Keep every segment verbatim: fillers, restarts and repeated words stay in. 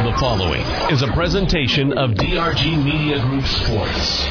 The following is a presentation of D R G Media Group Sports.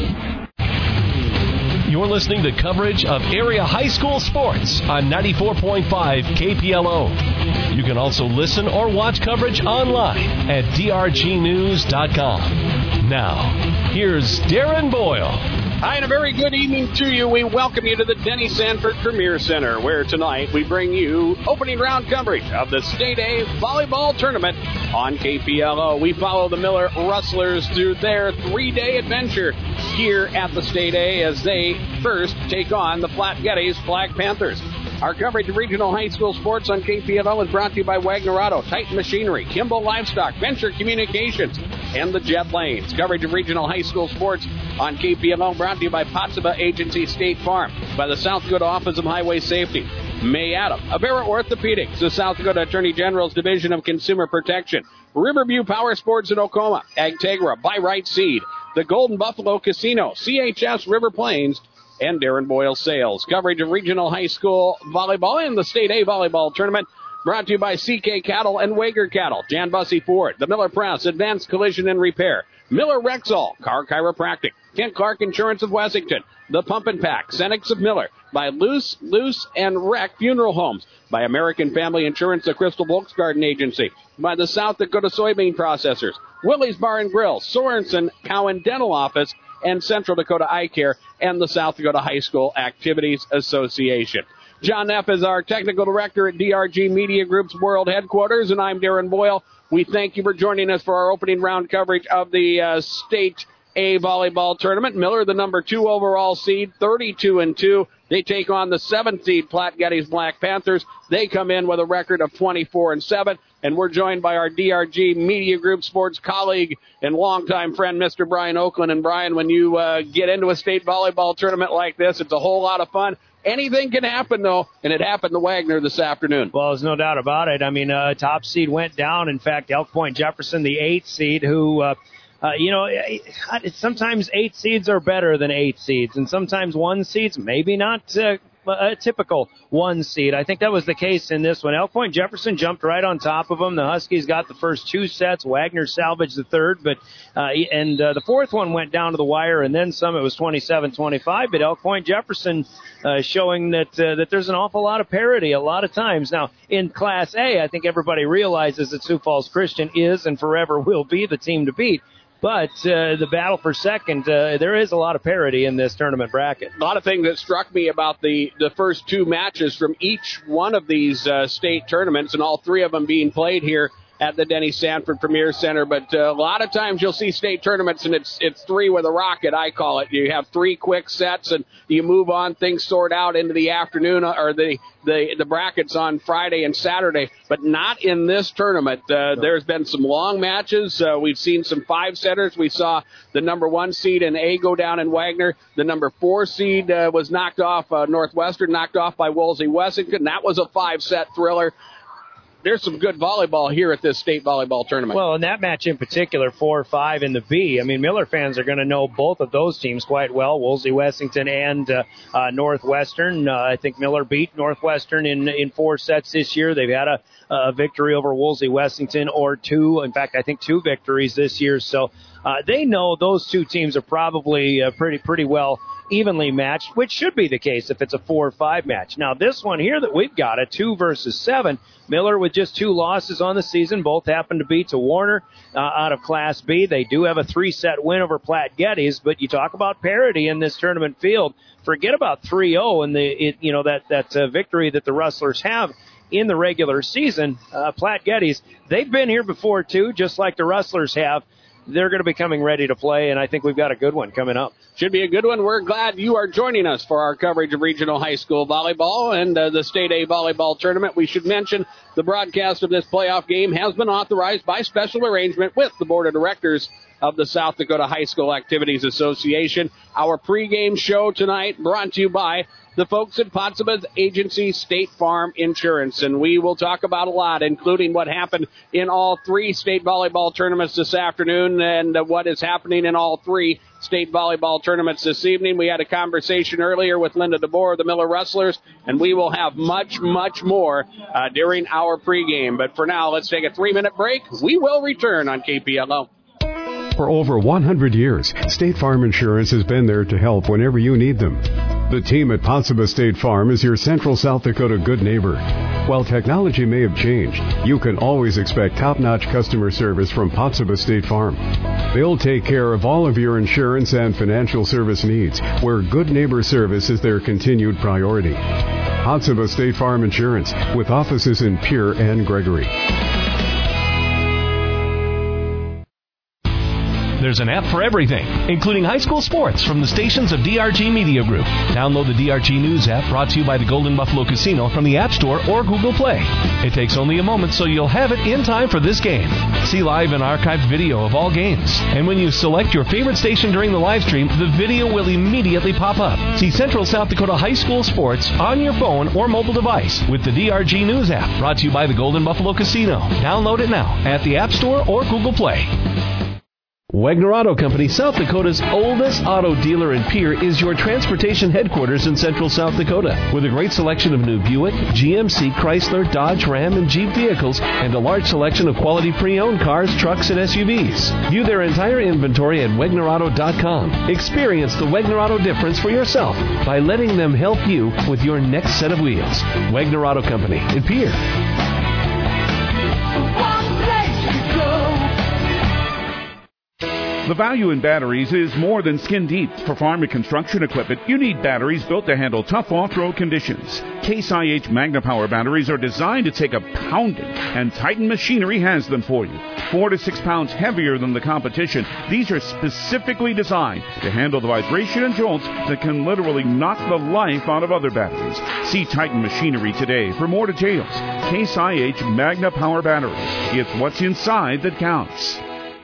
You're listening to coverage of area high school sports on ninety-four point five K P L O. You can also listen or watch coverage online at D R G news dot com. Now, here's Darren Boyle. Hi, and a very good evening to you. We welcome you to the Denny Sanford Premier Center, where tonight we bring you opening round coverage of the State A Volleyball Tournament on K P L O. We follow the Miller Rustlers through their three-day adventure here at the State A as they first take on the Platte Geddes Black Panthers. Our coverage of regional high school sports on K P L O is brought to you by Wagner Auto, Titan Machinery, Kimball Livestock, Venture Communications, and the Jet Lanes. Coverage of regional high school sports on K P L O brought to you by Potsdam Agency State Farm, by the South Dakota Office of Highway Safety, May Adam, Avera Orthopedics, the South Dakota Attorney General's Division of Consumer Protection, Riverview Power Sports in Oklahoma, Agtegra, Buy Right Seed, the Golden Buffalo Casino, C H S River Plains, and Darren Boyle Sales. Coverage of regional high school volleyball and the State A Volleyball Tournament brought to you by C K Cattle and Wager Cattle, Jan Bussey Ford, the Miller Press, Advanced Collision and Repair, Miller Rexall, Car Chiropractic, Kent Clark Insurance of Wessington, the Pump and Pack, Senex of Miller, by Luce, Luce, and Wreck Funeral Homes, by American Family Insurance, the Crystal Volksgarden Agency, by the South Dakota Soybean Processors, Willie's Bar and Grill, Sorensen Cowan Dental Office, and Central Dakota Eye Care, and the South Dakota High School Activities Association. John Neff is our technical director at D R G Media Group's World Headquarters, and I'm Darren Boyle. We thank you for joining us for our opening round coverage of the uh, State A Volleyball Tournament. Miller, the number two overall seed, thirty-two and two. They take on the seventh seed Platte Geddes Black Panthers. They come in with a record of twenty-four and seven. And we're joined by our D R G Media Group sports colleague and longtime friend, Mister Brian Oakland. And Brian, when you uh, get into a state volleyball tournament like this, it's a whole lot of fun. Anything can happen, though, and it happened to Wagner this afternoon. Well, there's no doubt about it. I mean, uh, top seed went down. In fact, Elk Point Jefferson, the eighth seed, who, uh, uh, you know, sometimes eight seeds are better than eight seeds, and sometimes one seeds maybe not uh, a typical one seed. I think that was the case in this one. Elk Point Jefferson jumped right on top of them. The Huskies got the first two sets. Wagner salvaged the third, but uh, and uh, the fourth one went down to the wire, and then some. It was twenty-seven twenty-five, but Elk Point Jefferson uh, showing that uh, that there's an awful lot of parity a lot of times. Now, in Class A, I think everybody realizes that Sioux Falls Christian is and forever will be the team to beat. But uh, the battle for second, uh, there is a lot of parity in this tournament bracket. A lot of things that struck me about the, the first two matches from each one of these uh, state tournaments, and all three of them being played here at the Denny Sanford Premier Center. But uh, a lot of times you'll see state tournaments, and it's it's three with a rocket, I call it. You have three quick sets, and you move on. Things sort out into the afternoon or the, the, the brackets on Friday and Saturday. But not in this tournament. Uh, no. There's been some long matches. Uh, we've seen some five-setters. We saw the number one seed in A go down in Wagner. The number four seed uh, was knocked off, uh, Northwestern, knocked off by Woolsey Wessington. That was a five-set thriller. There's some good volleyball here at this state volleyball tournament. Well, in that match in particular, four or five in the B, I mean, Miller fans are going to know both of those teams quite well, Woolsey Wessington and uh, uh, Northwestern. Uh, I think Miller beat Northwestern in in four sets this year. They've had a, a victory over Woolsey Wessington or two. In fact, I think two victories this year. So uh, they know those two teams are probably uh, pretty pretty well evenly matched, which should be the case if it's a four or five match. Now, this one here that we've got, a two versus seven, Miller with just two losses on the season, both happen to be to Warner uh, out of Class B. They do have a three-set win over Platte Geddes, but you talk about parity in this tournament field. Forget about three oh and the it, you know that that uh, victory that the Rustlers have in the regular season. Uh, Platte Geddes, they've been here before too, just like the Rustlers have. They're going to be coming ready to play, and I think we've got a good one coming up. Should be a good one. We're glad you are joining us for our coverage of regional high school volleyball and uh, the State A Volleyball Tournament. We should mention the broadcast of this playoff game has been authorized by special arrangement with the Board of Directors of the South Dakota High School Activities Association. Our pregame show tonight brought to you by the folks at Potsdam Agency State Farm Insurance. And we will talk about a lot, including what happened in all three state volleyball tournaments this afternoon and uh, what is happening in all three state volleyball tournaments this evening. We had a conversation earlier with Linda DeBoer of the Miller Rustlers, and we will have much, much more uh, during our pregame. But for now, let's take a three-minute break. We will return on K P L O. For over one hundred years, State Farm Insurance has been there to help whenever you need them. The team at Potsdam State Farm is your Central South Dakota good neighbor. While technology may have changed, you can always expect top-notch customer service from Potsdam State Farm. They'll take care of all of your insurance and financial service needs, where good neighbor service is their continued priority. Potsdam State Farm Insurance, with offices in Pierre and Gregory. There's an app for everything, including high school sports from the stations of D R G Media Group. Download the D R G News app, brought to you by the Golden Buffalo Casino, from the App Store or Google Play. It takes only a moment, so you'll have it in time for this game. See live and archived video of all games. And when you select your favorite station during the live stream, the video will immediately pop up. See Central South Dakota high school sports on your phone or mobile device with the D R G News app, brought to you by the Golden Buffalo Casino. Download it now at the App Store or Google Play. Wagner Auto Company, South Dakota's oldest auto dealer in Pierre, is your transportation headquarters in Central South Dakota. With a great selection of new Buick, G M C, Chrysler, Dodge, Ram, and Jeep vehicles, and a large selection of quality pre-owned cars, trucks, and S U Vs. View their entire inventory at Wagner Auto dot com. Experience the Wagner Auto difference for yourself by letting them help you with your next set of wheels. Wagner Auto Company in Pierre. The value in batteries is more than skin deep. For farm and construction equipment, you need batteries built to handle tough off-road conditions. Case I H Magna Power batteries are designed to take a pounding, and Titan Machinery has them for you. Four to six pounds heavier than the competition, these are specifically designed to handle the vibration and jolts that can literally knock the life out of other batteries. See Titan Machinery today for more details. Case I H Magna Power batteries. It's what's inside that counts.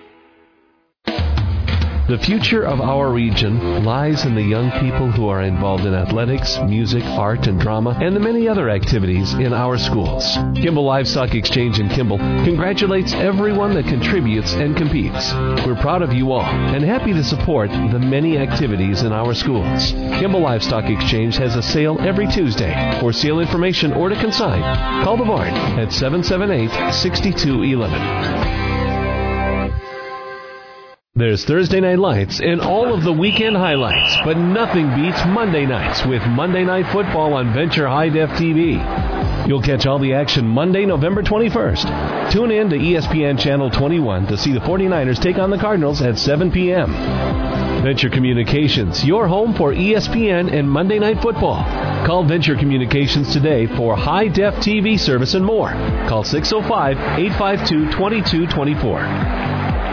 The future of our region lies in the young people who are involved in athletics, music, art, and drama, and the many other activities in our schools. Kimball Livestock Exchange in Kimball congratulates everyone that contributes and competes. We're proud of you all and happy to support the many activities in our schools. Kimball Livestock Exchange has a sale every Tuesday. For sale information or to consign, call the barn at seven seven eight, six two one one. There's Thursday Night Lights and all of the weekend highlights, but nothing beats Monday nights with Monday Night Football on Venture High Def T V. You'll catch all the action Monday, November twenty-first. Tune in to E S P N Channel twenty-one to see the 49ers take on the Cardinals at seven p.m. Venture Communications, your home for E S P N and Monday Night Football. Call Venture Communications today for high-def T V service and more. Call six oh five, eight five two, two two two four.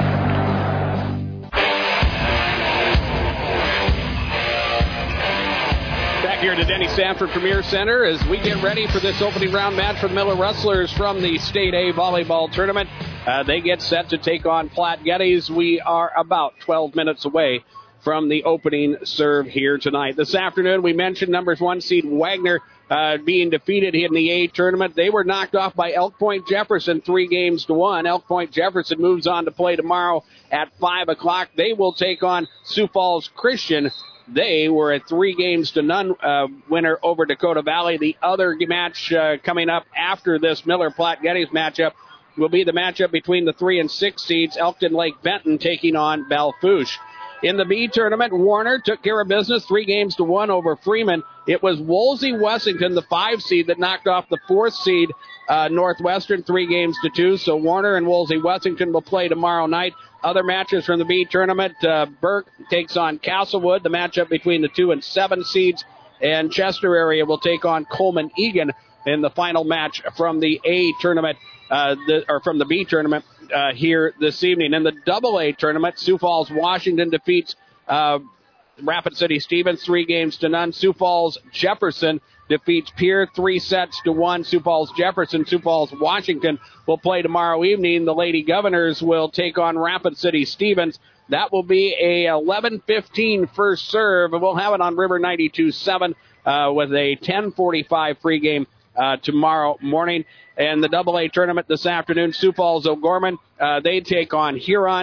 Here to Denny Sanford Premier Center as we get ready for this opening round match for the Miller Rustlers from the State A Volleyball Tournament. Uh, they get set to take on Platte Geddes. We are about twelve minutes away from the opening serve here tonight. This afternoon, we mentioned numbers one seed Wagner uh, being defeated in the A tournament. They were knocked off by Elk Point Jefferson three games to one. Elk Point Jefferson moves on to play tomorrow at five o'clock. They will take on Sioux Falls Christian. They were a three games to none uh, winner over Dakota Valley. The other match uh, coming up after this Miller-Platte Geddes matchup will be the matchup between the three and six seeds, Elkton Lake Benton taking on Belfouche. In the B tournament, Warner took care of business three games to one over Freeman. It was Woolsey Wessington, the five seed, that knocked off the fourth seed uh, Northwestern three games to two. So Warner and Woolsey Wessington will play tomorrow night. Other matches from the B tournament, uh, Burke takes on Castlewood, the matchup between the two and seven seeds, and Chester area will take on Coleman Egan in the final match from the A tournament, uh, the, or from the B tournament uh, here this evening. In the double A tournament, Sioux Falls Washington defeats uh, Rapid City Stevens three games to none. Sioux Falls Jefferson defeats Pierre three sets to one. Sioux Falls Jefferson, Sioux Falls Washington will play tomorrow evening. The Lady Governors will take on Rapid City Stevens. That will be a eleven fifteen first serve, and we'll have it on River ninety-two seven uh, with a ten forty-five free game uh, tomorrow morning. And the double A tournament this afternoon, Sioux Falls O'Gorman, uh, they take on Huron.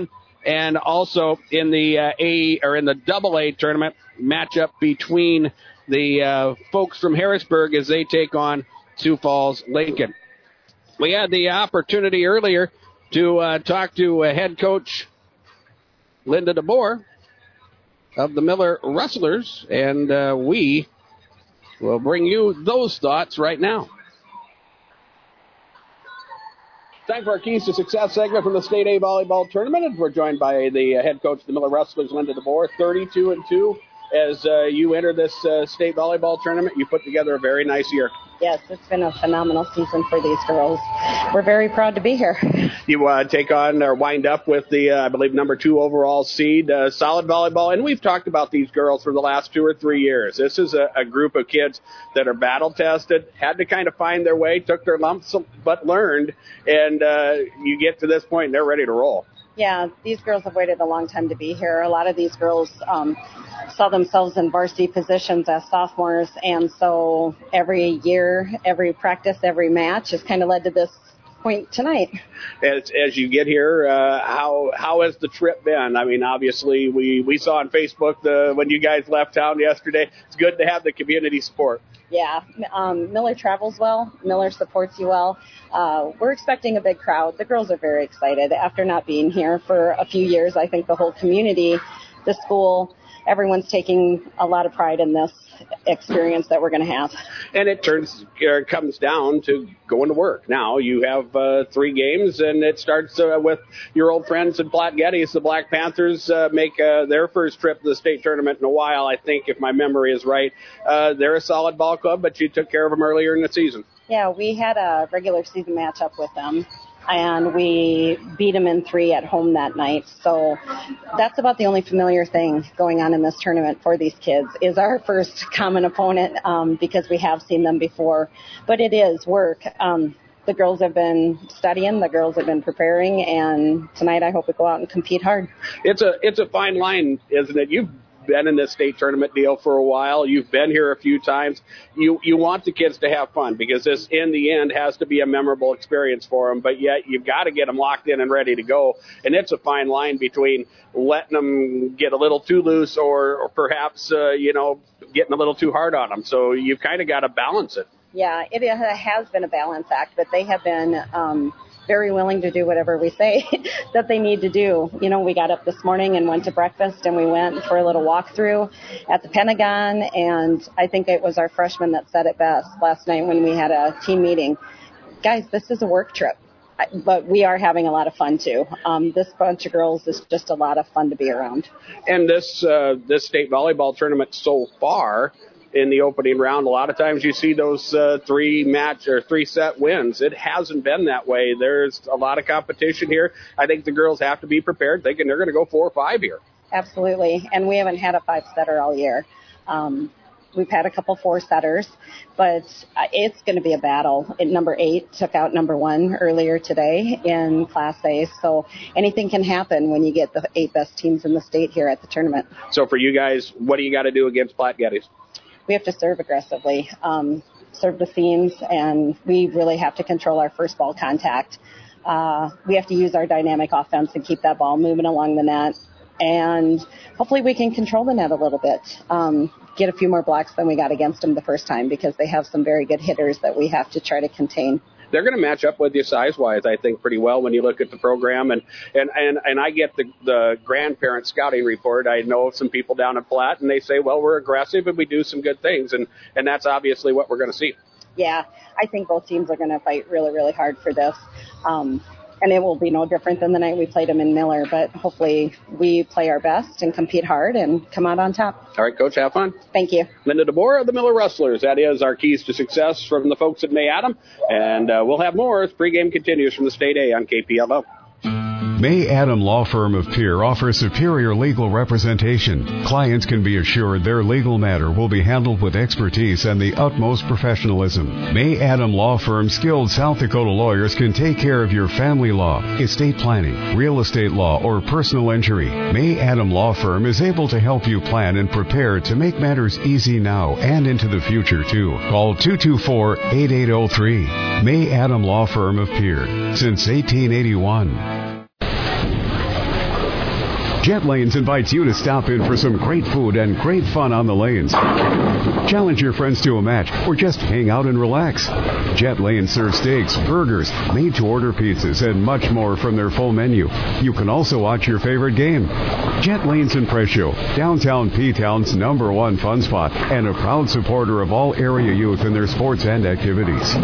and also in the uh, A or in the Double A tournament matchup between the uh, folks from Harrisburg as they take on Sioux Falls Lincoln. We had the opportunity earlier to uh, talk to uh, head coach Linda DeBoer of the Miller Rustlers, and uh, we will bring you those thoughts right now. Time for our Keys to Success segment from the State A Volleyball Tournament, and we're joined by the head coach of the Miller Rustlers, Linda DeBoer, thirty-two and two. As uh, you enter this uh, state volleyball tournament, you put together a very nice year. Yes, it's been a phenomenal season for these girls. We're very proud to be here. You uh, take on or wind up with the, uh, I believe, number two overall seed, uh, solid volleyball. And we've talked about these girls for the last two or three years. This is a, a group of kids that are battle-tested, had to kind of find their way, took their lumps, but learned. And uh, you get to this point, and they're ready to roll. Yeah, these girls have waited a long time to be here. A lot of these girls um, saw themselves in varsity positions as sophomores, and so every year, every practice, every match has kind of led to this point tonight. As as you get here, uh, how how has the trip been? I mean, obviously, we, we saw on Facebook the when you guys left town yesterday. It's good to have the community support. Yeah, um, Miller travels well. Miller supports you well. Uh, we're expecting a big crowd. The girls are very excited. After not being here for a few years, I think the whole community, the school, everyone's taking a lot of pride in this experience that we're going to have. And it turns uh, comes down to going to work. Now you have uh, three games, and it starts uh, with your old friends in Platte Geddes. The Black Panthers uh, make uh, their first trip to the state tournament in a while, I think, if my memory is right. Uh, they're a solid ball club, but you took care of them earlier in the season. Yeah, we had a regular season matchup with them, and we beat them in three at home that night. So that's about the only familiar thing going on in this tournament for these kids is our first common opponent um, because we have seen them before. But it is work. Um, the girls have been studying, the girls have been preparing, and tonight I hope we go out and compete hard. It's a it's a fine line, isn't it? You've been in this state tournament deal for a while. You've been here a few times. You you want the kids to have fun because this, in the end, has to be a memorable experience for them, but yet you've got to get them locked in and ready to go. And it's a fine line between letting them get a little too loose or, or perhaps, uh, you know, getting a little too hard on them. So you've kind of got to balance it. Yeah, it has been a balance act, but they have been um, very willing to do whatever we say that they need to do. You know, we got up this morning and went to breakfast, and we went for a little walkthrough at the Pentagon, and I think it was our freshman that said it best last night when we had a team meeting. Guys, this is a work trip, but we are having a lot of fun, too. Um, this bunch of girls is just a lot of fun to be around. And this uh, this state volleyball tournament so far, in the opening round, a lot of times you see those uh, three match or three set wins. It hasn't been that way. There's a lot of competition here. I think the girls have to be prepared, thinking they're going to go four or five here. Absolutely, and we haven't had a five setter all year. Um, we've had a couple four setters, but it's going to be a battle. And number eight took out number one earlier today in Class A, so anything can happen when you get the eight best teams in the state here at the tournament. So for you guys, what do you got to do against Platte Geddes? We have to serve aggressively, um, serve the seams, and we really have to control our first ball contact. Uh, we have to use our dynamic offense and keep that ball moving along the net, and hopefully we can control the net a little bit, um, get a few more blocks than we got against them the first time because they have some very good hitters that we have to try to contain. They're going to match up with you size-wise, I think, pretty well when you look at the program. And and, and, and I get the, the grandparent scouting report. I know some people down at Platte, and they say, well, we're aggressive and we do some good things. And, and that's obviously what we're going to see. Yeah, I think both teams are going to fight really, really hard for this. Um, and it will be no different than the night we played them in Miller. But hopefully we play our best and compete hard and come out on top. All right, Coach, have fun. Thank you. Linda DeBoer of the Miller Rustlers. That is our Keys to Success from the folks at May Adam. And uh, we'll have more as pregame continues from the State A on K P L O. May Adam Law Firm of Pierre offers superior legal representation. Clients can be assured their legal matter will be handled with expertise and the utmost professionalism. May Adam Law Firm's skilled South Dakota lawyers can take care of your family law, estate planning, real estate law, or personal injury. May Adam Law Firm is able to help you plan and prepare to make matters easy now and into the future, too. Call two two four, eight eight zero three. May Adam Law Firm of Pierre, since eighteen eighty-one. Jet Lanes invites you to stop in for some great food and great fun on the lanes. Challenge your friends to a match or just hang out and relax. Jet Lanes serves steaks, burgers, made-to-order pizzas, and much more from their full menu. You can also watch your favorite game. Jet Lanes in Prescio, downtown P-Town's number one fun spot, and a proud supporter of all area youth in their sports and activities.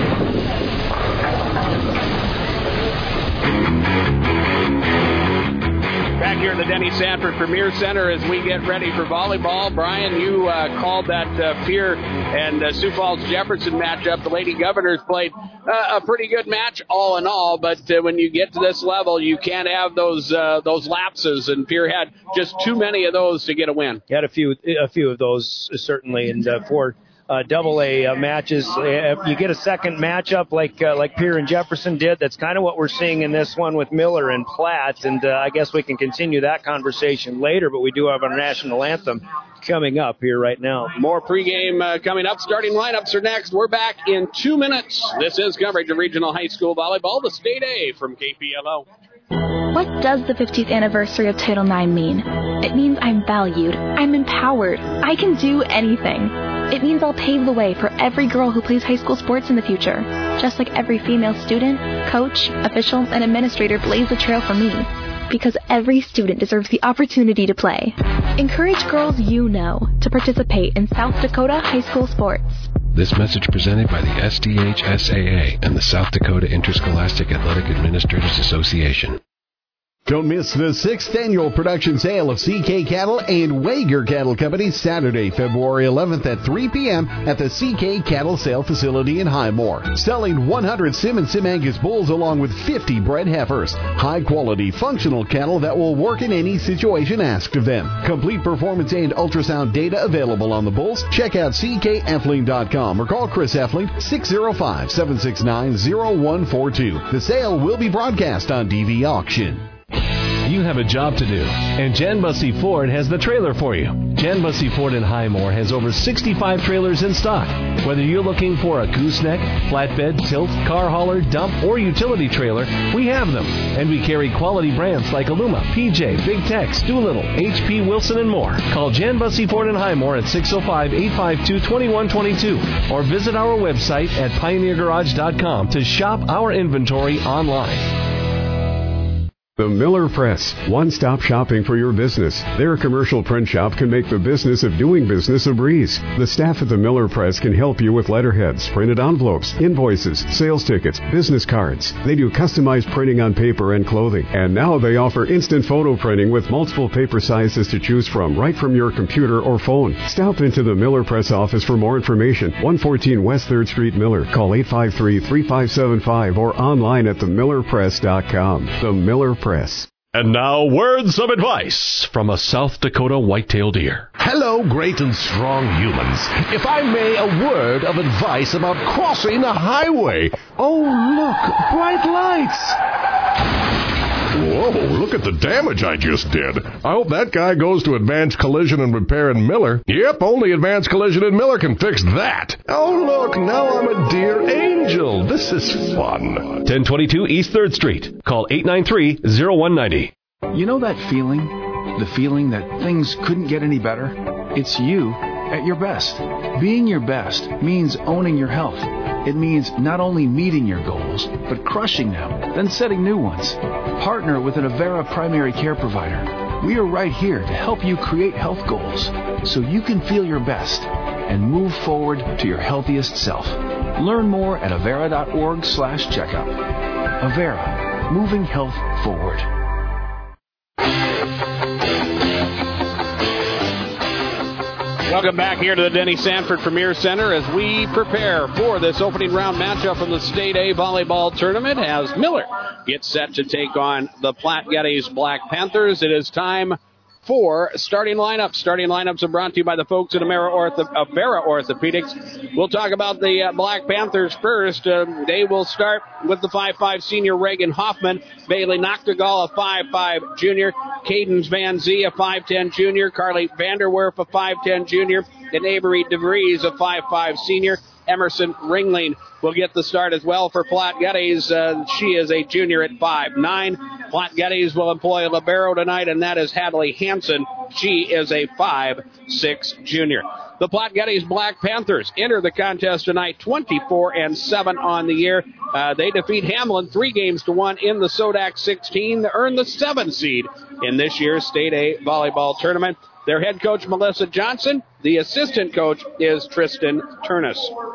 Back here at the Denny Sanford Premier Center as we get ready for volleyball. Brian, you uh, called that uh, Pierre and uh, Sioux Falls Jefferson matchup. The Lady Governors played uh, a pretty good match all in all, but uh, when you get to this level, you can't have those uh, those lapses, and Pierre had just too many of those to get a win. He had a few a few of those, certainly, and uh, for Uh, double A uh, matches. If you get a second matchup like uh, like Pierre and Jefferson did, that's kind of what we're seeing in this one with Miller and Platt. And uh, I guess we can continue that conversation later, but we do have our national anthem coming up here right now. More pregame uh, coming up. Starting lineups are next. We're back in two minutes. This is coverage of regional high school volleyball, the State A from K P L O. What does the fiftieth anniversary of Title nine mean? It means I'm valued, I'm empowered, I can do anything. It means I'll pave the way for every girl who plays high school sports in the future, just like every female student, coach, official, and administrator blazed the trail for me. Because every student deserves the opportunity to play. Encourage girls you know to participate in South Dakota high school sports. This message presented by the S D H S A A and the South Dakota Interscholastic Athletic Administrators Association. Don't miss the sixth annual production sale of C K Cattle and Wager Cattle Company Saturday, February eleventh at three p.m. at the C K Cattle Sale Facility in Highmore. Selling one hundred Sim and Sim Angus bulls along with fifty bred heifers. High-quality, functional cattle that will work in any situation asked of them. Complete performance and ultrasound data available on the bulls. Check out c k effling dot com or call Chris Effling six oh five, seven six nine, oh one four two. The sale will be broadcast on D V Auction. You have a job to do, and Jan Bussey Ford has the trailer for you. Jan Bussey Ford in Highmore has over sixty-five trailers in stock. Whether you're looking for a gooseneck, flatbed, tilt, car hauler, dump, or utility trailer, we have them. And we carry quality brands like Aluma, P J, Big Tex, Doolittle, H P Wilson, and more. Call Jan Bussey Ford in Highmore at six oh five, eight five two, two one two two or visit our website at pioneer garage dot com to shop our inventory online. The Miller Press, one-stop shopping for your business. Their commercial print shop can make the business of doing business a breeze. The staff at the Miller Press can help you with letterheads, printed envelopes, invoices, sales tickets, business cards. They do customized printing on paper and clothing. And now they offer instant photo printing with multiple paper sizes to choose from right from your computer or phone. Stop into the Miller Press office for more information. one fourteen West third Street, Miller. Call eight five three, three five seven five or online at the miller press dot com. The Miller Press. And now, words of advice from a South Dakota white-tailed deer. Hello, great and strong humans. If I may, a word of advice about crossing a highway. Oh, look, bright lights. Whoa, look at the damage I just did. I hope that guy goes to Advanced Collision and Repair in Miller. Yep, only Advanced Collision in Miller can fix that. Oh, look, now I'm a deer angel. This is fun. ten twenty-two East third Street. Call eight nine three, oh one nine oh. You know that feeling? The feeling that things couldn't get any better? It's you at your best. Being your best means owning your health. It means not only meeting your goals, but crushing them, then setting new ones. Partner with an Avera primary care provider. We are right here to help you create health goals so you can feel your best and move forward to your healthiest self. Learn more at avera dot org slash checkup. Avera, moving health forward. Welcome back here to the Denny Sanford Premier Center as we prepare for this opening round matchup from the State A volleyball tournament as Miller gets set to take on the Platte Geddes Black Panthers. It is time for starting lineups. Starting lineups are brought to you by the folks at Avera Ortho- Avera Orthopedics. We'll talk about the uh, Black Panthers first. Uh, they will start with the five five senior Reagan Hoffman, Bailey Noctegal, a five five junior, Cadence Van Zee, a five ten junior, Carly Vanderwerf, a five ten junior, and Avery DeVries, a five five senior. Emerson Ringling will get the start as well for Platte Geddes. Uh, she is a junior at five nine. Platte Geddes will employ a libero tonight, and that is Hadley Hansen. She is a five six junior. The Platte Geddes Black Panthers enter the contest tonight twenty-four and seven on the year. Uh, they defeat Hamlin three games to one in the Sodak sixteen to earn the seventh seed in this year's State A volleyball tournament. Their head coach, Melissa Johnson. The assistant coach is Tristan Turnus.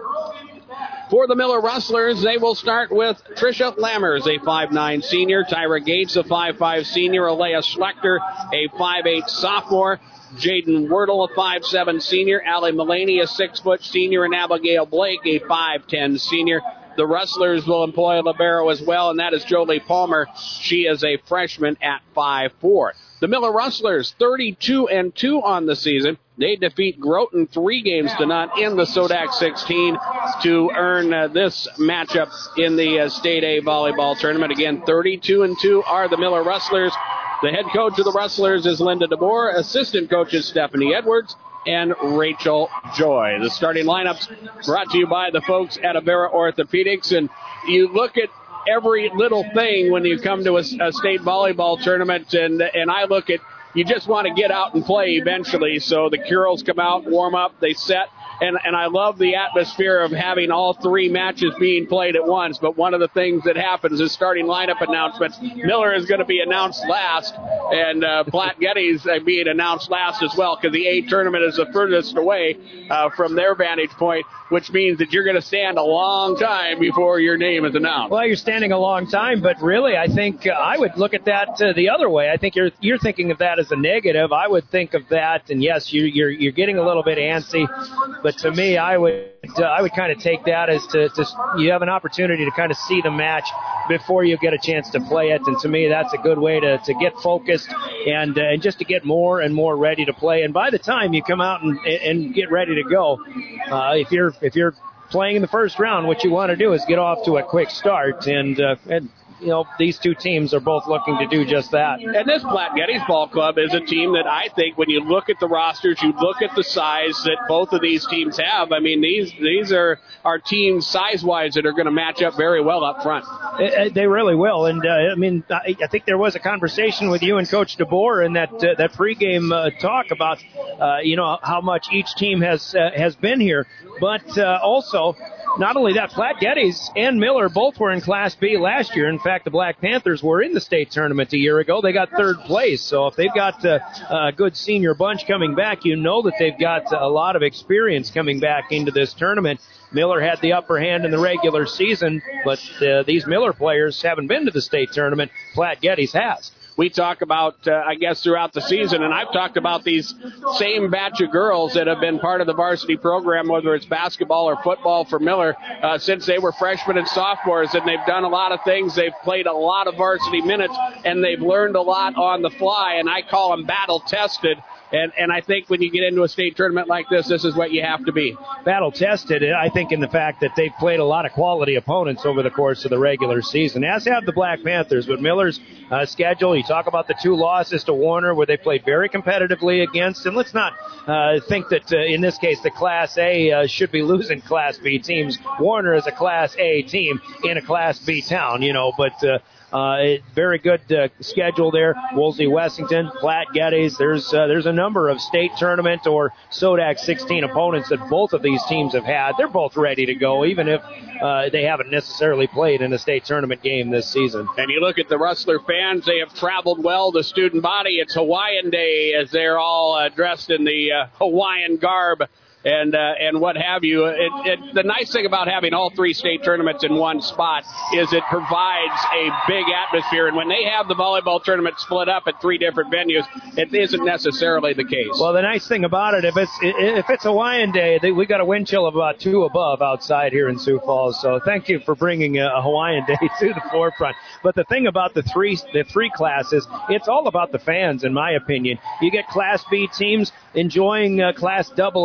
For the Miller Rustlers, they will start with Tricia Lammers, a five nine senior, Tyra Gates, a five five senior, Alea Schlechter, a five eight sophomore, Jaden Wordle, a five seven senior, Allie Mullaney, a six foot senior, and Abigail Blake, a five ten senior. The Rustlers will employ a libero as well, and that is Jolie Palmer. She is a freshman at five four. The Miller Rustlers, thirty-two and two on the season. They defeat Groton three games to none in the Sodak sixteen to earn uh, this matchup in the uh, State A volleyball tournament. Again, thirty-two and two are the Miller Rustlers. The head coach of the Rustlers is Linda DeBoer. Assistant coach is Stephanie Edwards and Rachel Joy. The starting lineups brought to you by the folks at Avera Orthopedics. And you look at every little thing when you come to a, a state volleyball tournament, and and I look at, you just want to get out and play eventually. So the girls come out, warm up, they set, and, and I love the atmosphere of having all three matches being played at once. But one of the things that happens is starting lineup announcements. Miller is going to be announced last, and uh, Platte Geddes uh, being announced last as well, because the A tournament is the furthest away uh, from their vantage point, which means that you're going to stand a long time before your name is announced. Well, you're standing a long time, but really, I think uh, I would look at that uh, the other way. I think you're you're thinking of that as a negative. I would think of that, and yes, you, you're you're getting a little bit antsy, but to me, I would uh, I would kind of take that as to, to you have an opportunity to kind of see the match before you get a chance to play it, and to me, that's a good way to, to get focused and uh, and just to get more and more ready to play. And by the time you come out and and get ready to go, uh, if you're if you're playing in the first round, what you want to do is get off to a quick start, and uh, and you know, these two teams are both looking to do just that. And this Platte Geddes Ball Club is a team that I think when you look at the rosters, you look at the size that both of these teams have. I mean, these these are, are teams size-wise that are going to match up very well up front. They really will. And, uh, I mean, I, I think there was a conversation with you and Coach DeBoer in that uh, that pregame uh, talk about, uh, you know, how much each team has, uh, has been here. But uh, also, not only that, Platte Geddes and Miller both were in Class B last year. In fact, the Black Panthers were in the state tournament a year ago. They got third place. So if they've got uh, a good senior bunch coming back, you know that they've got a lot of experience coming back into this tournament. Miller had the upper hand in the regular season, but uh, these Miller players haven't been to the state tournament. Platte Geddes has. We talk about, uh, I guess, throughout the season, and I've talked about these same batch of girls that have been part of the varsity program, whether it's basketball or football for Miller, uh, since they were freshmen and sophomores, and they've done a lot of things. They've played a lot of varsity minutes, and they've learned a lot on the fly, and I call them battle-tested. And and I think when you get into a state tournament like this, this is what you have to be. Battle-tested, I think, in the fact that they've played a lot of quality opponents over the course of the regular season, as have the Black Panthers. But Miller's uh, schedule, you talk about the two losses to Warner, where they played very competitively against. And let's not uh, think that, uh, in this case, the Class A uh, should be losing Class B teams. Warner is a Class A team in a Class B town, you know, but... Uh, Uh, very good uh, schedule there. Wolsey Wessington, Platte Geddes. There's uh, there's a number of state tournament or Sodak sixteen opponents that both of these teams have had. They're both ready to go, even if uh, they haven't necessarily played in a state tournament game this season. And you look at the Rustler fans, they have traveled well. The student body, it's Hawaiian Day as they're all uh, dressed in the uh, Hawaiian garb. And uh, and what have you. It, it, the nice thing about having all three state tournaments in one spot is it provides a big atmosphere. And when they have the volleyball tournament split up at three different venues, it isn't necessarily the case. Well, the nice thing about it, if it's if it's Hawaiian Day, they, we got a wind chill of about two above outside here in Sioux Falls. So thank you for bringing a, a Hawaiian Day to the forefront. But the thing about the three the three classes, it's all about the fans, in my opinion. You get Class B teams enjoying uh, Class double A matches.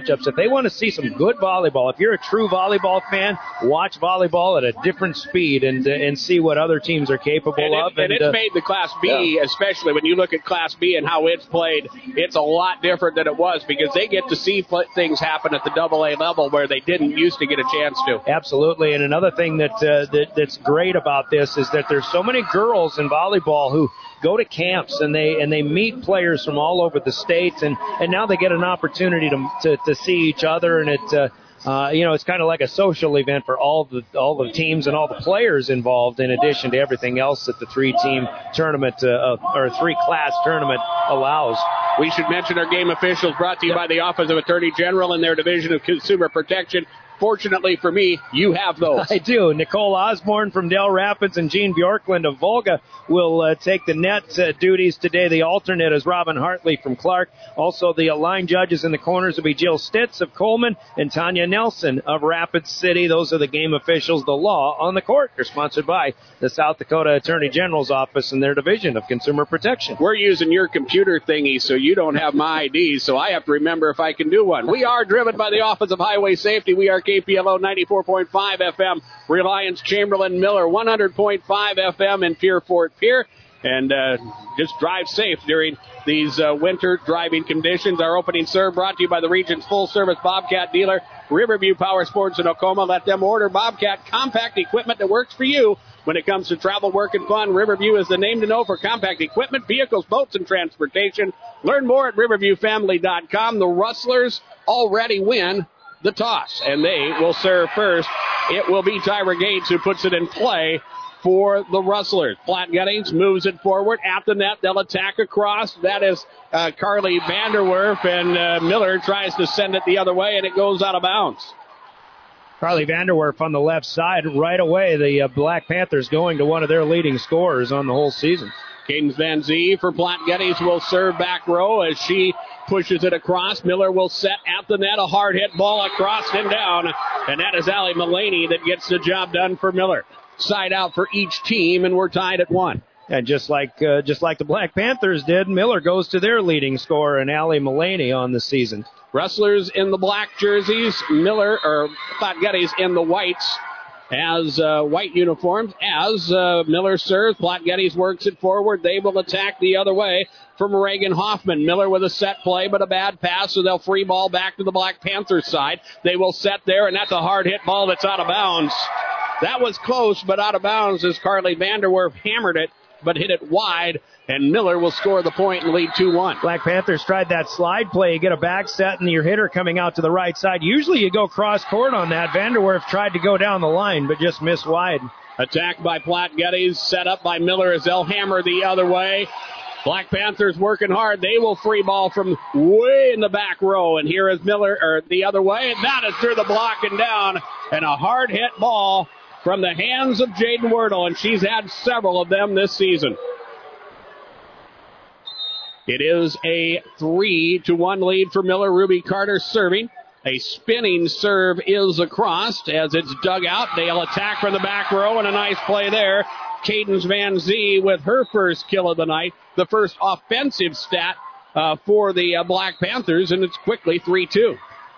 matchups. If they want to see some good volleyball, if you're a true volleyball fan, watch volleyball at a different speed and uh, and see what other teams are capable and it, of. And, and it's uh, made the Class B, yeah. especially when you look at Class B and how it's played, it's a lot different than it was because they get to see things happen at the double A level where they didn't used to get a chance to. Absolutely. And another thing that, uh, that that's great about this is that there's so many girls in volleyball who go to camps and they and they meet players from all over the states, and, and now they get an opportunity to to, to see each other, and it uh, uh, you know it's kind of like a social event for all the all the teams and all the players involved, in addition to everything else that the three team tournament uh, or three class tournament allows. We should mention our game officials brought to you yep. by the Office of Attorney General and their Division of Consumer Protection. Fortunately for me, you have those. I do. Nicole Osborne from Del Rapids and Jean Bjorklund of Volga will uh, take the net uh, duties today. The alternate is Robin Hartley from Clark. Also, the line judges in the corners will be Jill Stitz of Coleman and Tanya Nelson of Rapid City. Those are the game officials. The law on the court. They're sponsored by the South Dakota Attorney General's Office and their Division of Consumer Protection. We're using your computer thingy, so you don't have my I D, so I have to remember if I can do one. We are driven by the Office of Highway Safety. We are K P L O ninety-four point five F M, Reliance Chamberlain Miller, one hundred point five F M in Pier Fort Pier. And uh, just drive safe during these uh, winter driving conditions. Our opening serve brought to you by the region's full-service Bobcat dealer, Riverview Power Sports in Oklahoma. Let them order Bobcat compact equipment that works for you. When it comes to travel, work, and fun, Riverview is the name to know for compact equipment, vehicles, boats, and transportation. Learn more at riverview family dot com. The Rustlers already win the toss, and they will serve first. It will be Tyra Gates who puts it in play for the Rustlers. Platte Gettings moves it forward at the net. They'll attack across. That is uh, Carly Vanderwerf, and uh, Miller tries to send it the other way, and it goes out of bounds. Carly Vanderwerf on the left side. Right away, the uh, Black Panthers going to one of their leading scorers on the whole season. Cadence Van Zee for Platte Gettings will serve back row as she pushes it across. Miller will set at the net. A hard hit ball across and down. And that is Allie Mullaney that gets the job done for Miller. Side out for each team, and we're tied at one. And just like uh, just like the Black Panthers did, Miller goes to their leading scorer, and Allie Mullaney on the season. Rustlers in the black jerseys, Miller or Platte Gettings in the whites as uh, white uniforms. As uh, Miller serves, Platte Gettings works it forward. They will attack the other way from Reagan Hoffman. Miller with a set play, but a bad pass, so they'll free ball back to the Black Panthers side. They will set there, and that's a hard hit ball that's out of bounds. That was close, but out of bounds as Carly Vanderwerf hammered it, but hit it wide, and Miller will score the point and lead two one. Black Panthers tried that slide play. You get a back set and your hitter coming out to the right side. Usually you go cross court on that. Vanderwerf tried to go down the line, but just missed wide. Attacked by Platte Gettings, set up by Miller as they'll hammer the other way. Black Panthers working hard. They will free ball from way in the back row, and here is Miller, or the other way, and that is through the block and down, and a hard hit ball from the hands of Jaden Wordle, and she's had several of them this season. It is a three to one lead for Miller. Ruby Carter serving. A spinning serve is across as it's dug out. They'll attack from the back row, and a nice play there. Cadence Van Zee with her first kill of the night, the first offensive stat uh, for the uh, Black Panthers, and it's quickly three two.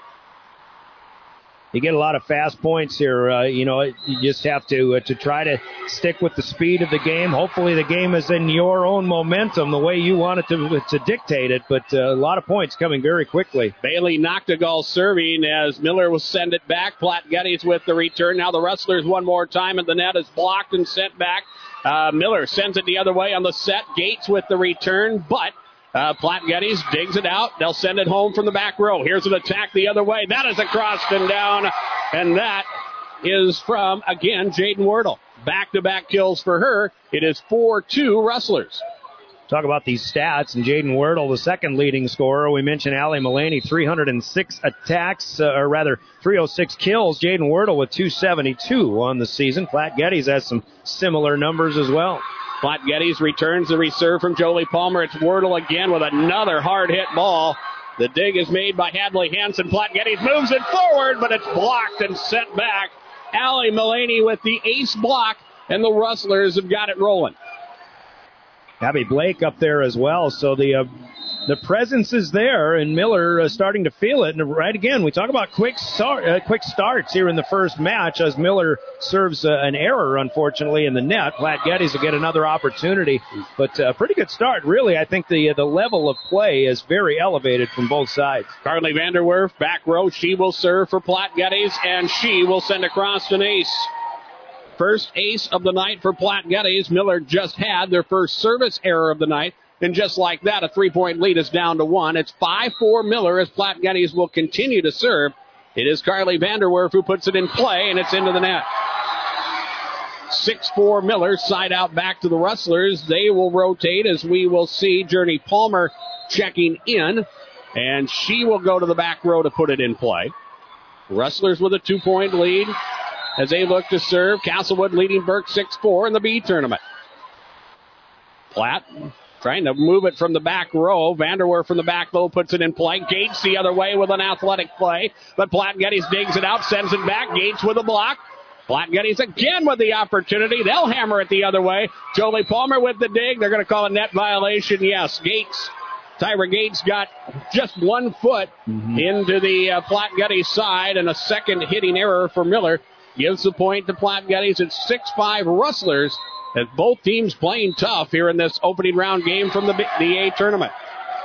You get a lot of fast points here. Uh, you know, you just have to uh, to try to stick with the speed of the game. Hopefully the game is in your own momentum, the way you want it to to dictate it. But uh, a lot of points coming very quickly. Bailey Noctegal serving as Miller will send it back. Platte Gettings with the return. Now the Rustlers one more time, and the net is blocked and sent back. Uh, Miller sends it the other way on the set. Gates with the return, but Uh, Platte Gettings digs it out. They'll send it home from the back row. Here's an attack the other way. That is across and down. And that is from, again, Jaden Wordle. Back-to-back kills for her. It is four two Rustlers. Talk about these stats. And Jaden Wordle, the second leading scorer. We mentioned Allie Mullaney, three hundred six attacks, uh, or rather three hundred six kills. Jaden Wordle with two seventy-two on the season. Platte Gettings has some similar numbers as well. Platte Gettings returns the reserve from Jolie Palmer. It's Wordle again with another hard-hit ball. The dig is made by Hadley Hansen. Platte Gettings moves it forward, but it's blocked and sent back. Allie Mullaney with the ace block, and the Rustlers have got it rolling. Abby Blake up there as well. So the uh, the presence is there, and Miller uh, starting to feel it. And right again, we talk about quick start, uh, quick starts here in the first match as Miller serves uh, an error, unfortunately, in the net. Platte Geddes will get another opportunity, but a uh, pretty good start. Really, I think the uh, the level of play is very elevated from both sides. Carly Vanderwerf, back row. She will serve for Platte Geddes, and she will send across an ace. First ace of the night for Platte Geddes. Miller just had their first service error of the night. And just like that, a three-point lead is down to one. It's five four Miller as Platte Geddes will continue to serve. It is Carly Vanderwerf who puts it in play, and it's into the net. six four Miller, side out back to the Rustlers. They will rotate as we will see Journey Palmer checking in. And she will go to the back row to put it in play. Rustlers with a two-point lead as they look to serve. Castlewood leading Burke six four in the B tournament. Platte trying to move it from the back row. Vanderwerf from the back low puts it in play. Gates the other way with an athletic play. But Platte Geddes digs it out, sends it back. Gates with a block. Platte Geddes again with the opportunity. They'll hammer it the other way. Jolie Palmer with the dig. They're going to call a net violation. Yes, Gates. Tyra Gates got just one foot mm-hmm. into the uh, Platte Geddes side, and a second hitting error for Miller gives the point to Platte Geddes. It's six five Rustlers as both teams playing tough here in this opening round game from the the A tournament.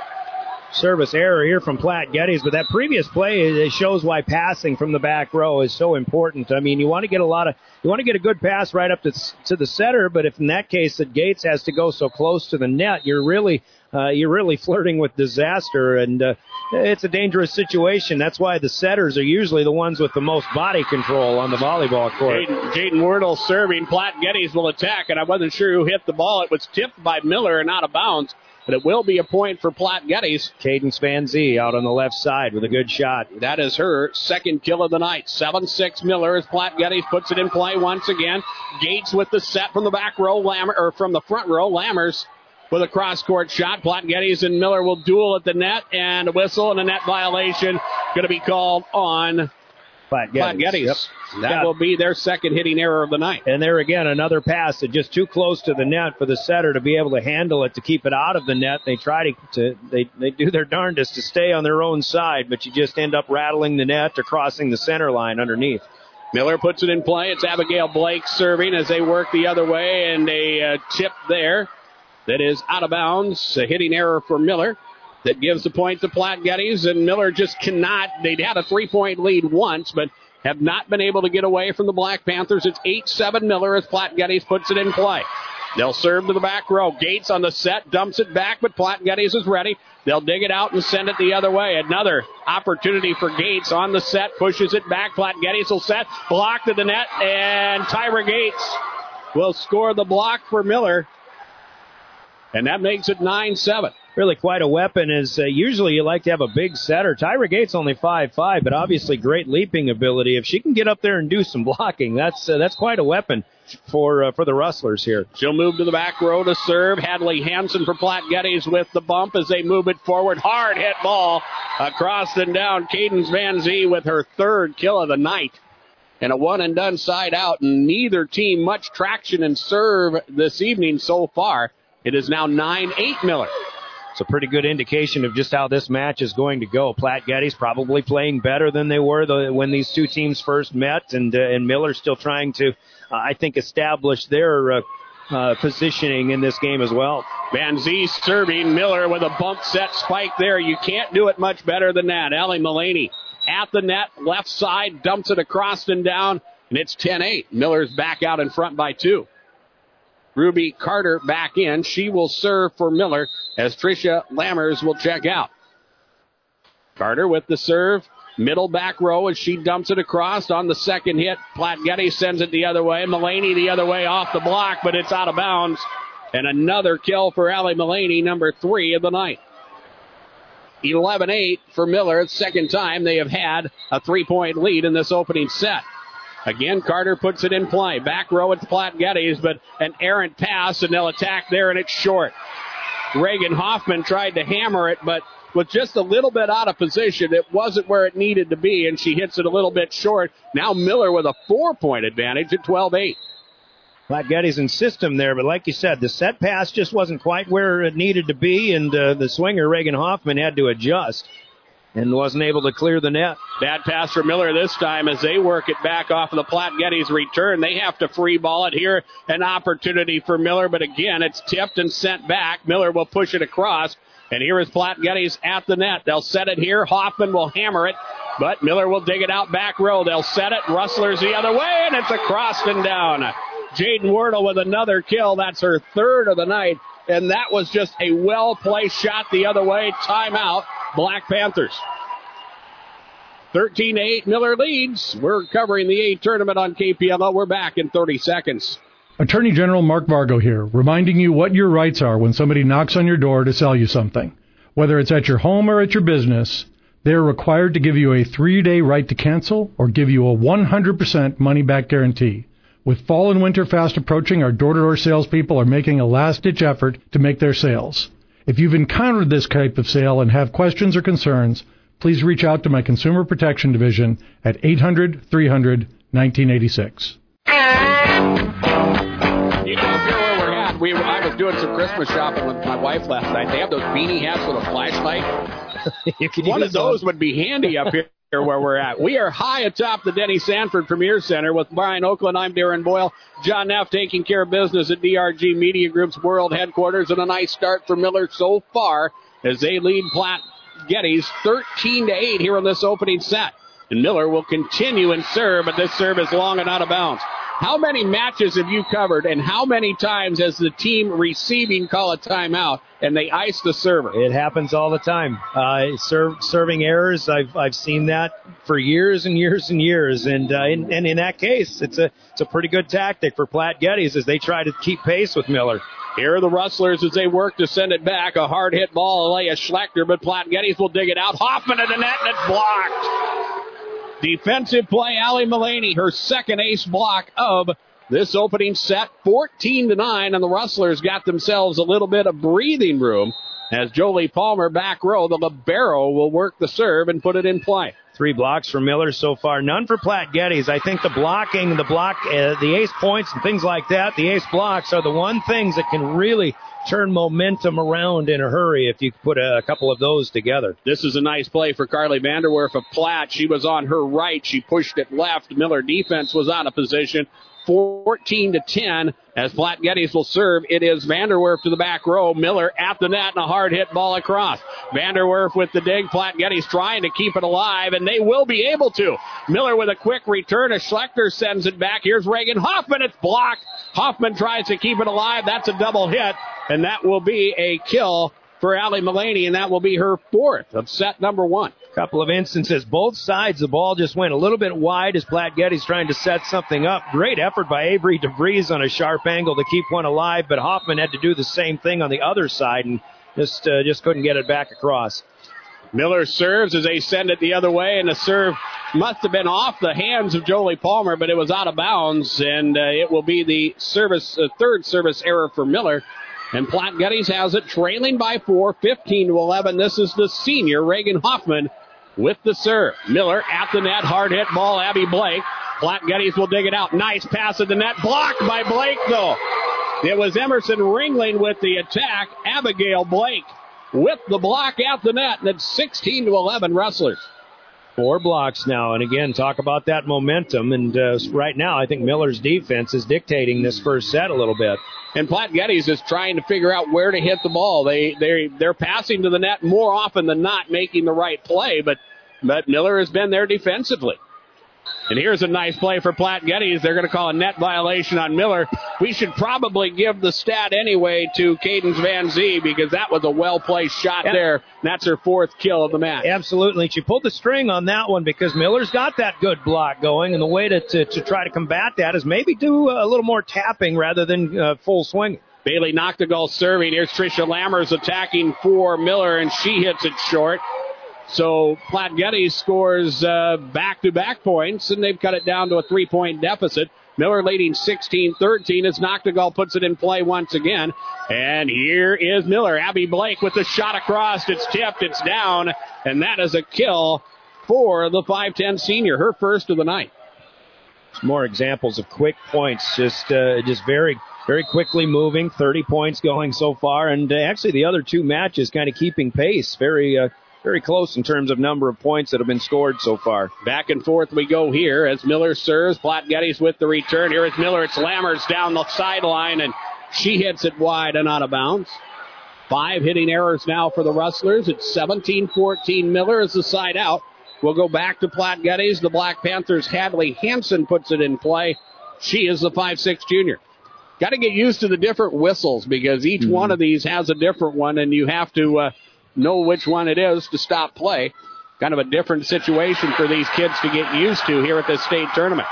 Service error here from Platte Geddes, but that previous play it shows why passing from the back row is so important. I mean, you want to get a lot of, you want to get a good pass right up to, to the setter, but if in that case that Gates has to go so close to the net, you're really, uh, you're really flirting with disaster, and uh, it's a dangerous situation. That's why the setters are usually the ones with the most body control on the volleyball court. Jaden, Jaden Wordle serving. Platte Geddes will attack, and I wasn't sure who hit the ball. It was tipped by Miller and out of bounds. But it will be a point for Platte Geddes. Cadence Van Zee out on the left side with a good shot. That is her second kill of the night. seven six Miller as Platte Geddes puts it in play once again. Gates with the set from the back row, Lammer, or from the front row. Lammers with a cross-court shot. Platte Geddes and Miller will duel at the net, and a whistle and a net violation going to be called on Platte Geddes. Platte Geddes. Yep. That yeah. will be their second hitting error of the night. And there again, another pass that just too close to the net for the setter to be able to handle it, to keep it out of the net. They try to, to they, they do their darndest to stay on their own side, but you just end up rattling the net or crossing the center line underneath. Miller puts it in play. It's Abigail Blake serving as they work the other way, and a uh, tip there that is out of bounds. A hitting error for Miller that gives the point to Platte Geddes, and Miller just cannot. They'd had a three-point lead once, but have not been able to get away from the Black Panthers. It's eight seven Miller as Platte Geddes puts it in play. They'll serve to the back row. Gates on the set, dumps it back, but Platte Geddes is ready. They'll dig it out and send it the other way. Another opportunity for Gates on the set, pushes it back. Platte Geddes will set, block to the net, and Tyra Gates will score the block for Miller. And that makes it nine seven. Really quite a weapon. Is uh, usually you like to have a big setter. Tyra Gates only five five, but obviously great leaping ability. If she can get up there and do some blocking, that's uh, that's quite a weapon for uh, for the Rustlers here. She'll move to the back row to serve. Hadley Hansen for Platte Geddes with the bump as they move it forward. Hard hit ball across and down. Cadence Van Zee with her third kill of the night. And a one and done side out. Neither team much traction in serve this evening so far. It is now nine eight Miller. It's a pretty good indication of just how this match is going to go. Platte Geddes probably playing better than they were the, when these two teams first met, and uh, and Miller still trying to, uh, I think, establish their uh, uh, positioning in this game as well. Van Zee serving. Miller with a bump set spike there. You can't do it much better than that. Allie Mullaney at the net, left side, dumps it across and down, and it's ten eight. Miller's back out in front by two. Ruby Carter back in. She will serve for Miller as Tricia Lammers will check out. Carter with the serve. Middle back row as she dumps it across on the second hit. Platte Geddes sends it the other way. Mullaney the other way off the block, but it's out of bounds. And another kill for Allie Mullaney, number three of the night. eleven eight for Miller. Second time they have had a three-point lead in this opening set. Again, Carter puts it in play. Back row, it's Platte Geddes, but an errant pass, and they'll attack there, and it's short. Reagan Hoffman tried to hammer it, but with just a little bit out of position, it wasn't where it needed to be, and she hits it a little bit short. Now Miller with a four-point advantage at twelve eight. Platte Geddes in system there, but like you said, the set pass just wasn't quite where it needed to be, and uh, the swinger, Reagan Hoffman, had to adjust and wasn't able to clear the net. Bad pass for Miller this time as they work it back off of the Platte Geddes return. They have to free ball it here. An opportunity for Miller, but again, it's tipped and sent back. Miller will push it across, and here is Platte Geddes at the net. They'll set it here. Hoffman will hammer it, but Miller will dig it out back row. They'll set it. Rustlers the other way, and it's across and down. Jaden Wardle with another kill. That's her third of the night, and that was just a well-placed shot the other way. Timeout, Black Panthers. thirteen to eight, Miller leads. We're covering the A tournament on K P L O. We're back in thirty seconds. Attorney General Mark Vargo here, reminding you what your rights are when somebody knocks on your door to sell you something. Whether it's at your home or at your business, they're required to give you a three-day right to cancel or give you a one hundred percent money-back guarantee. With fall and winter fast approaching, our door-to-door salespeople are making a last-ditch effort to make their sales. If you've encountered this type of sale and have questions or concerns, please reach out to my Consumer Protection Division at eight hundred, three hundred, nineteen eighty-six. You don't care where we're at. We, I was doing some Christmas shopping with my wife last night. They have those beanie hats with a flashlight. One of those would be handy up here where we're at. We are high atop the Denny Sanford Premier Center with Brian Oakland. I'm Darren Boyle. John Neff taking care of business at D R G Media Group's world headquarters, and a nice start for Miller so far as they lead Platte Geddes thirteen to eight here in this opening set. And Miller will continue and serve, but this serve is long and out of bounds. How many matches have you covered, and how many times has the team receiving call a timeout and they ice the server? It happens all the time. Uh, serve, serving errors, I've I've seen that for years and years and years. And uh, in, and in that case, it's a it's a pretty good tactic for Platte Geddes as they try to keep pace with Miller. Here are the Rustlers as they work to send it back. A hard hit ball, Alea Schlechter, but Platte Geddes will dig it out. Hoffman at the net, and it's blocked. Defensive play, Allie Mullaney, her second ace block of this opening set, fourteen to nine, and the Rustlers got themselves a little bit of breathing room as Jolie Palmer back row, the libero, will work the serve and put it in play. Three blocks for Miller so far, none for Platte Geddes. I think the blocking, the block, uh, the ace points and things like that, the ace blocks are the one things that can really turn momentum around in a hurry if you put a, a couple of those together. This is a nice play for Carly Vanderwerf of Platte. She was on her right. She pushed it left. Miller defense was out of position. fourteen to ten as Platte Geddes will serve. It is Vanderwerf to the back row. Miller at the net and a hard hit ball across. Vanderwerf with the dig. Platte Geddes trying to keep it alive, and they will be able to. Miller with a quick return as Schlechter sends it back. Here's Reagan Hoffman. It's blocked. Hoffman tries to keep it alive. That's a double hit, and that will be a kill for Allie Mullaney, and that will be her fourth of set number one. Couple of instances, both sides, the ball just went a little bit wide as Platte Geddes trying to set something up. Great effort by Avery DeVries on a sharp angle to keep one alive, but Hoffman had to do the same thing on the other side and just uh, just couldn't get it back across. Miller serves as they send it the other way, and the serve must have been off the hands of Jolie Palmer, but it was out of bounds, and uh, it will be the service uh, third service error for Miller. And Platte Geddes has it trailing by four, fifteen to eleven. This is the senior, Reagan Hoffman, with the serve. Miller at the net, hard hit ball, Abby Blake. Platte Geddes will dig it out. Nice pass at the net, blocked by Blake though. It was Emerson Ringling with the attack. Abigail Blake with the block at the net, and it's sixteen to eleven Rustlers. Four blocks now, and again, talk about that momentum. And uh, right now, I think Miller's defense is dictating this first set a little bit. And Platte Geddes is trying to figure out where to hit the ball. They they they're passing to the net more often than not, making the right play. But but Miller has been there defensively. And here's a nice play for Platte Geddes. They're going to call a net violation on Miller. We should probably give the stat anyway to Cadence Van Zee because that was a well-placed shot yeah. there. That's her fourth kill of the match. Absolutely. She pulled the string on that one because Miller's got that good block going, and the way to, to, to try to combat that is maybe do a little more tapping rather than uh, full swing. Bailey Noctegal serving. Here's Tricia Lammers attacking for Miller, and she hits it short. So Platte Geddes scores uh, back-to-back points, and they've cut it down to a three-point deficit. Miller leading sixteen thirteen as Noctegal puts it in play once again. And here is Miller. Abby Blake with the shot across. It's tipped. It's down. And that is a kill for the five ten senior, her first of the night. Some more examples of quick points, just uh, just very, very quickly moving. thirty points going so far, and uh, actually the other two matches kind of keeping pace. Very, uh, very close in terms of number of points that have been scored so far. Back and forth we go here as Miller serves. Platte Geddes with the return. Here is Miller. It's Lammers down the sideline, and she hits it wide and out of bounds. Five hitting errors now for the Rustlers. It's seventeen fourteen. Miller is the side out. We'll go back to Platte Geddes. The Black Panthers' Hadley Hansen puts it in play. She is the five six junior. Got to get used to the different whistles because each mm-hmm. one of these has a different one, and you have to uh, know which one it is to stop play. Kind of a different situation for these kids to get used to here at this state tournament.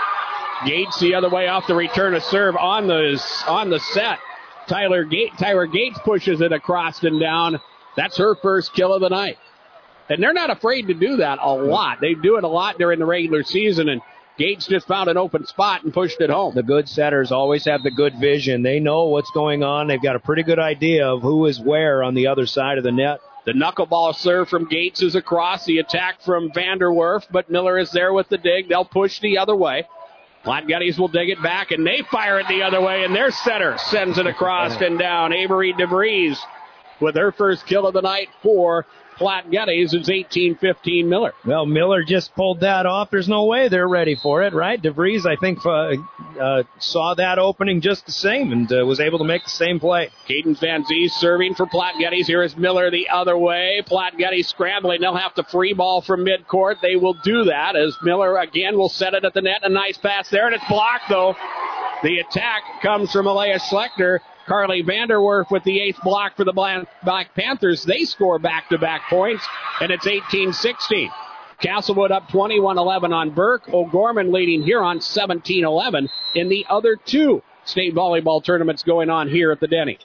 Gates the other way off the return of serve on the, on the set. Tyler Gate, Tyler Gates pushes it across and down. That's her first kill of the night. And they're not afraid to do that a lot. They do it a lot during the regular season, and Gates just found an open spot and pushed it home. The good setters always have the good vision. They know what's going on. They've got a pretty good idea of who is where on the other side of the net. The knuckleball serve from Gates is across. The attack from Vanderwerf, but Miller is there with the dig. They'll push the other way. Platte Geddes will dig it back, and they fire it the other way, and their setter sends it across and down. Avery DeVries with her first kill of the night for Platte Geddes. It's eighteen fifteen Miller. Well, Miller just pulled that off. There's no way they're ready for it, right? DeVries, I think, uh, uh, saw that opening just the same and uh, was able to make the same play. Cadence Van Zee serving for Platte Geddes. Here is Miller the other way. Platte Geddes scrambling. They'll have to free ball from midcourt. They will do that as Miller again will set it at the net. A nice pass there, and it's blocked, though. The attack comes from Alea Schlechter. Carly Vanderwerf with the eighth block for the Black Panthers. They score back-to-back points, and it's eighteen sixteen. Castlewood up twenty-one eleven on Burke. O'Gorman leading here on seventeen eleven in the other two state volleyball tournaments going on here at the Denny.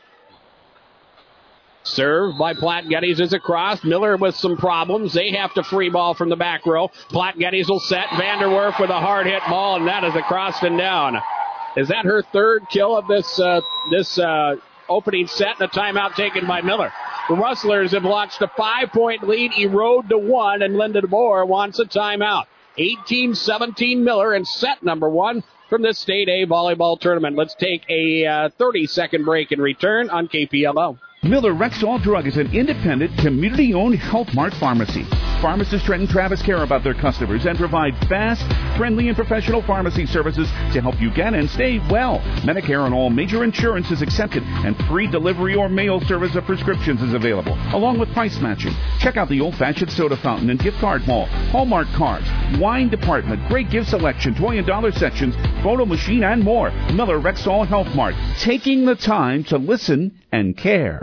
Serve by Platte Geddes is across. Miller with some problems. They have to free ball from the back row. Platte Geddes will set. Vanderwerf with a hard-hit ball, and that is across and down. Is that her third kill of this uh, this uh, opening set, and a timeout taken by Miller? The Rustlers have watched a five-point lead erode to one, and Linda DeBoer wants a timeout. eighteen seventeen Miller in set number one from this State A volleyball tournament. Let's take a uh, thirty-second break and return on K P L O. Miller Rexall Drug is an independent, community-owned Health Mart pharmacy. Pharmacists Trent and Travis care about their customers and provide fast, friendly, and professional pharmacy services to help you get and stay well. Medicare and all major insurance is accepted, and free delivery or mail service of prescriptions is available, along with price matching. Check out the old-fashioned soda fountain and gift card mall, Hallmark cards, wine department, great gift selection, toy and dollar sections, photo machine, and more. Miller Rexall Health Mart, taking the time to listen and care.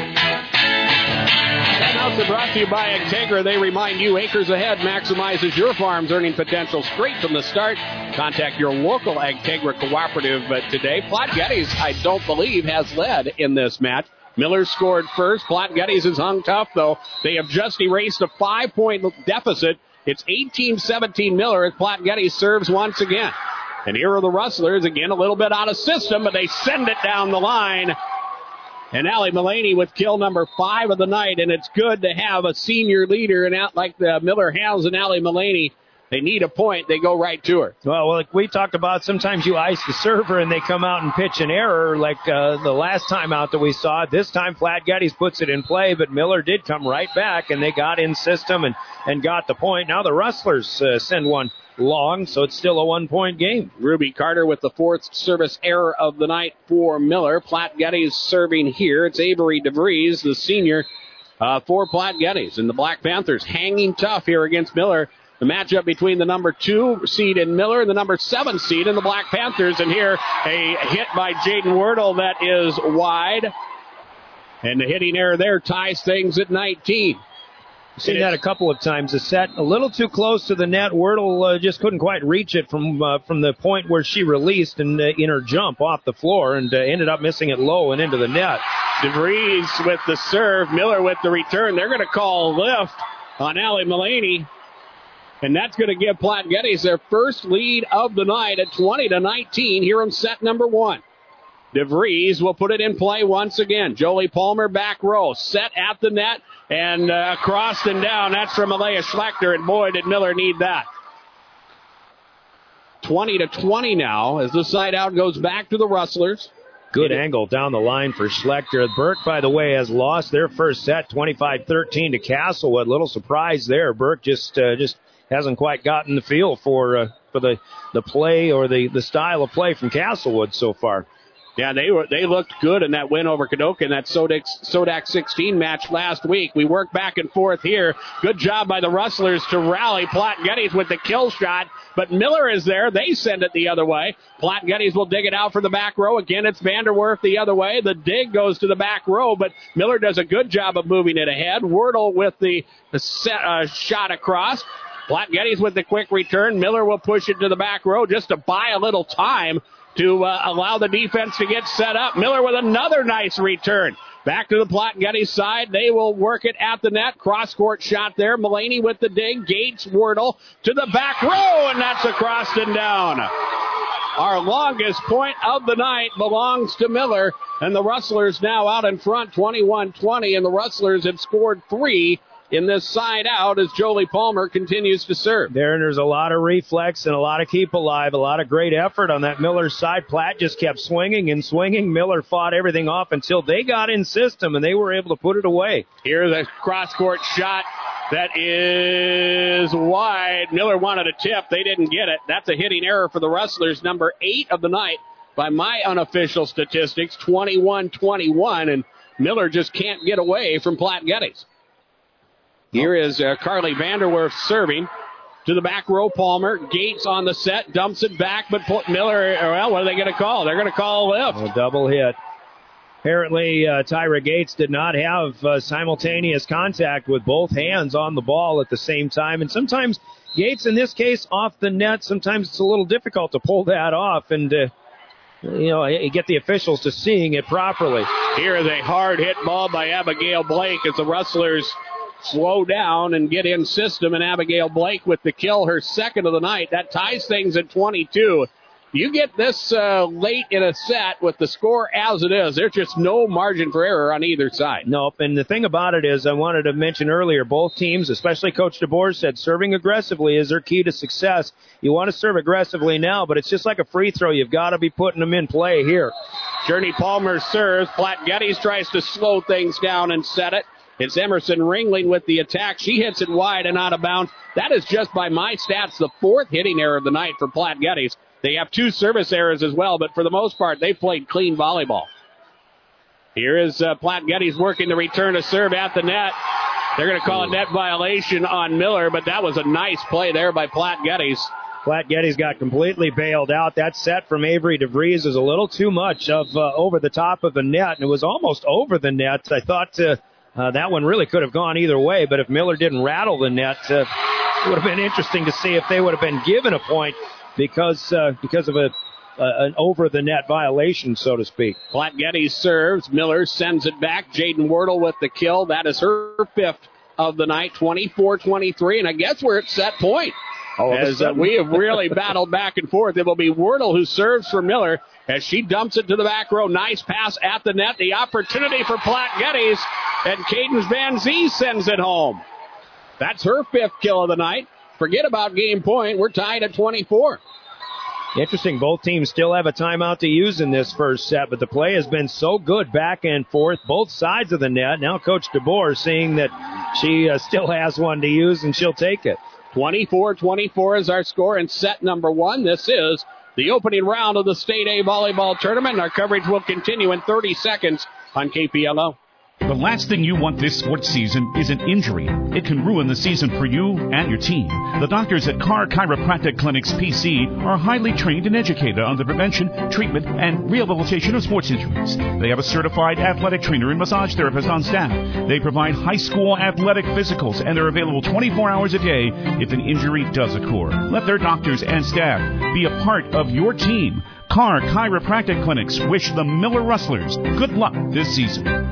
Brought to you by Integra. They remind you acres ahead maximizes your farm's earning potential straight from the start. Contact your local Integra cooperative today. Platte Geddes, I don't believe, has led in this match. Miller scored first. Platte Geddes has hung tough, though. They have just erased a five-point deficit. It's eighteen seventeen Miller as Platte Geddes serves once again. And here are the Rustlers, again a little bit out of system, but they send it down the line. And Allie Mullaney with kill number five of the night, and it's good to have a senior leader and out like the Miller Hounds and Allie Mullaney. They need a point, they go right to her. Well, like we talked about, sometimes you ice the server and they come out and pitch an error like uh, the last time out that we saw. This time Platte Geddes puts it in play, but Miller did come right back, and they got in system and, and got the point. Now the Rustlers uh, send one long, so it's still a one-point game. Ruby Carter with the fourth service error of the night for Miller. Platte Geddes serving here. It's Avery DeVries, the senior, uh, for Platte Geddes. And the Black Panthers hanging tough here against Miller. The matchup between the number two seed in Miller and the number seven seed in the Black Panthers. And here, a hit by Jaden Wordle that is wide. And the hitting error there ties things at nineteen. Seen that a couple of times. The set a little too close to the net. Wordle uh, just couldn't quite reach it from uh, from the point where she released and uh, in her jump off the floor, and uh, ended up missing it low and into the net. DeVries with the serve. Miller with the return. They're going to call a lift on Allie Mullaney, and that's going to give Platte Geddes their first lead of the night at twenty to nineteen here in set number one. DeVries will put it in play once again. Jolie Palmer back row, set at the net, and uh, across and down. That's from Alea Schlechter, and boy, did Miller need that. twenty to twenty now as the side out goes back to the Rustlers. Good angle down the line for Schlechter. Burke, by the way, has lost their first set, twenty-five thirteen to Castlewood. Little surprise there. Burke just uh, just hasn't quite gotten the feel for uh, for the, the play or the, the style of play from Castlewood so far. Yeah, they were they looked good in that win over Kadoka in that Sodak, Sodak sixteen match last week. We work back and forth here. Good job by the Rustlers to rally. Platte Geddes with the kill shot, but Miller is there. They send it the other way. Platte Geddes will dig it out for the back row. Again, it's Vanderwerf the other way. The dig goes to the back row, but Miller does a good job of moving it ahead. Wordle with the, the set, uh, shot across. Platte Geddes with the quick return. Miller will push it to the back row just to buy a little time to uh, allow the defense to get set up. Miller with another nice return. Back to the Platte Geddes side. They will work it at the net. Cross-court shot there. Mulaney with the dig. Gates, Wordle to the back row, and that's across and down. Our longest point of the night belongs to Miller, and the Rustlers now out in front, twenty-one twenty, and the Rustlers have scored three in this side out as Jolie Palmer continues to serve. There, there's a lot of reflex and a lot of keep alive, a lot of great effort on that Miller side. Platt just kept swinging and swinging. Miller fought everything off until they got in system, and they were able to put it away. Here's the cross-court shot that is wide. Miller wanted a tip. They didn't get it. That's a hitting error for the Rustlers, number eight of the night by my unofficial statistics, twenty-one twenty-one, and Miller just can't get away from Platte Geddes. Here is uh, Carly Vanderwerf serving to the back row. Palmer, Gates on the set, dumps it back, but put Miller, well, what are they going to call? They're going to call a lift. A double hit. Apparently, uh, Tyra Gates did not have uh, simultaneous contact with both hands on the ball at the same time. And sometimes Gates, in this case, off the net, sometimes it's a little difficult to pull that off and, uh, you know, get the officials to seeing it properly. Here is a hard hit ball by Abigail Blake as the Rustlers slow down and get in system, and Abigail Blake with the kill, her second of the night. That ties things at twenty-two. You get this uh, late in a set with the score as it is, there's just no margin for error on either side. Nope, and the thing about it is, I wanted to mention earlier, both teams, especially Coach DeBoer, said serving aggressively is their key to success. You want to serve aggressively now, but it's just like a free throw. You've got to be putting them in play here. Journey Palmer serves. Platte Geddes tries to slow things down and set it. It's Emerson Ringling with the attack. She hits it wide and out of bounds. That is just by my stats the fourth hitting error of the night for Platte Geddes. They have two service errors as well, but for the most part, they played clean volleyball. Here is uh, Platte Geddes working the return to serve at the net. They're going to call a net violation on Miller, but that was a nice play there by Platte Geddes. Platte Geddes got completely bailed out. That set from Avery DeVries is a little too much of uh, over the top of the net, and it was almost over the net. I thought uh, uh, that one really could have gone either way, but if Miller didn't rattle the net, uh, it would have been interesting to see if they would have been given a point because uh, because of a uh, an over-the-net violation, so to speak. Platte Geddes serves. Miller sends it back. Jaden Wordle with the kill. That is her fifth of the night, twenty-four twenty-three, and I guess we're at set point. Oh, as uh, we have really battled back and forth. It will be Wordle who serves for Miller as she dumps it to the back row. Nice pass at the net. The opportunity for Platte Geddes, and Cadence Van Zee sends it home. That's her fifth kill of the night. Forget about game point. We're tied at twenty-four. Interesting. Both teams still have a timeout to use in this first set, but the play has been so good back and forth, both sides of the net. Now Coach DeBoer seeing that she uh, still has one to use, and she'll take it. twenty-four twenty-four is our score in set number one. This is the opening round of the State A Volleyball Tournament. Our coverage will continue in thirty seconds on K P L O. The last thing you want this sports season is an injury. It can ruin the season for you and your team. The doctors at Carr Chiropractic Clinics P C are highly trained and educated on the prevention, treatment, and rehabilitation of sports injuries. They have a certified athletic trainer and massage therapist on staff. They provide high school athletic physicals, and they're available twenty-four hours a day if an injury does occur. Let their doctors and staff be a part of your team. Carr Chiropractic Clinics wish the Miller Rustlers good luck this season.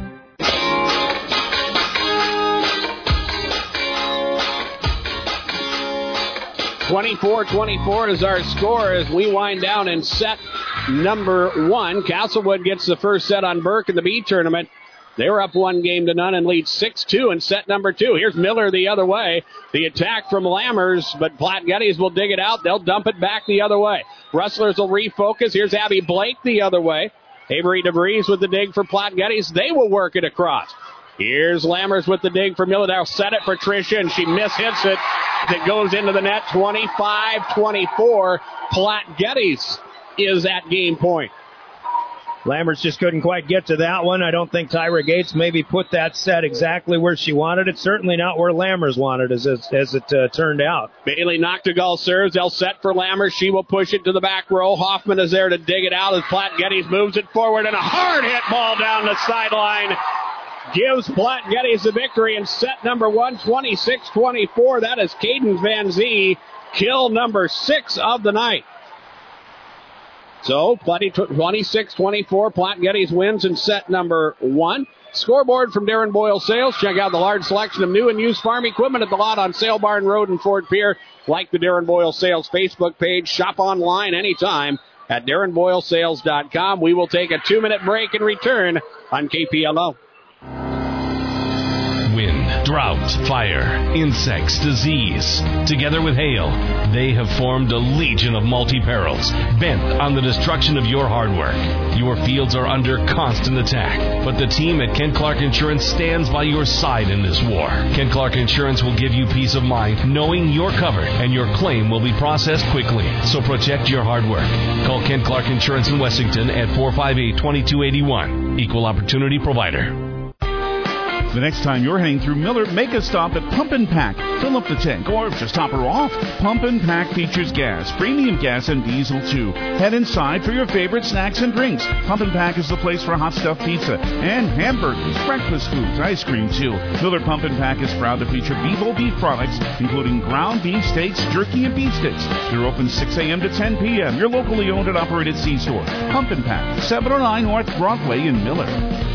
twenty-four twenty-four is our score as we wind down in set number one. Castlewood gets the first set on Burke in the B tournament. They were up one game to none and lead six two in set number two. Here's Miller the other way. The attack from Lammers, but Platte Geddes will dig it out. They'll dump it back the other way. Rustlers will refocus. Here's Abby Blake the other way. Avery DeVries with the dig for Platte Geddes. They will work it across. Here's Lammers with the dig for Miller. They'll set it for Tricia, and she mishits it. It goes into the net, twenty-five twenty-four. Platte Geddes is at game point. Lammers just couldn't quite get to that one. I don't think Tyra Gates maybe put that set exactly where she wanted it. Certainly not where Lammers wanted as it, as it uh, turned out. Bailey Noctegal serves. They'll set for Lammers. She will push it to the back row. Hoffman is there to dig it out as Platte Geddes moves it forward, and a hard hit ball down the sideline gives Platte Geddes the victory in set number one, twenty-six twenty-four. That is Caden Van Zee, kill number six of the night. So, twenty-six twenty-four, Platte Geddes wins in set number one. Scoreboard from Darren Boyle Sales. Check out the large selection of new and used farm equipment at the lot on Sale Barn Road in Fort Pierre. Like the Darren Boyle Sales Facebook page. Shop online anytime at darren boyle sales dot com. We will take a two-minute break and return on K P L O. Wind, drought, fire, insects, disease. Together with hail, they have formed a legion of multi-perils, bent on the destruction of your hard work. Your fields are under constant attack, but the team at Kent Clark Insurance stands by your side in this war. Kent Clark Insurance will give you peace of mind knowing you're covered and your claim will be processed quickly. So protect your hard work. Call Kent Clark Insurance in Wessington at four five eight, two two eight one. Equal Opportunity Provider. The next time you're heading through Miller, make a stop at Pump and Pack. Fill up the tank or just top her off. Pump and Pack features gas, premium gas, and diesel too. Head inside for your favorite snacks and drinks. Pump and Pack is the place for hot stuffed pizza and hamburgers, breakfast foods, ice cream too. Miller Pump and Pack is proud to feature Bevo beef products, including ground beef steaks, jerky, and beef sticks. They're open six a.m. to ten p.m. Your locally owned and operated C-store. Pump and Pack, seven oh nine North Broadway in Miller.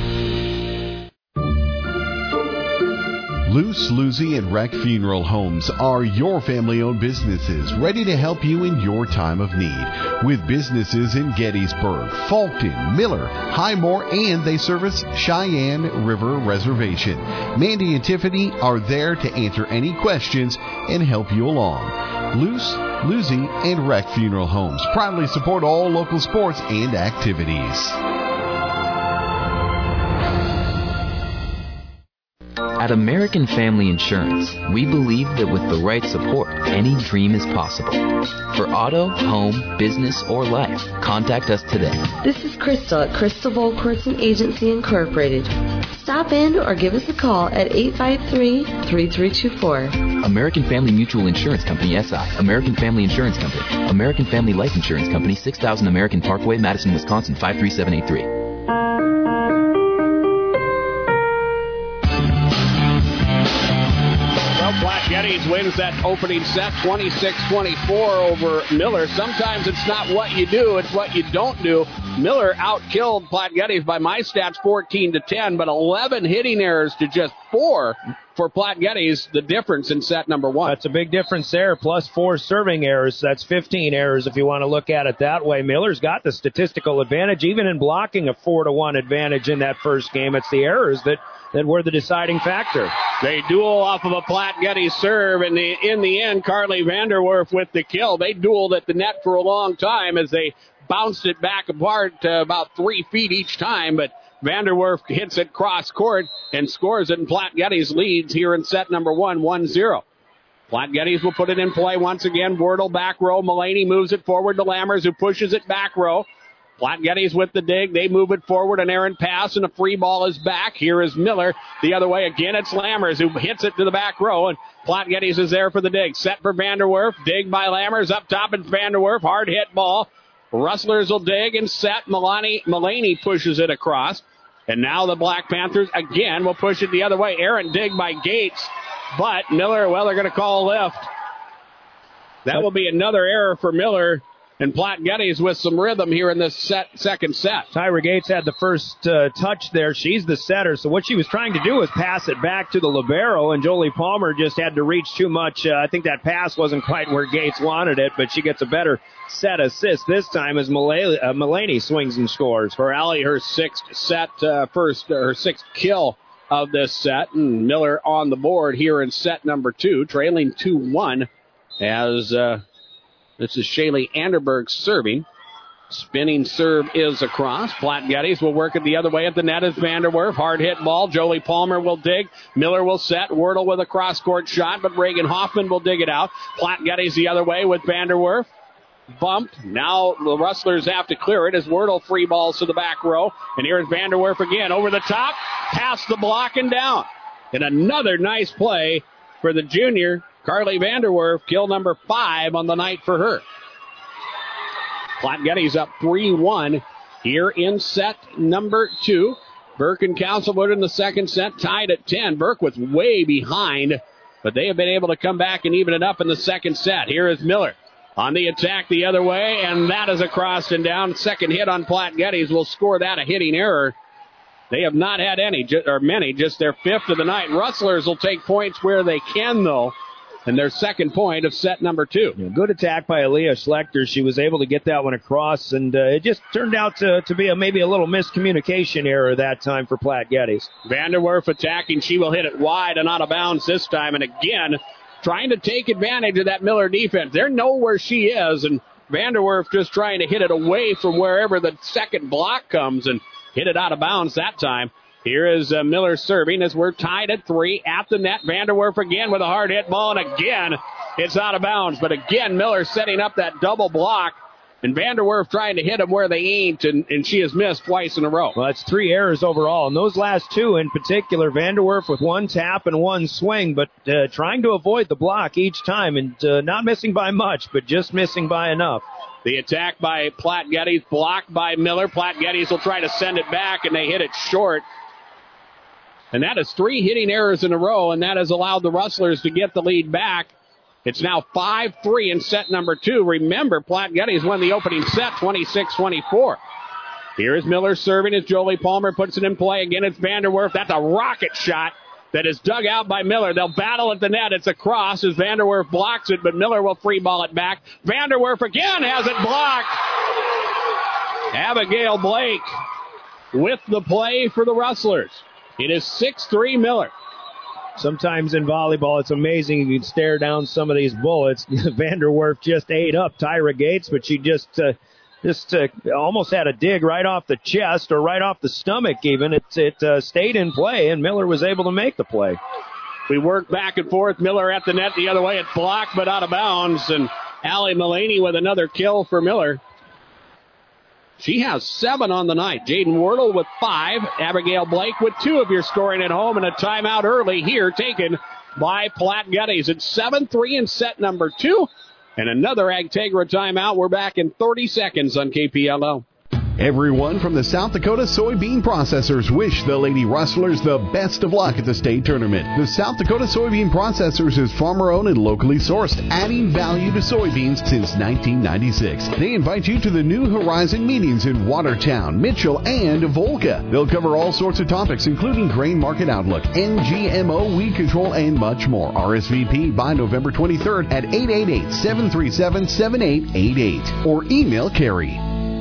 Luce, Lucy, and Wreck Funeral Homes are your family-owned businesses ready to help you in your time of need. With businesses in Gettysburg, Fulton, Miller, Highmore, and they service Cheyenne River Reservation. Mandy and Tiffany are there to answer any questions and help you along. Luce, Lucy, and Wreck Funeral Homes proudly support all local sports and activities. At American Family Insurance, we believe that with the right support, any dream is possible. For auto, home, business, or life, contact us today. This is Crystal at Crystal Volquartz and Agency Incorporated. Stop in or give us a call at eight five three, three three two four. American Family Mutual Insurance Company, S I. American Family Insurance Company. American Family Life Insurance Company, six thousand American Parkway, Madison, Wisconsin, five three seven eight three. Platte Geddes wins that opening set twenty-six twenty-four over Miller. Sometimes it's not what you do, it's what you don't do. Miller outkilled Platte Geddes by my stats fourteen to ten, but eleven hitting errors to just four for Platte Geddes, the difference in set number one. That's a big difference there, plus four serving errors. That's fifteen errors if you want to look at it that way. Miller's got the statistical advantage, even in blocking a four to one advantage in that first game. It's the errors that that were the deciding factor. They duel off of a Platte Geddes serve, and the, in the end, Carly Vanderwerf with the kill. They dueled at the net for a long time as they bounced it back apart uh, about three feet each time, but Vanderwerf hits it cross court and scores it, and Platte Geddes leads here in set number one, one zero. Platte Geddes will put it in play once again. Wordle back row. Mullaney moves it forward to Lammers, who pushes it back row. Platte Geddes with the dig. They move it forward. An errant pass, and a free ball is back. Here is Miller. The other way again, it's Lammers who hits it to the back row, and Platte Geddes is there for the dig. Set for Vanderwerf. Dig by Lammers. Up top, it's Vanderwerf. Hard hit ball. Rustlers will dig and set. Mullaney, Mullaney pushes it across. And now the Black Panthers again will push it the other way. Errant dig by Gates. But Miller, well, they're going to call a lift. That will be another error for Miller. And Platte Geddes with some rhythm here in this set, second set. Tyra Gates had the first uh, touch there. She's the setter. So what she was trying to do was pass it back to the libero, and Jolie Palmer just had to reach too much. Uh, I think that pass wasn't quite where Gates wanted it, but she gets a better set assist this time as Mulaney, uh, Mulaney swings and scores. For Allie, her sixth set, uh, first, uh, her sixth kill of this set. And Miller on the board here in set number two, trailing two one as... Uh, This is Shaylee Anderberg serving. Spinning serve is across. Platte Geddes will work it the other way at the net as Vanderwerf. Hard hit ball. Jolie Palmer will dig. Miller will set. Wordle with a cross-court shot, but Reagan Hoffman will dig it out. Platte Geddes the other way with Vanderwerf. Bumped. Now the Rustlers have to clear it as Wordle free balls to the back row. And here's Vanderwerf again. Over the top. Past the block and down. And another nice play for the junior. Carly Vanderwerf, kill number five on the night for her. Platte Geddes up three one here in set number two. Burke and Castlewood in the second set, tied at ten. Burke was way behind, but they have been able to come back and even it up in the second set. Here is Miller on the attack the other way, and that is across and down. Second hit on Platte Geddes will score that, a hitting error. They have not had any, or many, just their fifth of the night. Rustlers will take points where they can, though. And their second point of set number two. Yeah, good attack by Aaliyah Schlechter. She was able to get that one across, and uh, it just turned out to, to be a, maybe a little miscommunication error that time for Platte Geddes. Vanderwerf attacking. She will hit it wide and out of bounds this time. And again, trying to take advantage of that Miller defense. They know where she is, and Vanderwerf just trying to hit it away from wherever the second block comes and hit it out of bounds that time. Here is uh, Miller serving as we're tied at three at the net. Vanderwerf again with a hard hit ball, and again it's out of bounds. But again, Miller setting up that double block, and Vanderwerf trying to hit them where they ain't, and, and she has missed twice in a row. Well, that's three errors overall, and those last two in particular, Vanderwerf with one tap and one swing, but uh, trying to avoid the block each time, and uh, not missing by much, but just missing by enough. The attack by Platte Geddes, blocked by Miller. Platte Geddes will try to send it back, and they hit it short. And that is three hitting errors in a row, and that has allowed the Rustlers to get the lead back. It's now five three in set number two. Remember, Platte Geddes won the opening set twenty-six twenty-four. Here is Miller serving as Jolie Palmer puts it in play. Again, it's Vanderwerf. That's a rocket shot that is dug out by Miller. They'll battle at the net. It's a cross as Vanderwerf blocks it, but Miller will free ball it back. Vanderwerf again has it blocked. Abigail Blake with the play for the Rustlers. It is six three Miller. Sometimes in volleyball, it's amazing you can stare down some of these bullets. Vanderwerf just ate up Tyra Gates, but she just uh, just uh, almost had a dig right off the chest or right off the stomach even. It, it uh, stayed in play, and Miller was able to make the play. We work back and forth. Miller at the net the other way. It's blocked but out of bounds, and Allie Mulaney with another kill for Miller. She has seven on the night. Jaden Wardle with five. Abigail Blake with two if you're scoring at home. And a timeout early here taken by Platte Geddes. It's seven three in set number two. And another Agtegra timeout. We're back in thirty seconds on K P L O. Everyone from the South Dakota Soybean Processors wish the Lady Rustlers the best of luck at the state tournament. The South Dakota Soybean Processors is farmer-owned and locally sourced, adding value to soybeans since nineteen ninety-six. They invite you to the New Horizon meetings in Watertown, Mitchell, and Volca. They'll cover all sorts of topics, including grain market outlook, N G M O, weed control, and much more. R S V P by November twenty-third at eight eight eight, seven three seven, seven eight eight eight or email Carrie.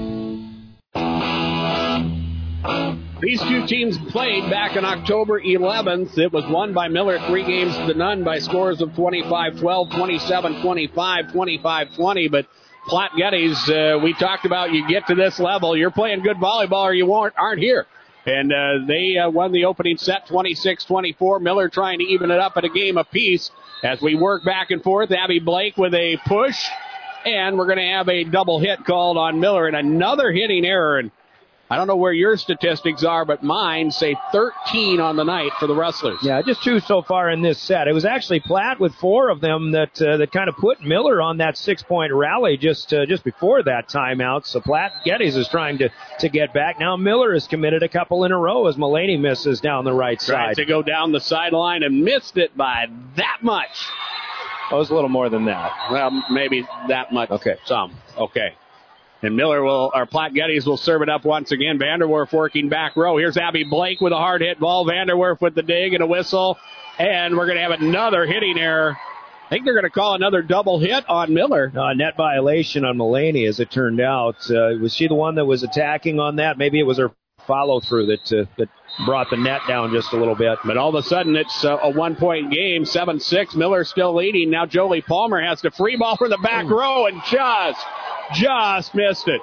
These two teams played back on October eleventh. It was won by Miller three games to none by scores of twenty-five twelve, twenty-seven twenty-five, twenty-five twenty. But Platte Geddes, uh, we talked about you get to this level, you're playing good volleyball or you aren't, aren't here. And uh, they uh, won the opening set twenty-six twenty-four. Miller trying to even it up at a game apiece as we work back and forth. Abby Blake with a push. And we're going to have a double hit called on Miller and another hitting error. And I don't know where your statistics are, but mine say thirteen on the night for the Rustlers. Yeah, just two so far in this set. It was actually Platte with four of them that uh, that kind of put Miller on that six-point rally just uh, just before that timeout. So Platte Geddes is trying to, to get back. Now Miller has committed a couple in a row as Mulaney misses down the right side. Tried to go down the sideline and missed it by that much. Oh, it was a little more than that. Well, maybe that much. Okay. Some. Okay. And Miller will, or Platte Geddes will serve it up once again. Vanderwerf working back row. Here's Abby Blake with a hard hit ball. Vanderwerf with the dig and a whistle. And we're going to have another hitting error. I think they're going to call another double hit on Miller. Uh, net violation on Mullaney, as it turned out. Uh, was she the one that was attacking on that? Maybe it was her follow-through that uh, that brought the net down just a little bit. But all of a sudden, it's uh, a one-point game, seven six. Miller still leading. Now Jolie Palmer has to free ball for the back mm. row and just, just missed it.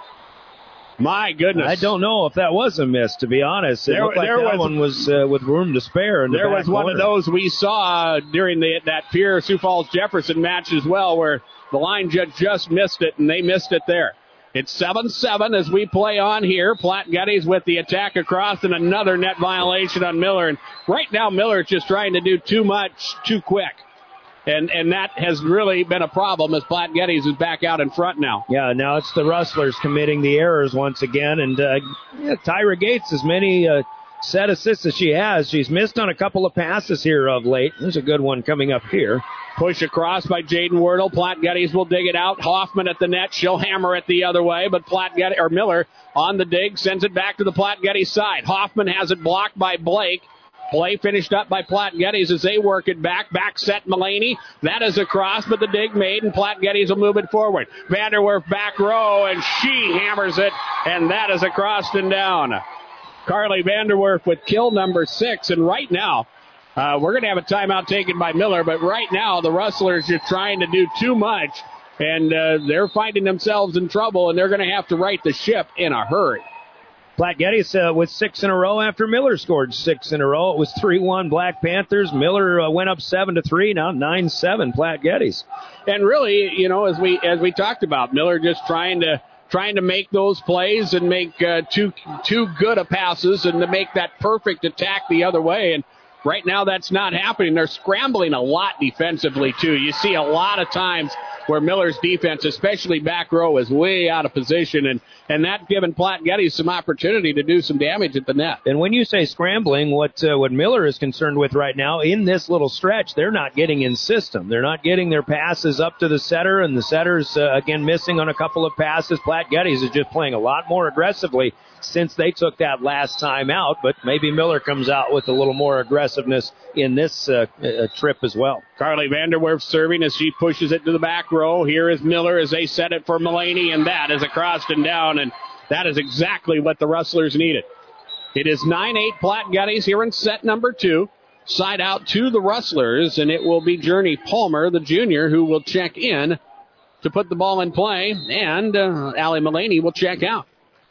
My goodness. I don't know if that was a miss, to be honest. It there, looked like there that was, one was uh, with room to spare. In the there back was one corner. of those we saw during the, that Pierre Sioux Falls Jefferson match as well, where the line judge just missed it, and they missed it there. It's seven seven as we play on here. Platte Geddes with the attack across and another net violation on Miller. And right now, Miller's just trying to do too much too quick. And and that has really been a problem as Platte Geddes is back out in front now. Yeah, now it's the Rustlers committing the errors once again. And uh, yeah, Tyra Gates, as many uh, set assists as she has, she's missed on a couple of passes here of late. There's a good one coming up here. Push across by Jaden Wordle. Platte Geddes will dig it out. Hoffman at the net. She'll hammer it the other way, but Platte Geddes, or Miller on the dig sends it back to the Platte Geddes side. Hoffman has it blocked by Blake. Play finished up by Platte Geddes as they work it back. Back set Mullaney. That is across, but the dig made, and Platte Geddes will move it forward. Vanderwerf back row, and she hammers it, and that is across and down. Carly Vanderwerf with kill number six, and right now, uh, we're going to have a timeout taken by Miller, but right now the Rustlers are trying to do too much, and uh, they're finding themselves in trouble, and they're going to have to right the ship in a hurry. Platte Geddes uh, with six in a row after Miller scored six in a row. It was three one Black Panthers. Miller uh, went up seven to three, now nine seven Platte Geddes. And really, you know, as we as we talked about, Miller just trying to trying to make those plays and make uh, too too good a passes and to make that perfect attack the other way. And right now that's not happening. They're scrambling a lot defensively, too. You see a lot of times where Miller's defense, especially back row, is way out of position, and, and that giving Platte Geddes some opportunity to do some damage at the net. And when you say scrambling, what uh, what Miller is concerned with right now, in this little stretch, they're not getting in system. They're not getting their passes up to the setter, and the setter's, uh, again, missing on a couple of passes. Platte Geddes is just playing a lot more aggressively since they took that last time out, but maybe Miller comes out with a little more aggressiveness in this uh, uh, trip as well. Carly Vanderwerf serving as she pushes it to the back row. Here is Miller as they set it for Mullaney, and that is across and down, and that is exactly what the Rustlers needed. It is nine eight Platte Geddes here in set number two. Side out to the Rustlers, and it will be Journey Palmer, the junior, who will check in to put the ball in play, and uh, Allie Mullaney will check out.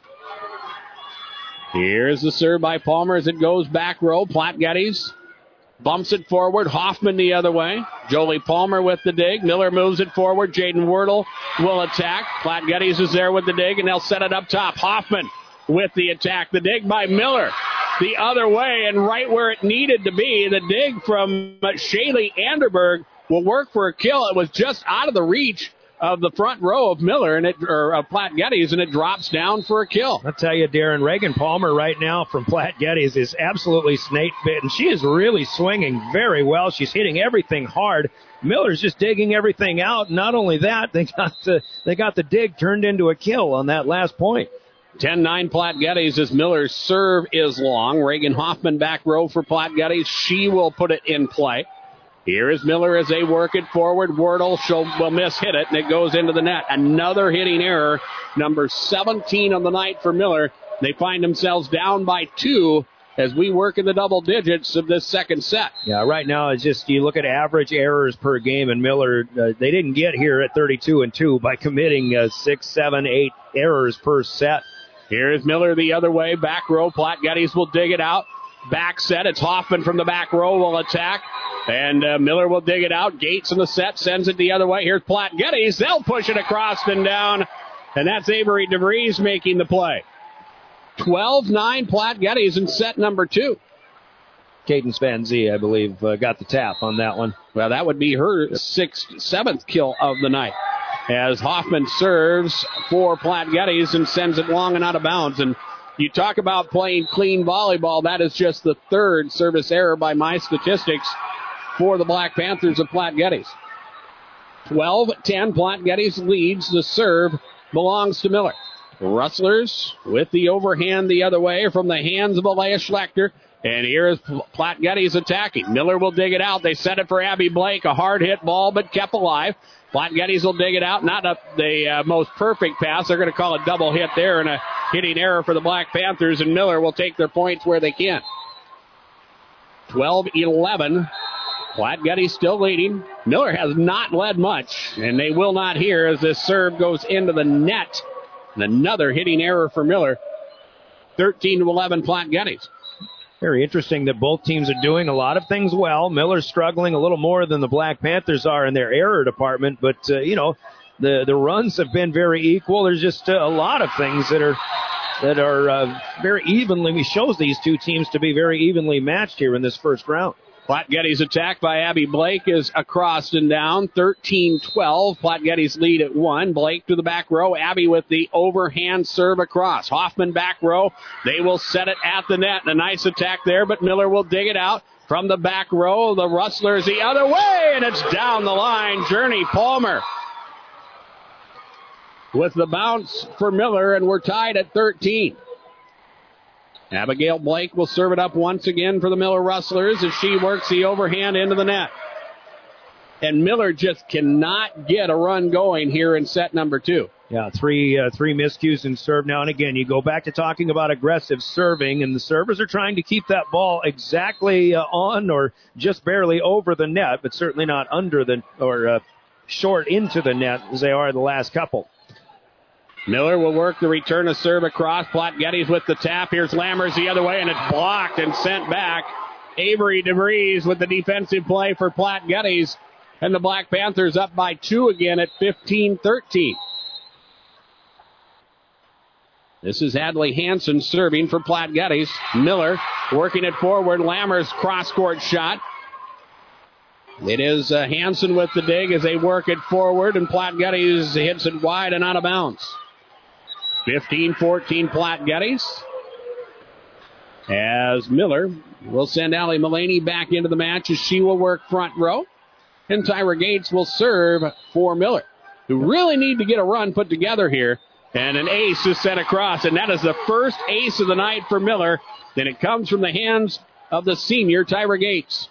Here's the serve by Palmer as it goes back row. Platte Geddes bumps it forward. Hoffman the other way. Jolie Palmer with the dig. Miller moves it forward. Jaden Wordle will attack. Platte Geddes is there with the dig, and they'll set it up top. Hoffman with the attack. The dig by Miller the other way, and right where it needed to be. The dig from Shaylee Anderberg will work for a kill. It was just out of the reach of the front row of Miller and it or of Platte Geddes, and it drops down for a kill. I'll tell you, Darren, Reagan Palmer right now from Platte Geddes is absolutely snake bitten. She is really swinging very well. She's hitting everything hard. Miller's just digging everything out. Not only that, they got the, they got the dig turned into a kill on that last point. ten nine Platte Geddes as Miller's serve is long. Reagan Hoffman back row for Platte Geddes. She will put it in play. Here is Miller as they work it forward. Wordle she'll, will miss hit it, and it goes into the net. Another hitting error, number seventeen on the night for Miller. They find themselves down by two as we work in the double digits of this second set. Yeah, right now it's just you look at average errors per game, and Miller, uh, they didn't get here at thirty-two and two by committing uh, six, seven, eight errors per set. Here is Miller the other way, back row. Platte Geddes will dig it out. Back set, it's Hoffman from the back row will attack. And uh, Miller will dig it out. Gates in the set, sends it the other way. Here's Platte Geddes. They'll push it across and down. And that's Avery DeVries making the play. twelve nine Platte Geddes in set number two. Cadence Van Zee, I believe, uh, got the tap on that one. Well, that would be her sixth, seventh kill of the night. As Hoffman serves for Platte Geddes and sends it long and out of bounds. And you talk about playing clean volleyball. That is just the third service error by my statistics for the Black Panthers of Platte Geddes. twelve ten Platte Geddes leads the serve belongs to Miller. Rustlers with the overhand the other way from the hands of Alea Schlechter. And here is Platte Geddes attacking. Miller will dig it out. They set it for Abby Blake. A hard hit ball, but kept alive. Platte Geddes will dig it out. Not a, the uh, most perfect pass. They're going to call a double hit there and a hitting error for the Black Panthers. And Miller will take their points where they can. twelve eleven. Platte Geddes still leading. Miller has not led much, and they will not here as this serve goes into the net. And another hitting error for Miller. thirteen to eleven, Platte Geddes. Very interesting that both teams are doing a lot of things well. Miller's struggling a little more than the Black Panthers are in their error department, but, uh, you know, the, the runs have been very equal. There's just uh, a lot of things that are that are uh, very evenly, shows these two teams to be very evenly matched here in this first round. Platte Geddes' attack by Abby Blake is across and down, thirteen twelve. Platte Geddes lead at one. Blake to the back row. Abby with the overhand serve across. Hoffman back row. They will set it at the net. A nice attack there, but Miller will dig it out from the back row. The Rustlers the other way, and it's down the line. Journey Palmer with the bounce for Miller, and we're tied at thirteen. Abigail Blake will serve it up once again for the Miller Rustlers as she works the overhand into the net. And Miller just cannot get a run going here in set number two. Yeah, three uh, three miscues in serve now. And again, you go back to talking about aggressive serving, and the servers are trying to keep that ball exactly uh, on or just barely over the net, but certainly not under the or uh, short into the net as they are the last couple. Miller will work the return of serve across. Platte Geddes with the tap. Here's Lammers the other way, and it's blocked and sent back. Avery DeVries with the defensive play for Platte Geddes. And the Black Panthers up by two again at fifteen thirteen. This is Hadley Hansen serving for Platte Geddes. Miller working it forward. Lammers cross-court shot. It is uh, Hansen with the dig as they work it forward, and Platte Geddes hits it wide and out of bounds. fifteen fourteen Platte Geddes. As Miller will send Allie Mullaney back into the match as she will work front row. And Tyra Gates will serve for Miller, who really need to get a run put together here. And an ace is sent across, and that is the first ace of the night for Miller. Then it comes from the hands of the senior, Tyra Gates.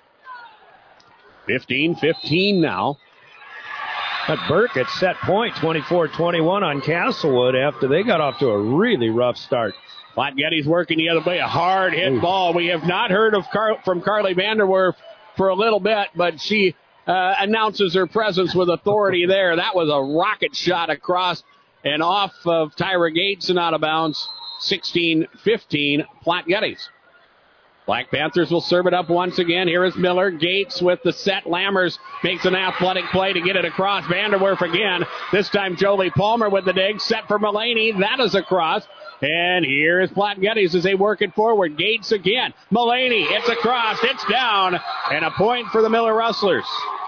fifteen fifteen now. But Burke at set point, twenty-four twenty-one on Castlewood after they got off to a really rough start. Platte Geddes working the other way, a hard hit Ooh. ball. We have not heard of Car- from Carly Vanderwerf for a little bit, but she uh, announces her presence with authority there. That was a rocket shot across and off of Tyra Gates and out of bounds. sixteen fifteen Platte Geddes. Black Panthers will serve it up once again. Here is Miller. Gates with the set. Lammers makes an athletic play to get it across. Vanderwerf again. This time Jolie Palmer with the dig. Set for Mullaney. That is across. And here is Platte Geddes as they work it forward. Gates again. Mullaney. It's across. It's down. And a point for the Miller Rustlers.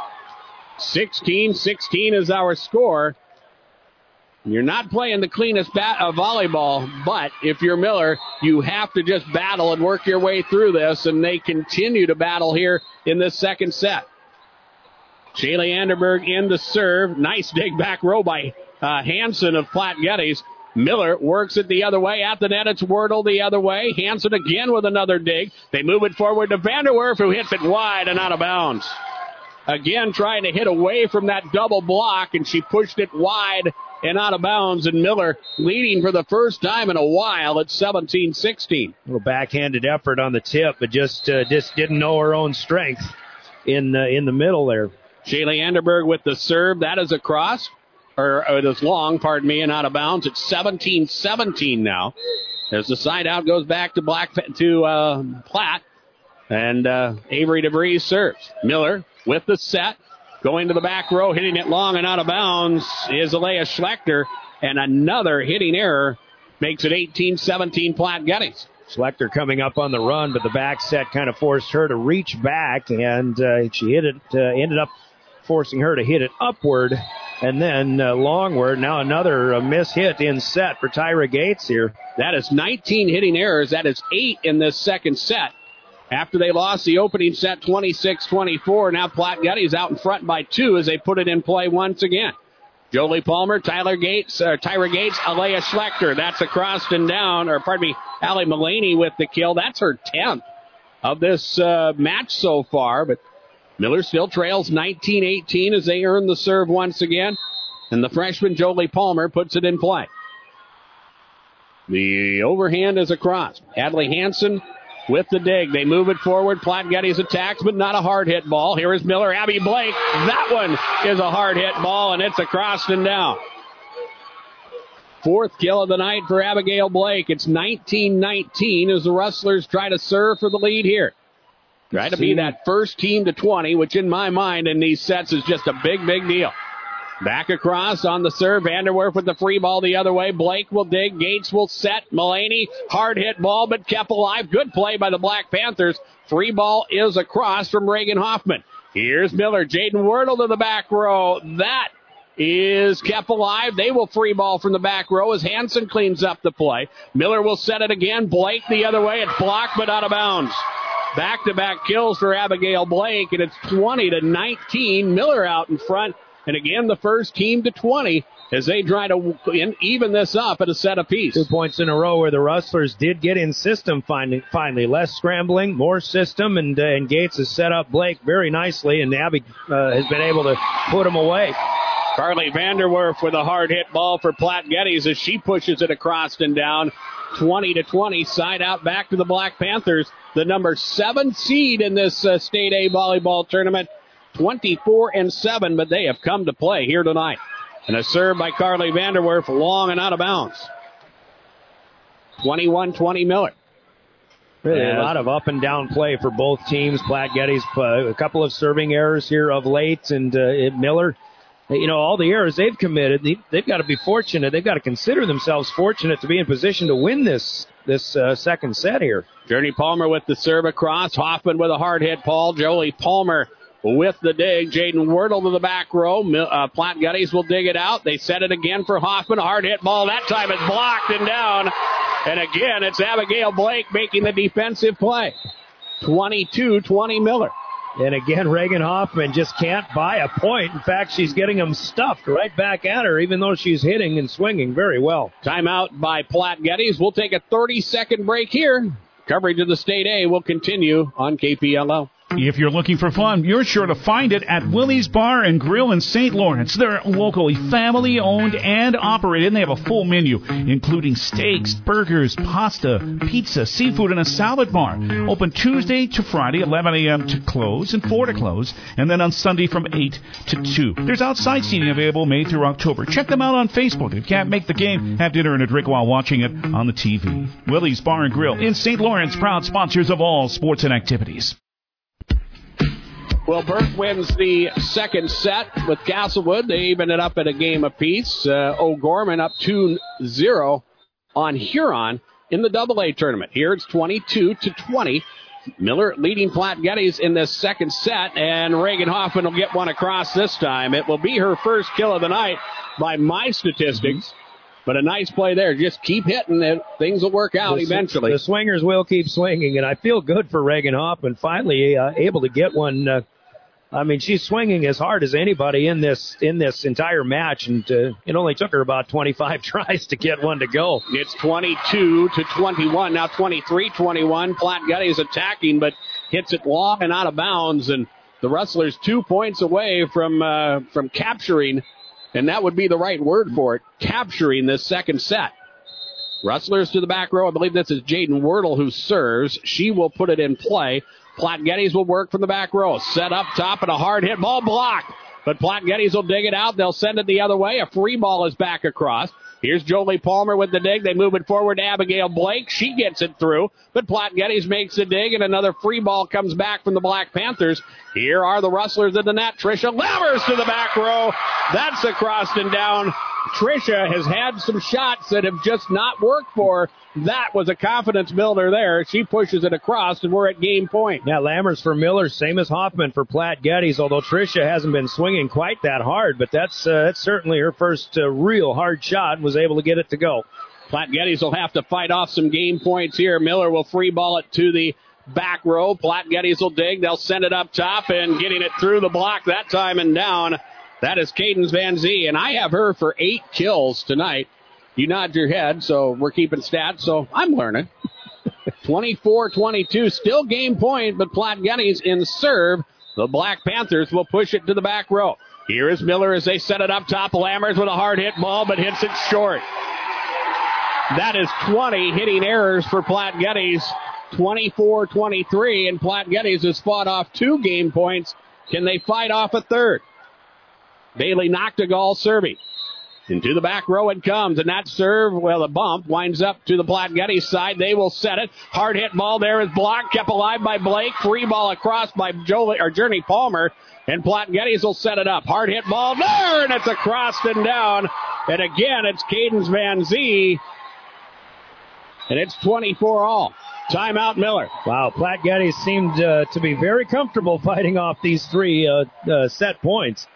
sixteen sixteen is our score. You're not playing the cleanest bat of volleyball, but if you're Miller, you have to just battle and work your way through this, and they continue to battle here in this second set. Shaylee Anderberg in the serve. Nice dig back row by uh, Hansen of Platte Geddes. Miller works it the other way. At the net, it's Wordle the other way. Hansen again with another dig. They move it forward to Vanderwerf, who hits it wide and out of bounds. Again, trying to hit away from that double block, and she pushed it wide and out of bounds, and Miller leading for the first time in a while at seventeen sixteen. A little backhanded effort on the tip, but just uh, just didn't know her own strength in uh, in the middle there. Shaylee Anderberg with the serve. That is across, or, or it is long, pardon me, and out of bounds. It's seventeen seventeen now. As the side out goes back to Black to uh, Platte, and uh, Avery DeVries serves. Miller with the set. Going to the back row, hitting it long and out of bounds is Alea Schlechter. And another hitting error makes it eighteen seventeen Platte Geddes. Schlechter coming up on the run, but the back set kind of forced her to reach back, and uh, she hit it, uh, ended up forcing her to hit it upward and then uh, longward. Now another uh, miss hit in set for Tyra Gates here. That is nineteen hitting errors. That is eight in this second set. After they lost the opening set twenty-six twenty-four, now Platte Geddes out in front by two as they put it in play once again. Jolie Palmer, Tyler Gates, uh, Tyra Gates, Alea Schlechter. That's across and down, or pardon me, Allie Mullaney with the kill. That's her tenth of this uh, match so far, but Miller still trails nineteen eighteen as they earn the serve once again, and the freshman Jolie Palmer puts it in play. The overhand is across. Adley Hansen with the dig. They move it forward. Platte Geddes attacks, but not a hard hit ball. Here is Miller. Abby Blake. That one is a hard hit ball, and it's across and down. Fourth kill of the night for Abigail Blake. It's nineteen nineteen as the Rustlers try to serve for the lead here. Try to be that first team to twenty, which in my mind in these sets is just a big, big deal. Back across on the serve. Vanderwerf with the free ball the other way. Blake will dig. Gates will set. Mullaney, hard hit ball, but kept alive. Good play by the Black Panthers. Free ball is across from Reagan Hoffman. Here's Miller. Jaden Wordle to the back row. That is kept alive. They will free ball from the back row as Hansen cleans up the play. Miller will set it again. Blake the other way. It's blocked, but out of bounds. Back-to-back kills for Abigail Blake, and it's twenty to nineteen. Miller out in front. And again, the first team to twenty as they try to even this up at a set apiece. Two points in a row where the Rustlers did get in system finally. finally. Less scrambling, more system, and, uh, and Gates has set up Blake very nicely, and Abby uh, has been able to put him away. Carly Vanderwerf with a hard hit ball for Platte Geddes as she pushes it across and down. twenty to twenty, side out back to the Black Panthers. The number seven seed in this uh, State A volleyball tournament. twenty-four and seven, but they have come to play here tonight. And a serve by Carly Vanderwerf, long and out of bounds. twenty-one twenty Miller. Really a lot of up and down play for both teams. Platte Geddes, uh, a couple of serving errors here of late, and uh, Miller, you know, all the errors they've committed, they, they've got to be fortunate. They've got to consider themselves fortunate to be in position to win this this uh, second set here. Journey Palmer with the serve across. Hoffman with a hard hit, Paul. Jolie Palmer with the dig. Jaden Wordle to the back row. Uh, Platte Geddes will dig it out. They set it again for Hoffman. A hard hit ball. That time it's blocked and down. And again, it's Abigail Blake making the defensive play. twenty-two twenty Miller. And again, Reagan Hoffman just can't buy a point. In fact, she's getting them stuffed right back at her, even though she's hitting and swinging very well. Timeout by Platte Geddes. We'll take a thirty-second break here. Coverage of the State A will continue on K P L O. If you're looking for fun, you're sure to find it at Willie's Bar and Grill in Saint Lawrence. They're locally family-owned and operated, and they have a full menu, including steaks, burgers, pasta, pizza, seafood, and a salad bar. Open Tuesday to Friday, eleven a.m. to close and four to close, and then on Sunday from eight to two. There's outside seating available May through October. Check them out on Facebook. If you can't make the game, have dinner and a drink while watching it on the T V. Willie's Bar and Grill in Saint Lawrence, proud sponsors of all sports and activities. Well, Burke wins the second set with Castlewood. They even it up at a game apiece. Uh, O'Gorman up two zero on Huron in the double A tournament. Here it's twenty-two to twenty. Miller leading Platte Geddes in this second set, and Reagan Hoffman will get one across this time. It will be her first kill of the night by my statistics. Mm-hmm. But a nice play there. Just keep hitting it. Things will work out the, eventually. The swingers will keep swinging, and I feel good for Reagan Hoffman finally uh, able to get one. Uh, I mean, she's swinging as hard as anybody in this in this entire match, and uh, it only took her about twenty-five tries to get one to go. It's twenty-two to twenty-one. Now twenty-three twenty-one. Platte Geddes attacking, but hits it long and out of bounds, and the Rustlers two points away from uh, from capturing. And that would be the right word for it, capturing this second set. Rustlers to the back row. I believe this is Jaden Wordle who serves. She will put it in play. Platte Geddes will work from the back row. Set up top and a hard hit ball blocked. But Platte Geddes will dig it out. They'll send it the other way. A free ball is back across. Here's Jolie Palmer with the dig. They move it forward to Abigail Blake. She gets it through. But Platte Geddes makes the dig, and another free ball comes back from the Black Panthers. Here are the Rustlers in the net. Tricia Lammers to the back row. That's across and down. Tricia has had some shots that have just not worked for her. That was a confidence builder there. She pushes it across, and we're at game point. Yeah, Lammers for Miller, same as Hoffman for Platte Geddes, although Tricia hasn't been swinging quite that hard, but that's uh, that's certainly her first uh, real hard shot and was able to get it to go. Platte Geddes will have to fight off some game points here. Miller will free ball it to the back row. Platte Geddes will dig. They'll send it up top, and getting it through the block that time and down That is Cadence Van Zee, and I have her for eight kills tonight. You nod your head, so we're keeping stats, so I'm learning. twenty-four twenty-two, still game point, but Platte Geddes in serve. The Black Panthers will push it to the back row. Here is Miller as they set it up top. Lammers with a hard hit ball, but hits it short. That is twenty hitting errors for Platte Geddes. twenty-four twenty-three, and Platte Geddes has fought off two game points. Can they fight off a third? Bailey Noctegal serving. Into the back row it comes, and that serve, well, the bump winds up to the Platte Geddes side. They will set it. Hard hit ball there is blocked, kept alive by Blake. Free ball across by Jolie, or Journey Palmer, and Platte Geddes will set it up. Hard hit ball there, and it's across and down. And again, it's Cadence Van Zee, and it's twenty-four all. Timeout, Miller. Wow, Platte Geddes seemed uh, to be very comfortable fighting off these three uh, uh, set points.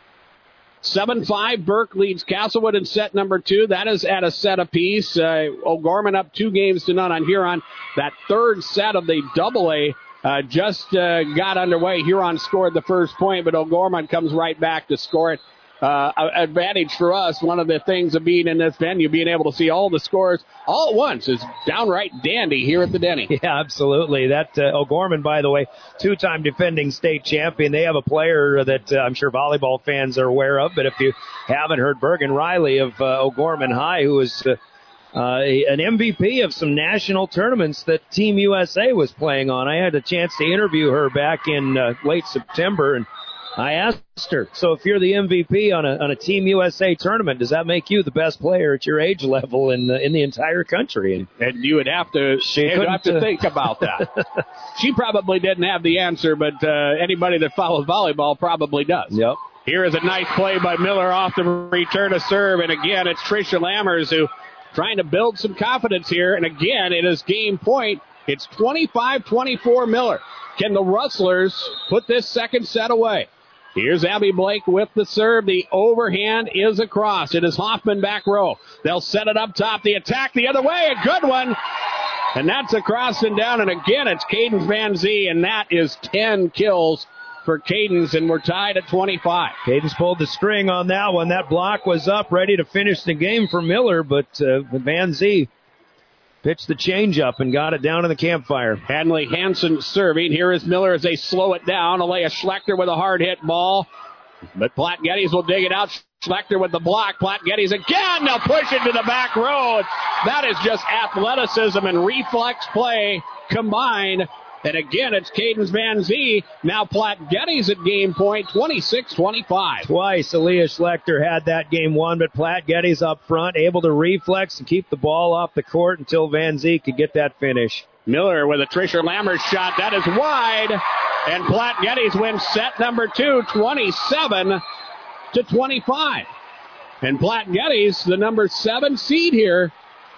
seven five, Burke leads Castlewood in set number two. That is at a set apiece. Uh, O'Gorman up two games to none on Huron. That third set of the double A uh, just uh, got underway. Huron scored the first point, but O'Gorman comes right back to score it. Uh, advantage for us, one of the things of being in this venue, being able to see all the scores all at once is downright dandy here at the Denny. Yeah, absolutely. That uh, O'Gorman, by the way, two-time defending state champion. They have a player that uh, I'm sure volleyball fans are aware of, but if you haven't heard, Bergen Riley of uh, O'Gorman High, who is uh, uh, an M V P of some national tournaments that Team U S A was playing on. I had a chance to interview her back in uh, late September, and I asked her, so if you're the M V P on a on a Team U S A tournament, does that make you the best player at your age level in the, in the entire country? And, and you would have to, you'd have to uh, think about that. She probably didn't have the answer, but uh, anybody that follows volleyball probably does. Yep. Here is a nice play by Miller off the return of serve, and again, it's Tricia Lammers who trying to build some confidence here, and again, it is game point. It's twenty-five twenty-four Miller. Can the Rustlers put this second set away? Here's Abby Blake with the serve. The overhand is across. It is Hoffman back row. They'll set it up top. The attack the other way. A good one. And that's across and down. And again, it's Cadence Van Zee. And that is ten kills for Cadence. And we're tied at twenty-five. Cadence pulled the string on that one. That block was up, ready to finish the game for Miller. But uh, Van Zee pitched the changeup and got it down to the campfire. Hanley Hansen serving. Here is Miller as they slow it down. Alea Schlechter with a hard hit ball. But Platte Geddes will dig it out. Schlechter with the block. Platte Geddes again. They'll push it to the back row. That is just athleticism and reflex play combined. And again, it's Cadence Van Zee. Now Platte Geddes at game point, twenty-six twenty-five. Twice Alea Schlechter had that game won, but Platte Geddes up front, able to reflex and keep the ball off the court until Van Zee could get that finish. Miller with a Tricia Lammers shot. That is wide. And Platte Geddes wins set number two, twenty-seven to twenty-five. And Platte Geddes, the number seven seed here,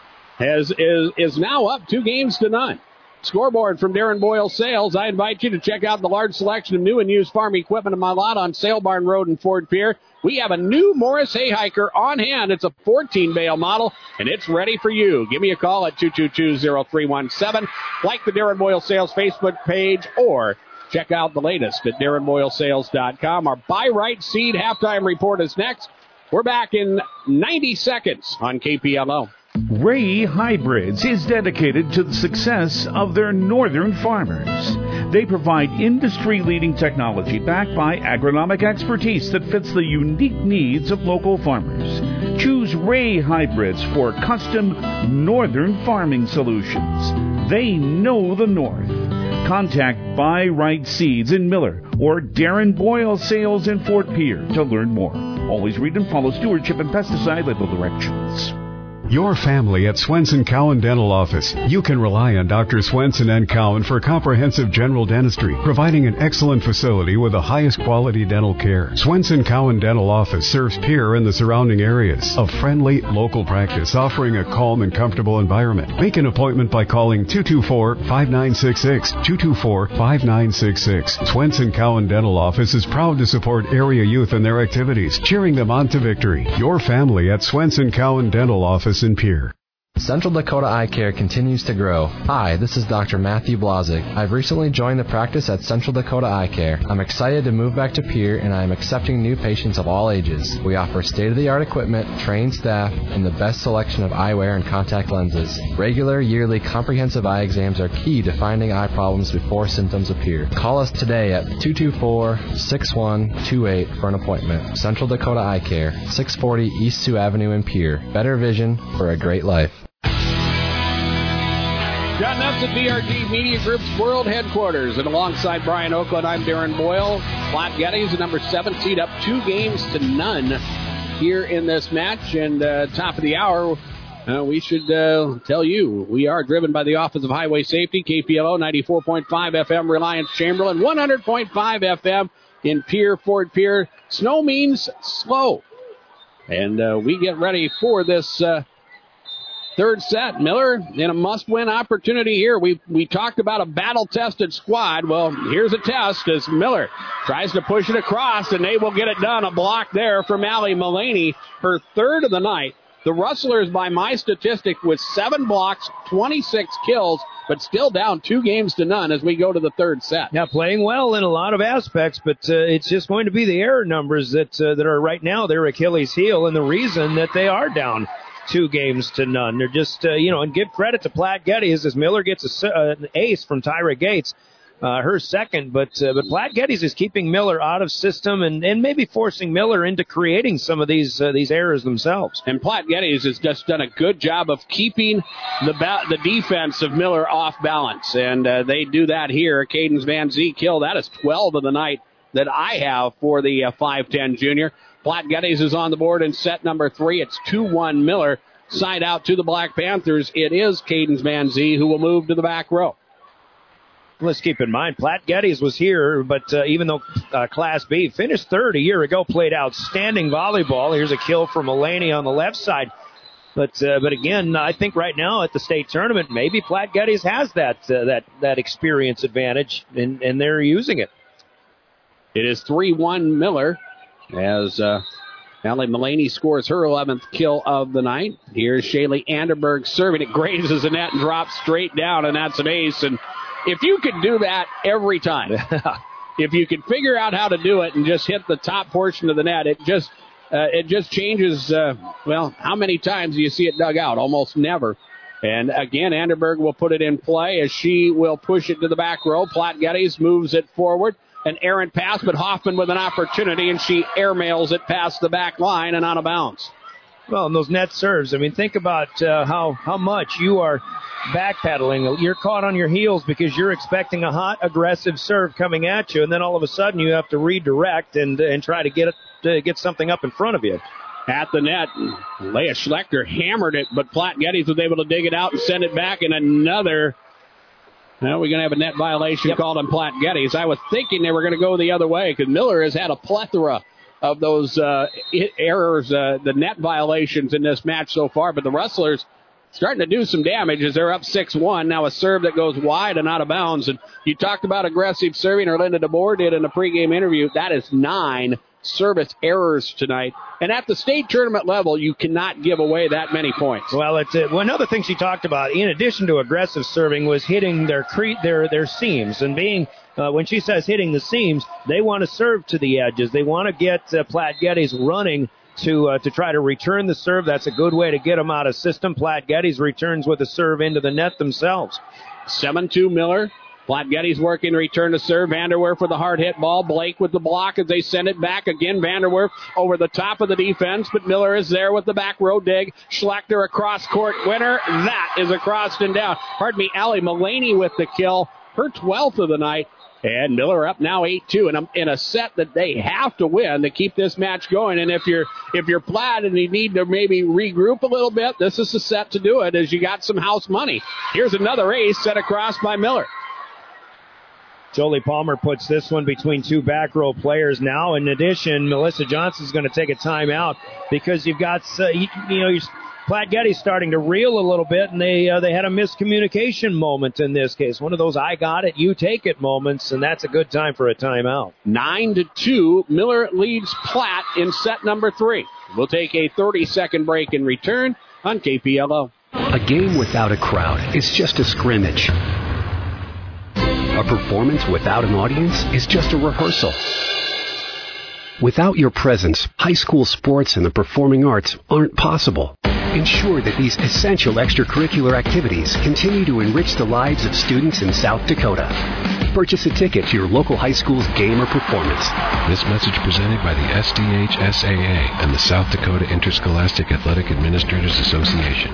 has is, is now up two games to none. Scoreboard from Darren Boyle Sales. I invite you to check out the large selection of new and used farm equipment in my lot on Sale Barn Road in Fort Pierre. We have a new Morris Hayhiker on hand. It's a fourteen bale model, and it's ready for you. Give me a call at two two two, zero three one seven. Like the Darren Boyle Sales Facebook page, or check out the latest at darren boyle sales dot com. Our Buy Right Seed halftime report is next. We're back in ninety seconds on K P L O. Ray Hybrids is dedicated to the success of their northern farmers. They provide industry-leading technology backed by agronomic expertise that fits the unique needs of local farmers. Choose Ray Hybrids for custom northern farming solutions. They know the North. Contact Buy Right Seeds in Miller or Darren Boyle Sales in Fort Pierre to learn more. Always read and follow stewardship and pesticide label directions. Your family at Swenson Cowan Dental Office. You can rely on Doctor Swenson and Cowan for comprehensive general dentistry, providing an excellent facility with the highest quality dental care. Swenson Cowan Dental Office serves Pierre and the surrounding areas. A friendly local practice offering a calm and comfortable environment. Make an appointment by calling two two four, five nine six six, two two four, five nine six six. Swenson Cowan Dental Office is proud to support area youth in their activities, cheering them on to victory. Your family at Swenson Cowan Dental Office in Pierre. Central Dakota Eye Care continues to grow. Hi, this is Doctor Matthew Blazik. I've recently joined the practice at Central Dakota Eye Care. I'm excited to move back to Pierre, and I am accepting new patients of all ages. We offer state-of-the-art equipment, trained staff, and the best selection of eyewear and contact lenses. Regular, yearly, comprehensive eye exams are key to finding eye problems before symptoms appear. Call us today at two two four, six one two eight for an appointment. Central Dakota Eye Care, six forty East Sioux Avenue in Pierre. Better vision for a great life. John Nuts at D R G Media Group's World Headquarters. And alongside Brian Oakland, I'm Darren Boyle. Platte Geddes, the number seven seed, up two games to none here in this match. And uh, top of the hour, uh, we should uh, tell you, we are driven by the Office of Highway Safety, K P L O, ninety-four point five F M, Reliance Chamberlain, one hundred point five F M in Pierre, Fort Pierre. Snow means slow. And uh, we get ready for this uh third set. Miller in a must-win opportunity here. We we talked about a battle-tested squad. Well, here's a test as Miller tries to push it across, and they will get it done. A block there from Allie Mullaney, her third of the night. The Rustlers, by my statistic, with seven blocks, twenty-six kills, but still down two games to none as we go to the third set. Yeah, playing well in a lot of aspects, but uh, it's just going to be the error numbers that uh, that are right now their Achilles heel, and the reason that they are down two games to none. They're just, uh, you know, and give credit to Platte Geddes as Miller gets a, uh, an ace from Tyra Gates, uh, her second. But uh, but Platte Geddes is keeping Miller out of system and, and maybe forcing Miller into creating some of these uh, these errors themselves. And Platte Geddes has just done a good job of keeping the ba- the defense of Miller off balance. And uh, they do that here. Cadence Van Zee kill. That is twelve of the night that I have for the uh, five ten junior. Platte Geddes is on the board in set number three. It's two one Miller. Side out to the Black Panthers. It is Cadence Van Zee who will move to the back row. Let's keep in mind, Platte Geddes was here, but uh, even though uh, Class B finished third a year ago, played outstanding volleyball. Here's a kill from Mullaney on the left side. But uh, but again, I think right now at the state tournament, maybe Platte Geddes has that uh, that that experience advantage, and, and they're using it. It is three one Miller as uh, Allie Mullaney scores her eleventh kill of the night. Here's Shaylee Anderberg serving. It grazes the net and drops straight down, and that's an ace. And if you could do that every time, if you could figure out how to do it and just hit the top portion of the net, it just uh, it just changes, uh, well, how many times do you see it dug out? Almost never. And again, Anderberg will put it in play as she will push it to the back row. Platte Geddes moves it forward. An errant pass, but Hoffman with an opportunity, and she airmails it past the back line and out of bounds. Well, and those net serves, I mean, think about uh, how, how much you are backpedaling. You're caught on your heels because you're expecting a hot, aggressive serve coming at you, and then all of a sudden you have to redirect and and try to get it to get something up in front of you. At the net, Leah Schlechter hammered it, but Platte Geddes was able to dig it out and send it back, and another... Now we're going to have a net violation yep. called on Platte Geddes. I was thinking they were going to go the other way because Miller has had a plethora of those uh, errors, uh, the net violations in this match so far. But the Rustlers starting to do some damage as they're up six one. Now a serve that goes wide and out of bounds. And you talked about aggressive serving, or Linda DeBoer did in a pregame interview. That is nine service errors tonight. And at the state tournament level, you cannot give away that many points. Well, it's uh, one other thing she talked about, in addition to aggressive serving, was hitting their cre- their their seams. And being, uh, when she says hitting the seams, they want to serve to the edges. They want to get uh, Platte Geddes running to uh, to try to return the serve. That's a good way to get them out of system. Platte Geddes returns with a serve into the net themselves. seven two Miller. Platte Geddes working return to serve. Vanderwerf with the hard hit ball. Blake with the block as they send it back. Again, Vanderwerf over the top of the defense, but Miller is there with the back row dig. Schlechter across court winner. That is across and down. Pardon me, Allie Mullaney with the kill. Her twelfth of the night. And Miller up now eight two in a, in a set that they have to win to keep this match going. And if you're if you're Platte and you need to maybe regroup a little bit, this is the set to do it as you got some house money. Here's another ace set across by Miller. Jolie Palmer puts this one between two back row players now. In addition, Melissa Johnson's going to take a timeout because you've got, uh, you, you know, Platte Geddes starting to reel a little bit, and they uh, they had a miscommunication moment in this case. One of those I got it, you take it moments, and that's a good time for a timeout. Nine to two, Miller leads Platte in set number three. We'll take a thirty-second break and return on K P L O. A game without a crowd is just a scrimmage. A performance without an audience is just a rehearsal. Without your presence, high school sports and the performing arts aren't possible. Ensure that these essential extracurricular activities continue to enrich the lives of students in South Dakota. Purchase a ticket to your local high school's game or performance. This message presented by the S D H S A A and the South Dakota Interscholastic Athletic Administrators Association.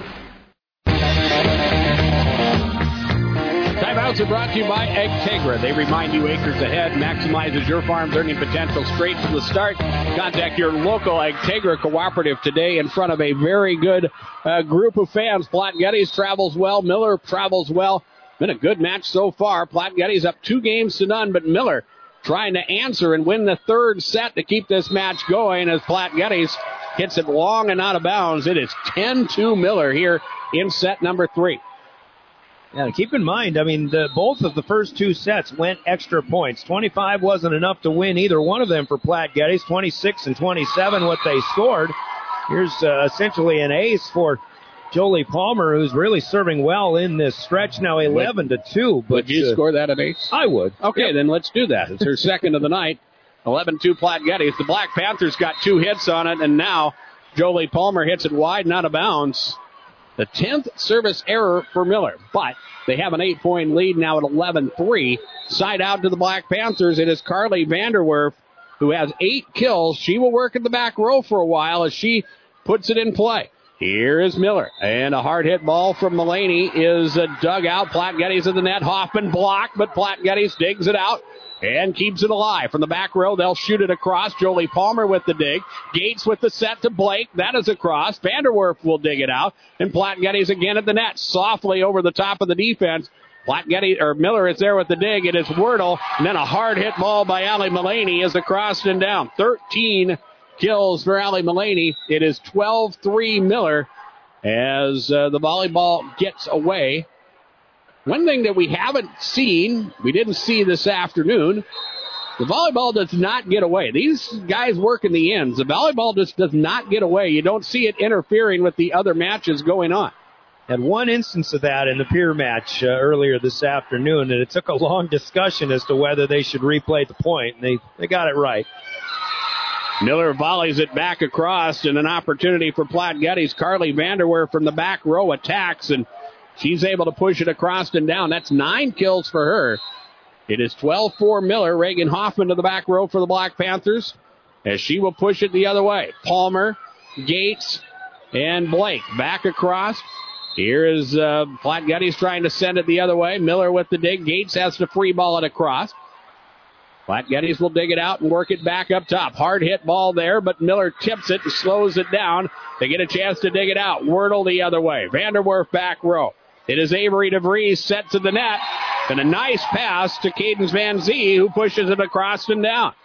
Timeouts are brought to you by Agtegra. They remind you acres ahead maximizes your farm's earning potential straight from the start. Contact your local Agtegra cooperative today in front of a very good uh, group of fans. Platte Geddes travels well. Miller travels well. Been a good match so far. Platte Geddes up two games to none, but Miller trying to answer and win the third set to keep this match going as Platte Geddes hits it long and out of bounds. It is ten two Miller here in set number three. Yeah, keep in mind, I mean, the, both of the first two sets went extra points. twenty-five wasn't enough to win either one of them for Platte Geddes. twenty-six and twenty-seven what they scored. Here's uh, essentially an ace for Jolie Palmer, who's really serving well in this stretch now, eleven to two. Would you uh, score that an ace? I would. Okay, yep. Then let's do that. It's her second of the night. eleven two Platte Geddes. The Black Panthers got two hits on it, and now Jolie Palmer hits it wide and out of bounds. The tenth service error for Miller, but they have an eight-point lead now at eleven three. Side out to the Black Panthers. It is Carly Vanderwerf who has eight kills. She will work in the back row for a while as she puts it in play. Here is Miller, and a hard-hit ball from Mullaney is dug out. Platte Geddes in the net. Hoffman blocked, but Platte Geddes digs it out and keeps it alive. From the back row, they'll shoot it across. Jolie Palmer with the dig. Gates with the set to Blake. That is across. Vanderwerf will dig it out. And Platte Geddes again at the net. Softly over the top of the defense. Platte Geddes, or Miller is there with the dig. It is Wordle. And then a hard hit ball by Allie Mullaney is across and down. thirteen kills for Allie Mullaney. It is twelve three Miller as uh, the volleyball gets away. One thing that we haven't seen, we didn't see this afternoon, the volleyball does not get away. These guys work in the ends. The volleyball just does not get away. You don't see it interfering with the other matches going on. Had one instance of that in the Pierre match uh, earlier this afternoon, and it took a long discussion as to whether they should replay the point, and they, they got it right. Miller volleys it back across, and an opportunity for Platte Geddes. Carly Vanderwerf from the back row attacks, and she's able to push it across and down. That's nine kills for her. It is twelve four Miller. Reagan Hoffman to the back row for the Black Panthers as she will push it the other way. Palmer, Gates, and Blake back across. Here is uh, Platte Geddes trying to send it the other way. Miller with the dig. Gates has to free ball it across. Platte Geddes will dig it out and work it back up top. Hard hit ball there, but Miller tips it and slows it down. They get a chance to dig it out. Wordle the other way. Vanderwerf back row. It is Avery DeVries set to the net. And a nice pass to Cadence Van Zee, who pushes it across and down.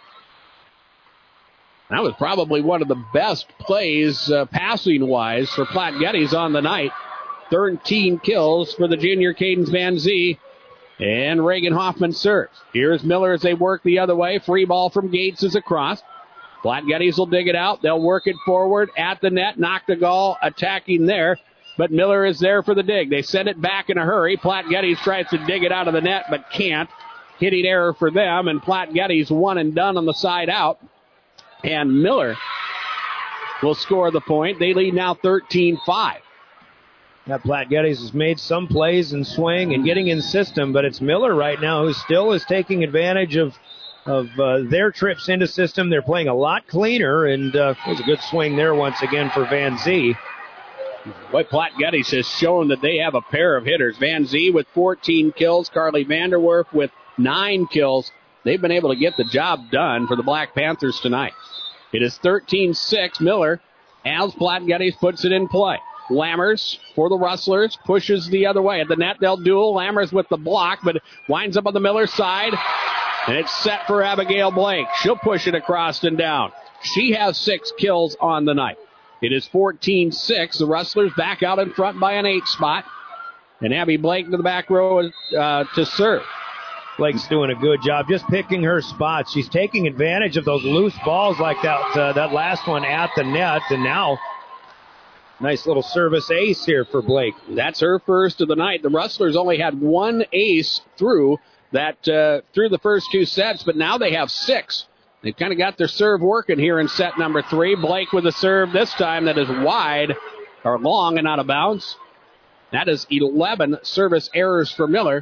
That was probably one of the best plays uh, passing-wise for Platte Geddes on the night. thirteen kills for the junior Cadence Van Zee. And Reagan Hoffman serves. Here's Miller as they work the other way. Free ball from Gates is across. Platte Geddes will dig it out. They'll work it forward at the net. Noctegal attacking there. But Miller is there for the dig. They send it back in a hurry. Platte Geddes tries to dig it out of the net, but can't. Hitting error for them, and Platte Geddes one and done on the side out. And Miller will score the point. They lead now thirteen five. That Platte Geddes has made some plays and swing and getting in system, but it's Miller right now who still is taking advantage of of uh, their trips into system. They're playing a lot cleaner, and uh, there's a good swing there once again for Van Zee. Boy, Platte Geddes has shown that they have a pair of hitters. Van Zee with fourteen kills, Carly Vanderwerf with nine kills. They've been able to get the job done for the Black Panthers tonight. It is thirteen six Miller as Platte Geddes puts it in play. Lammers for the Rustlers pushes the other way. At the net, they'll duel. Lammers with the block, but winds up on the Miller side. And it's set for Abigail Blake. She'll push it across and down. She has six kills on the night. It is fourteen six. The Rustlers back out in front by an eight spot. And Abby Blake to the back row uh, to serve. Blake's doing a good job just picking her spots. She's taking advantage of those loose balls like that uh, that last one at the net. And now Nice little service ace here for Blake. That's her first of the night. The Rustlers only had one ace through that uh, through the first two sets, but now they have six. They've kind of got their serve working here in set number three. Blake with a serve this time that is wide or long and out of bounds. That is eleven service errors for Miller.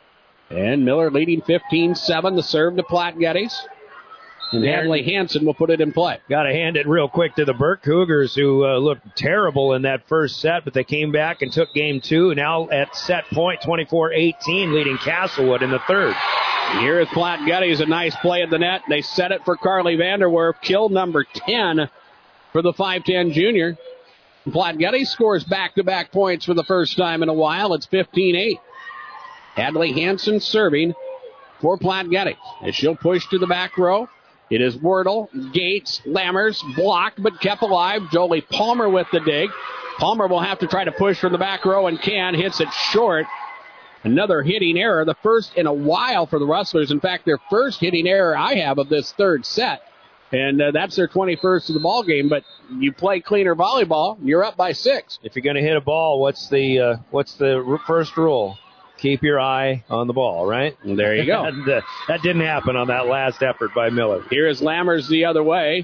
And Miller leading fifteen seven. The serve to Platte Geddes. And Hadley Hansen will put it in play. Got to hand it real quick to the Burke Cougars, who uh, looked terrible in that first set, but they came back and took game two. Now at set point, twenty-four eighteen, leading Castlewood in the third. Here is Platte Geddes, a nice play at the net. They set it for Carly Vanderwerf. Kill number ten for the five ten junior. Platte Geddes scores back-to-back points for the first time in a while. It's fifteen eight. Hadley Hansen serving for Platte Geddes as she'll push to the back row. It is Wordle, Gates, Lammers, blocked but kept alive. Jolie Palmer with the dig. Palmer will have to try to push from the back row and can. Hits it short. Another hitting error, the first in a while for the Rustlers. In fact, their first hitting error I have of this third set. And uh, that's their twenty-first of the ball game. But you play cleaner volleyball, you're up by six. If you're going to hit a ball, what's the uh, what's the first rule? Keep your eye on the ball, right? And there you go. and, uh, that didn't happen on that last effort by Miller. Here is Lammers the other way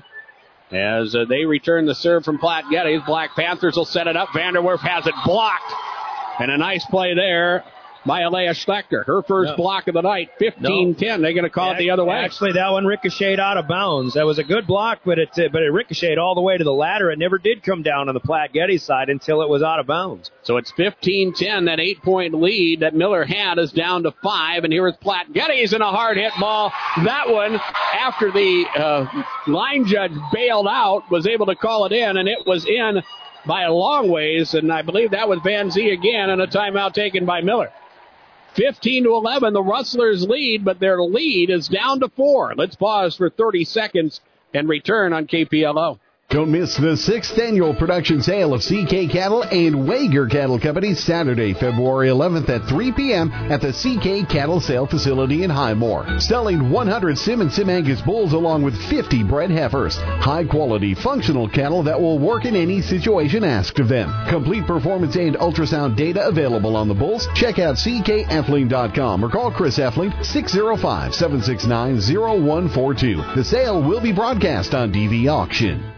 as uh, they return the serve from Platte Geddes. Black Panthers will set it up. Vanderwerf has it blocked. And a nice play there by Alea Schlechter. Her first no. block of the night, fifteen ten. No. They're going to call yeah, it the other way. Actually, that one ricocheted out of bounds. That was a good block, but it uh, but it ricocheted all the way to the ladder. It never did come down on the Platte Geddes side until it was out of bounds. So it's fifteen ten. That eight-point lead that Miller had is down to five. And here is Platte Geddes in a hard-hit ball. That one, after the uh, line judge bailed out, was able to call it in, and it was in by a long ways. And I believe that was Van Zee again, and a timeout taken by Miller. fifteen to eleven, the Rustlers lead, but their lead is down to four. Let's pause for thirty seconds and return on K P L O. Don't miss the sixth annual production sale of C K Cattle and Wager Cattle Company Saturday, February eleventh at three p.m. at the C K Cattle Sale Facility in Highmore. Selling one hundred Sim and Sim Angus bulls along with fifty bred heifers. High-quality, functional cattle that will work in any situation asked of them. Complete performance and ultrasound data available on the bulls. Check out C K Effling dot com or call Chris Effling six oh five, seven six nine, oh one four two. The sale will be broadcast on D V Auction.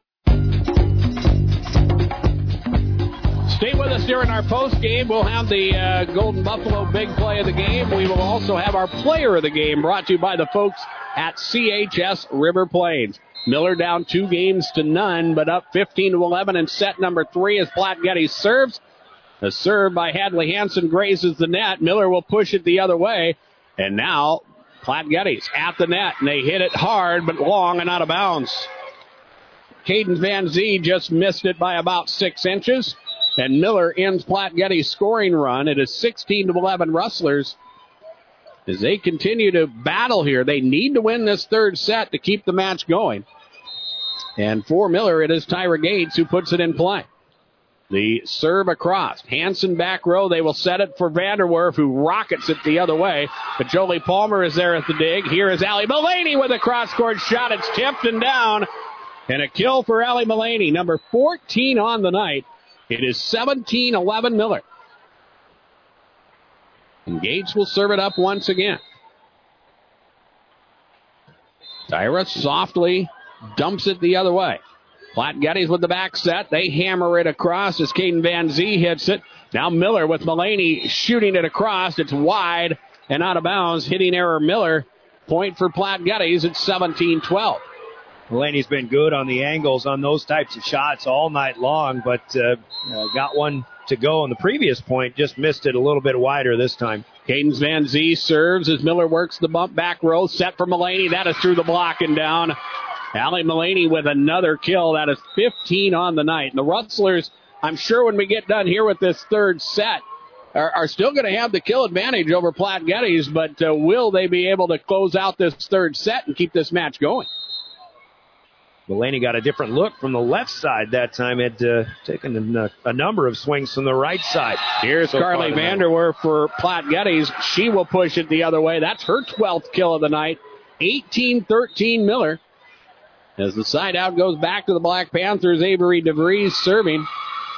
Stay with us during our post game. We'll have the uh, Golden Buffalo big play of the game. We will also have our player of the game brought to you by the folks at C H S River Plains. Miller down two games to none, but up fifteen to eleven in set number three as Platte Geddes serves. A serve by Hadley Hansen grazes the net. Miller will push it the other way. And now Platte Geddes at the net, and they hit it hard but long and out of bounds. Caden Van Zee just missed it by about six inches. And Miller ends Platte Geddes' scoring run. It is sixteen to eleven Rustlers as they continue to battle here. They need to win this third set to keep the match going. And for Miller, it is Tyra Gates who puts it in play. The serve across. Hansen back row. They will set it for Vanderwerf, who rockets it the other way. But Jolie Palmer is there at the dig. Here is Allie Mullaney with a cross-court shot. It's tipped and down. And a kill for Allie Mullaney, number fourteen on the night. It is seventeen eleven Miller. And Gates will serve it up once again. Tyra softly dumps it the other way. Platte Geddes with the back set. They hammer it across as Caden Van Zee hits it. Now Miller with Mullaney shooting it across. It's wide and out of bounds. Hitting error Miller. Point for Platte Geddes. It's seventeen twelve. Mullaney's been good on the angles on those types of shots all night long, but uh, uh, got one to go on the previous point. Just missed it a little bit wider this time. Cadence Van Zee serves as Miller works the bump back row. Set for Mullaney. That is through the block and down. Allie Mullaney with another kill. That is fifteen on the night. And the Rustlers, I'm sure when we get done here with this third set, are, are still going to have the kill advantage over Platte Geddes, but uh, will they be able to close out this third set and keep this match going? Mullaney got a different look from the left side that time. Had uh, taken a, a number of swings from the right side. Here's so Carly Vanderwerf for Platte Geddes. She will push it the other way. That's her twelfth kill of the night. eighteen thirteen Miller. As the side out goes back to the Black Panthers, Avery DeVries serving.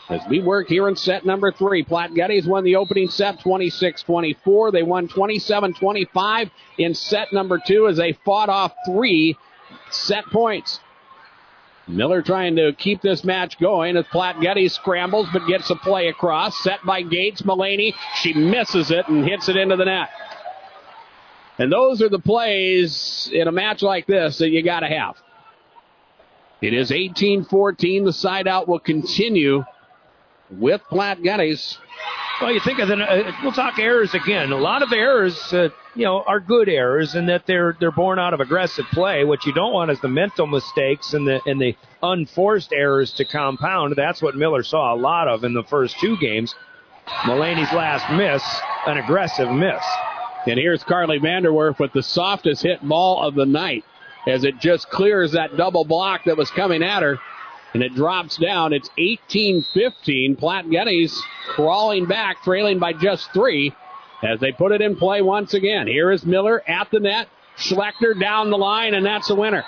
As we work here in set number three, Platte Geddes won the opening set twenty-six twenty-four. They won twenty-seven twenty-five in set number two as they fought off three set points. Miller trying to keep this match going as Platte Geddes scrambles but gets a play across. Set by Gates. Mullaney, she misses it and hits it into the net. And those are the plays in a match like this that you got to have. It is eighteen fourteen. The side out will continue with Platte Geddes. Well, you think of the, uh, we'll talk errors again. A lot of errors, uh, you know, are good errors in that they're they're born out of aggressive play. What you don't want is the mental mistakes and the and the unforced errors to compound. That's what Miller saw a lot of in the first two games. Mullaney's last miss, an aggressive miss. And here's Carly Vanderwerf with the softest hit ball of the night as it just clears that double block that was coming at her. And it drops down. It's eighteen fifteen. Platte Geddes crawling back, trailing by just three as they put it in play once again. Here is Miller at the net. Schlechter down the line, and that's a winner.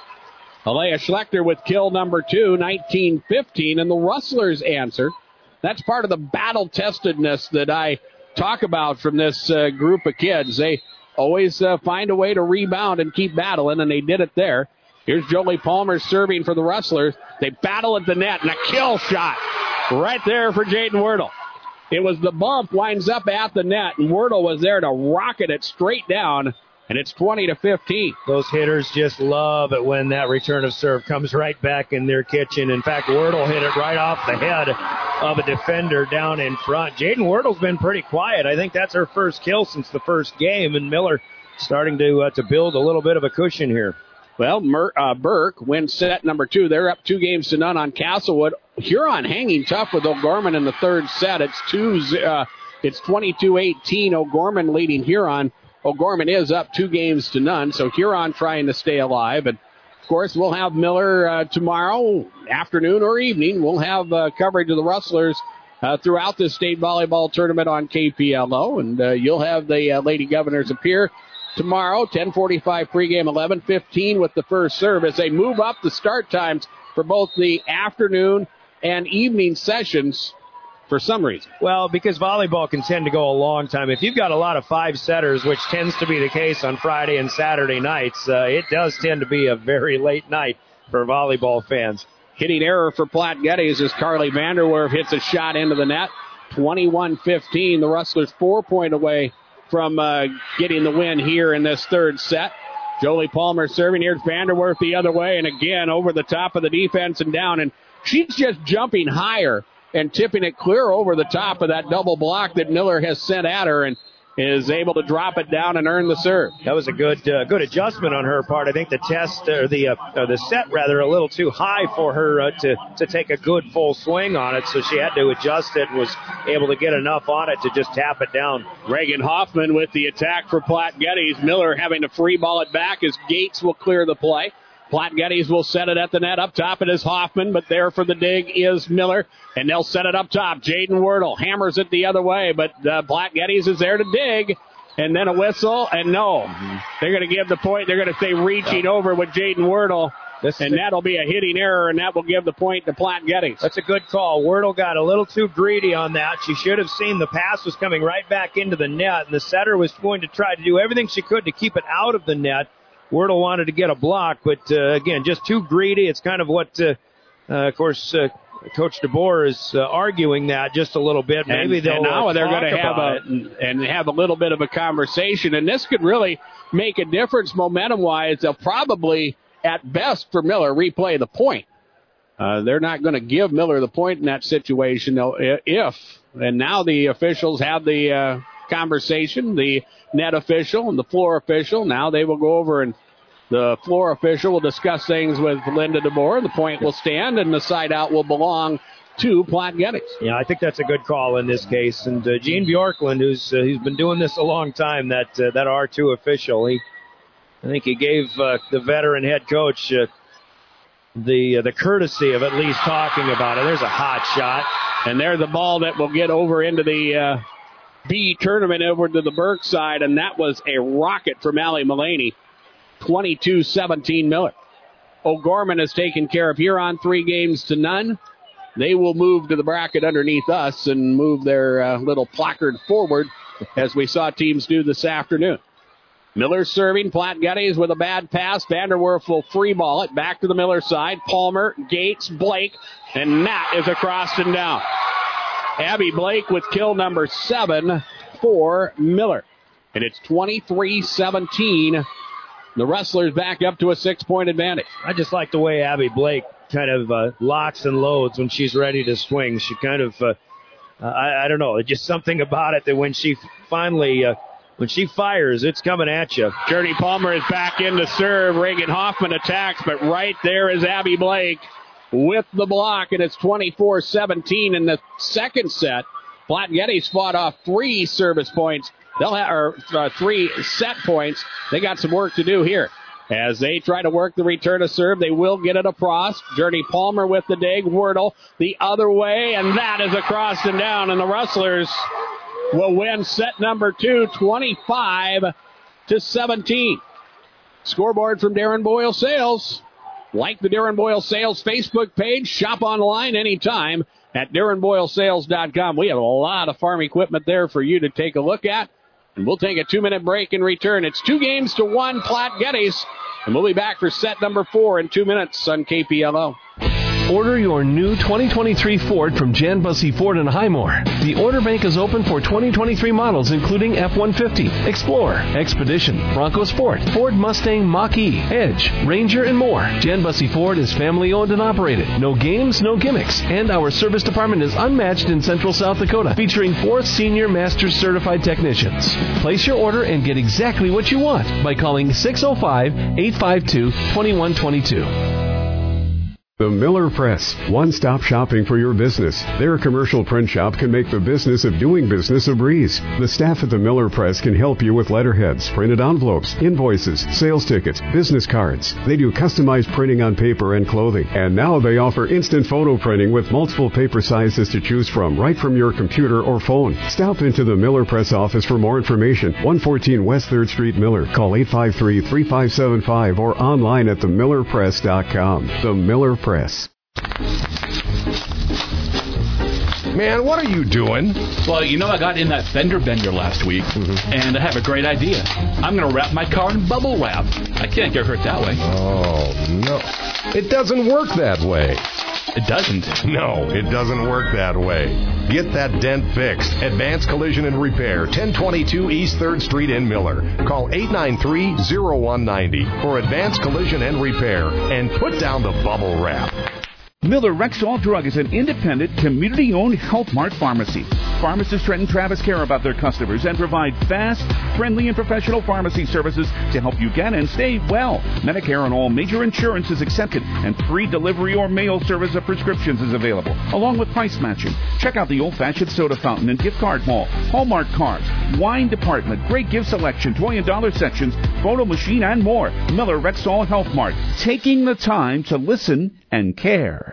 Alea Schlechter with kill number two, nineteen fifteen. And the Rustlers answer. That's part of the battle-testedness that I talk about from this uh, group of kids. They always uh, find a way to rebound and keep battling, and they did it there. Here's Jolie Palmer serving for the Rustlers. They battle at the net, and a kill shot right there for Jaden Wordle. It was the bump, winds up at the net, and Wordle was there to rocket it straight down, and it's twenty to fifteen. Those hitters just love it when that return of serve comes right back in their kitchen. In fact, Wordle hit it right off the head of a defender down in front. Jaden Wordle's been pretty quiet. I think that's her first kill since the first game, and Miller starting to uh, to build a little bit of a cushion here. Well, Mer- uh, Burke wins set number two. They're up two games to none on Castlewood. Huron hanging tough with O'Gorman in the third set. It's two. Uh, it's twenty-two eighteen. O'Gorman leading Huron. O'Gorman is up two games to none, so Huron trying to stay alive. And, of course, we'll have Miller uh, tomorrow afternoon or evening. We'll have uh, coverage of the Rustlers uh, throughout the state volleyball tournament on K P L O. And uh, you'll have the uh, Lady Governors appear tomorrow, ten forty-five pregame, eleven fifteen with the first serve as they move up the start times for both the afternoon and evening sessions for some reason. Well, because volleyball can tend to go a long time. If you've got a lot of five-setters, which tends to be the case on Friday and Saturday nights, uh, it does tend to be a very late night for volleyball fans. Hitting error for Platte Geddes as Carly Vanderwerf hits a shot into the net. twenty-one fifteen. The Rustlers four point away from uh, getting the win here in this third set. Jolie Palmer serving. Here's Vanderwerf the other way, and again over the top of the defense and down. And she's just jumping higher and tipping it clear over the top of that double block that Miller has sent at her, and is able to drop it down and earn the serve. That was a good uh, good adjustment on her part. I think the test, or the uh, or the set rather, a little too high for her uh, to, to take a good full swing on it, so she had to adjust it and was able to get enough on it to just tap it down. Reagan Hoffman with the attack for Platte Geddes. Miller having to free ball it back as Gates will clear the play. Platte Geddes will set it at the net. Up top it is Hoffman, but there for the dig is Miller, and they'll set it up top. Jaden Wordle hammers it the other way, but uh, Platte Geddes is there to dig, and then a whistle, and no. Mm-hmm. They're going to give the point. They're going to say reaching over with Jaden Wordle, this and that'll be a hitting error, and that will give the point to Platte Geddes. That's a good call. Wordle got a little too greedy on that. She should have seen the pass was coming right back into the net, and the setter was going to try to do everything she could to keep it out of the net. Wordle wanted to get a block, but, uh, again, just too greedy. It's kind of what, uh, uh, of course, uh, Coach DeBoer is uh, arguing that just a little bit. Maybe and, they'll and now uh, they're going to have a it. and have a little bit of a conversation, and this could really make a difference momentum-wise. They'll probably, at best for Miller, replay the point. Uh, they're not going to give Miller the point in that situation, though, if, and now the officials have the uh, conversation, the net official and the floor official. Now they will go over and the floor official will discuss things with Linda DeBoer. The point will stand, and the side out will belong to Platte Geddes. Yeah, I think that's a good call in this case. And uh, Gene Bjorklund, who's uh, he's been doing this a long time, that uh, that R two official, he I think he gave uh, the veteran head coach uh, the uh, the courtesy of at least talking about it. There's a hot shot, and there's the ball that will get over into the uh, B tournament over to the Burke side, and that was a rocket from Allie Mullaney. twenty-two seventeen Miller. O'Gorman has taken care of Huron three games to none. they will move to the bracket underneath us and move their uh, little placard forward, as we saw teams do this afternoon. Miller serving. Platte Geddes with a bad pass. Vanderwerf will free ball it back to the Miller side. Palmer, Gates, Blake, and Nat is across and down. Abby Blake with kill number seven for Miller. And it's twenty-three seventeen. The Wrestlers back up to a six-point advantage. I just like the way Abby Blake kind of uh, locks and loads when she's ready to swing. She kind of, uh, uh, I, I don't know, just something about it that when she finally... Uh, When she fires, it's coming at you. Journey Palmer is back in to serve. Reagan Hoffman attacks, but right there is Abby Blake with the block, and it's twenty-four seventeen in the second set. Platte Geddes fought off three service points. They'll have or, uh, three set points. They got some work to do here. As they try to work the return to serve, they will get it across. Journey Palmer with the dig. Wordle the other way, and that is across and down, and the Rustlers will win set number two, twenty-five to seventeen. Scoreboard from Darren Boyle Sales. Like the Darren Boyle Sales Facebook page. Shop online anytime at darren boyle sales dot com. We have a lot of farm equipment there for you to take a look at. And we'll take a two-minute break and return. It's two games to one, Platte Geddes. And we'll be back for set number four in two minutes on K P L O. Order your new twenty twenty-three Ford from Jan Bussey Ford in Highmore. The order bank is open for twenty twenty-three models including F one fifty, Explorer, Expedition, Bronco Sport, Ford Mustang Mach-E, Edge, Ranger, and more. Jan Bussey Ford is family owned and operated. No games, no gimmicks. And our service department is unmatched in Central South Dakota, featuring four senior Masters certified technicians. Place your order and get exactly what you want by calling six oh five, eight five two, two one two two. The Miller Press, one-stop shopping for your business. Their commercial print shop can make the business of doing business a breeze. The staff at the Miller Press can help you with letterheads, printed envelopes, invoices, sales tickets, business cards. They do customized printing on paper and clothing. And now they offer instant photo printing with multiple paper sizes to choose from, right from your computer or phone. Stop into the Miller Press office for more information. one fourteen West third Street, Miller. Call eight five three, three five seven five or online at the miller press dot com. The Miller Press. Man, what are you doing? Well, you know, I got in that fender bender last week, mm-hmm. and I have a great idea. I'm going to wrap my car in bubble wrap. I can't get hurt that way. Oh, no. It doesn't work that way. It doesn't? No, it doesn't work that way. Get that dent fixed. Advanced Collision and Repair, ten twenty-two East third Street in Miller. Call eight nine three, oh one nine oh for Advanced Collision and Repair and put down the bubble wrap. Miller Rexall Drug is an independent, community-owned Health Mart pharmacy. Pharmacists Trent and Travis care about their customers and provide fast, friendly, and professional pharmacy services to help you get and stay well. Medicare on all major insurance is accepted, and free delivery or mail service of prescriptions is available, along with price matching. Check out the old-fashioned soda fountain and gift card mall, Hallmark cards, wine department, great gift selection, toy and dollar sections, photo machine, and more. Miller Rexall Health Mart, taking the time to listen and care.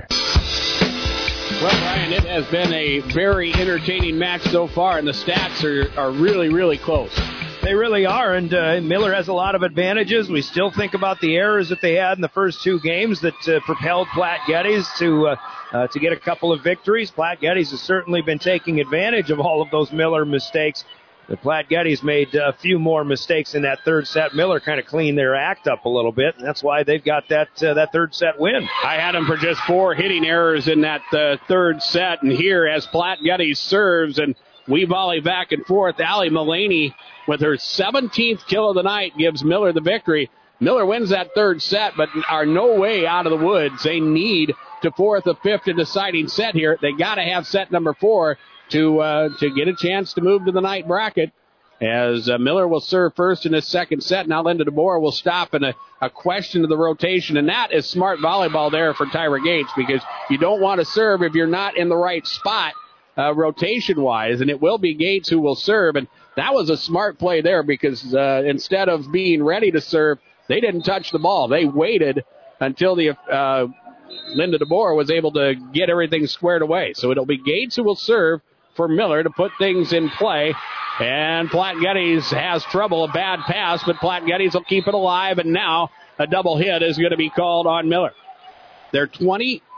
Well, Brian, it has been a very entertaining match so far, and the stats are, are really, really close. They really are, and uh, Miller has a lot of advantages. We still think about the errors that they had in the first two games that uh, propelled Platte Geddes to uh, uh, to get a couple of victories. Platte Geddes has certainly been taking advantage of all of those Miller mistakes. But Platte Geddes made a few more mistakes in that third set. Miller kind of cleaned their act up a little bit, and that's why they've got that uh, that third set win. I had them for just four hitting errors in that uh, third set, and here as Platte Geddes serves and we volley back and forth, Allie Mullaney with her seventeenth kill of the night gives Miller the victory. Miller wins that third set, but are no way out of the woods. They need to fourth, a fifth, and deciding set here. They got to have set number four to uh, to get a chance to move to the night bracket. As uh, Miller will serve first in his second set. Now Linda DeBoer will stop in a, a question to the rotation. And that is smart volleyball there for Tyra Gates, because you don't want to serve if you're not in the right spot uh, rotation-wise. And it will be Gates who will serve. And that was a smart play there, because uh, instead of being ready to serve, they didn't touch the ball. They waited until the uh, Linda DeBoer was able to get everything squared away. So it'll be Gates who will serve for Miller to put things in play. And Platte Geddes has trouble, a bad pass, but Platte Geddes will keep it alive, and now a double hit is going to be called on Miller. They're twenty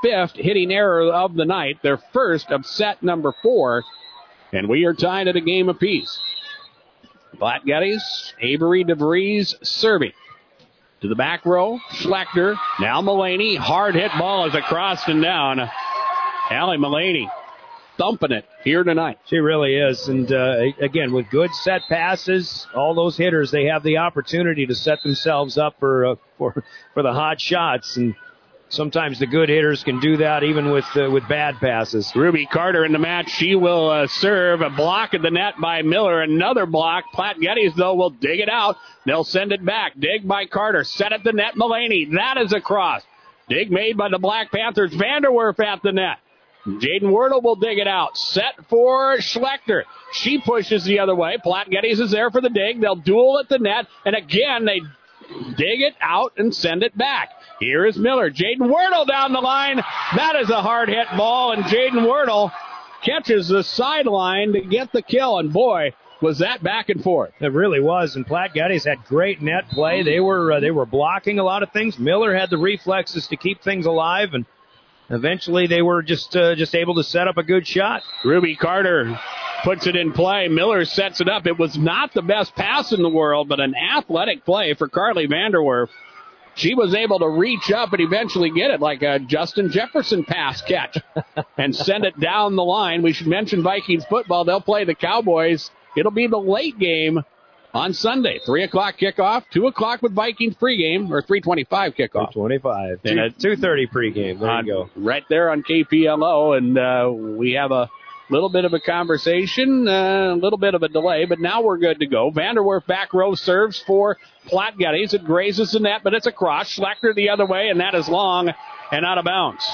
fifth hitting error of the night, their first of set number four, and we are tied at a game apiece. Platte Geddes, Avery DeVries serving. To the back row, Schlechter. Now Mullaney. Hard hit ball is across and down. Allie Mullaney thumping it here tonight. She really is. And, uh, again, with good set passes, all those hitters, they have the opportunity to set themselves up for uh, for for the hot shots. And sometimes the good hitters can do that even with uh, with bad passes. Ruby Carter in the match. She will uh, serve a block at the net by Miller. Another block. Platte Geddes, though, will dig it out. They'll send it back. Dig by Carter. Set at the net. Mullaney. That is a cross. Dig made by the Black Panthers. Vanderwerf at the net. Jaden Wordle will dig it out. Set for Schlechter. She pushes the other way. Platte Geddes is there for the dig. They'll duel at the net. And again, they dig it out and send it back. Here is Miller. Jaden Wordle down the line. That is a hard hit ball, and Jaden Wordle catches the sideline to get the kill. And boy, was that back and forth. It really was. And Platte Geddes had great net play. They were uh, they were blocking a lot of things. Miller had the reflexes to keep things alive, and eventually they were just uh, just able to set up a good shot. Ruby Carter puts it in play. Miller sets it up. It was not the best pass in the world, but an athletic play for Carly Vanderwerf. She was able to reach up and eventually get it like a Justin Jefferson pass catch and send it down the line. We should mention Vikings football. They'll play the Cowboys. It'll be the late game on Sunday. three o'clock kickoff, two o'clock with Vikings pregame, or three twenty-five kickoff. three twenty-five. And a two thirty pregame. There on, you go. Right there on K P L O, and uh, we have a little bit of a conversation, a uh, little bit of a delay, but now we're good to go. Vanderwerf back row serves for Platte Geddes. It grazes the net, but it's a cross. Schlechter the other way, and that is long and out of bounds.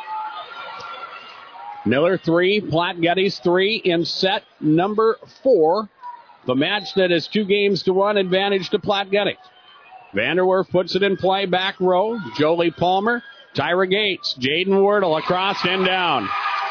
Miller three, Platte Geddes three in set number four. The match that is two games to one advantage to Platte Geddes. Vanderwerf puts it in play, back row. Jolie Palmer, Tyra Gates, Jaden Wordle across and down.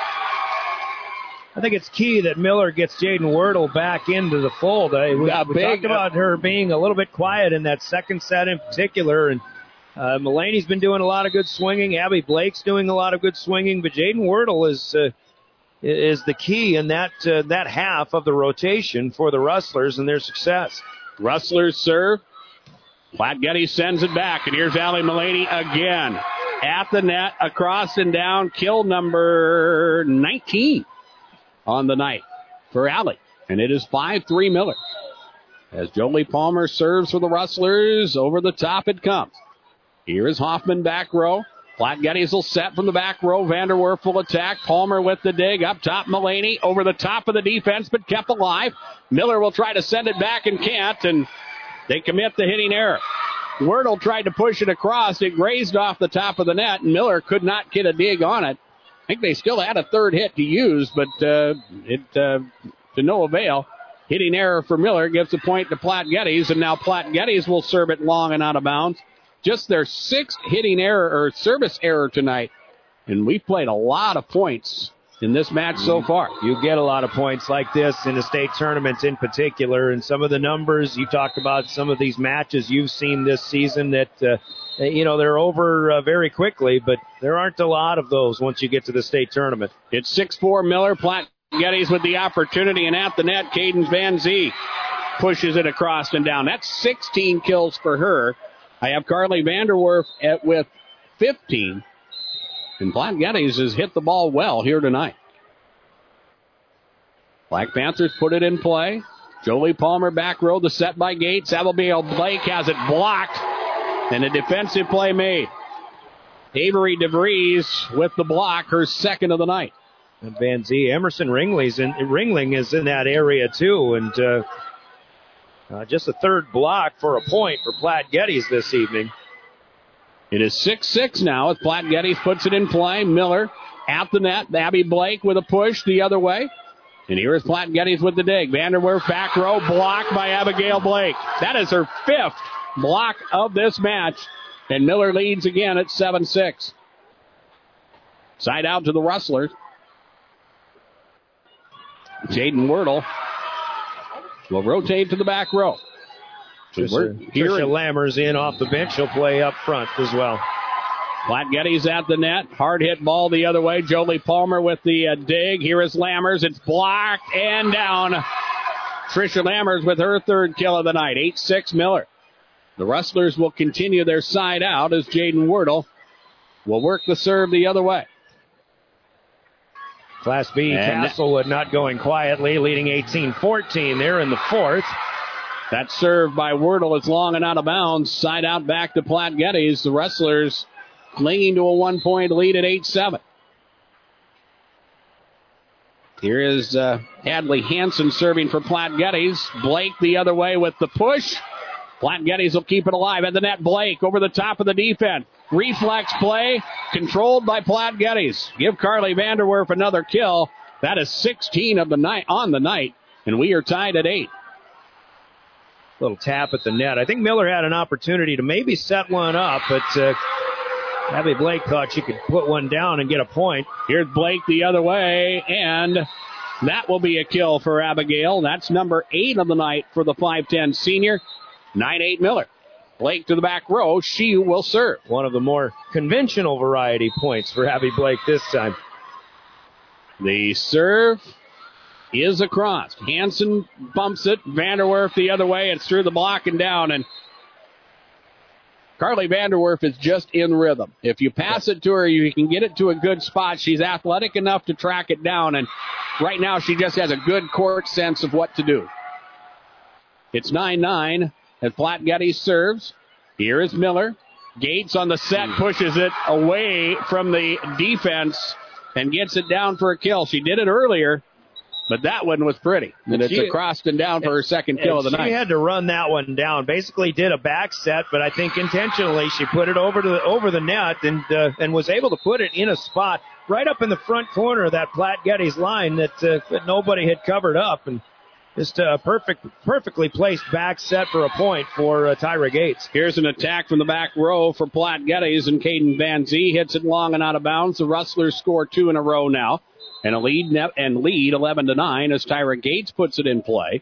I think it's key that Miller gets Jaden Wordle back into the fold. Uh, we yeah, we big, talked about her being a little bit quiet in that second set in particular, and uh, Mullaney's been doing a lot of good swinging. Abby Blake's doing a lot of good swinging, but Jaden Wordle is uh, is the key in that uh, that half of the rotation for the Rustlers and their success. Rustlers serve. Platte Geddes sends it back, and here's Allie Mullaney again. At the net, across and down, kill number nineteen on the night for Allie. And it is five three Miller. As Jolie Palmer serves for the Rustlers, over the top it comes. Here is Hoffman back row. Platte Geddes will set from the back row. Vanderwerf will attack. Palmer with the dig. Up top, Mullaney over the top of the defense, but kept alive. Miller will try to send it back and can't, and they commit the hitting error. Wordle tried to push it across. It grazed off the top of the net, and Miller could not get a dig on it. I think they still had a third hit to use, but uh, it uh, to no avail. Hitting error for Miller gives a point to Platte Geddes, and now Platte Geddes will serve it long and out of bounds. Just their sixth hitting error or service error tonight, and we've played a lot of points in this match so far. You get a lot of points like this in the state tournaments in particular, and some of the numbers you talked about, some of these matches you've seen this season that uh, you know they're over uh, very quickly, but there aren't a lot of those once you get to the state tournament. It's six four Miller. Platte Geddes with the opportunity, and at the net, Cadence Van Zee pushes it across and down. That's sixteen kills for her. I have Carly Vanderwerf at, with fifteen. And Platte Geddes has hit the ball well here tonight. Black Panthers put it in play. Jolie Palmer back row, the set by Gates. Abigail Blake has it blocked. And a defensive play made. Avery DeVries with the block, her second of the night. And Van Zee, Emerson Ringley's in, Ringling is in that area too. And uh, uh, just a third block for a point for Platte Geddes this evening. It is six six now as Platte Geddes puts it in play. Miller at the net. Abby Blake with a push the other way. And here is Platte Geddes with the dig. Vanderwerf back row, blocked by Abigail Blake. That is her fifth block of this match. And Miller leads again at seven six. Side out to the Rustlers. Jaden Wordle will rotate to the back row. Tricia, Tricia Lammers in off the bench. She'll play up front as well. Platte Geddes at the net. Hard hit ball the other way. Jolie Palmer with the uh, dig. Here is Lammers. It's blocked and down. Tricia Lammers with her third kill of the night. eight six Miller. The Rustlers will continue their side out as Jaden Wordle will work the serve the other way. Class B, and Castlewood not going quietly, leading eighteen fourteen there in the fourth. That serve by Wordle is long and out of bounds. Side out back to Platte Geddes. The Rustlers clinging to a one-point lead at eight seven. Here is uh, Hadley Hansen serving for Platte Geddes. Blake the other way with the push. Platte Geddes will keep it alive. At the net, Blake over the top of the defense. Reflex play controlled by Platte Geddes. Give Carly Vanderwerf another kill. That is sixteen of the night on the night, and we are tied at eight. Little tap at the net. I think Miller had an opportunity to maybe set one up, but uh, Abby Blake thought she could put one down and get a point. Here's Blake the other way, and that will be a kill for Abigail. That's number eight of the night for the five ten senior. nine eight Miller. Blake to the back row. She will serve. One of the more conventional variety points for Abby Blake this time. The serve is across. Hansen bumps it. Vanderwerf the other way. It's through the block and down. And Carly Vanderwerf is just in rhythm. If you pass it to her, you can get it to a good spot. She's athletic enough to track it down. And right now she just has a good court sense of what to do. It's nine nine. As Platte Geddes serves. Here is Miller. Gates on the set pushes it away from the defense and gets it down for a kill. She did it earlier, but that one was pretty. And, and it's she, across and down for her second kill of the she night. She had to run that one down. Basically did a back set, but I think intentionally she put it over to the, over the net and uh, and was able to put it in a spot right up in the front corner of that Platte Geddes line that, uh, that nobody had covered up. And Just a perfect, perfectly placed back set for a point for uh, Tyra Gates. Here's an attack from the back row for Platte Geddes, and Caden Van Zee hits it long and out of bounds. The Rustlers score two in a row now, and a lead ne- and lead eleven to nine as Tyra Gates puts it in play.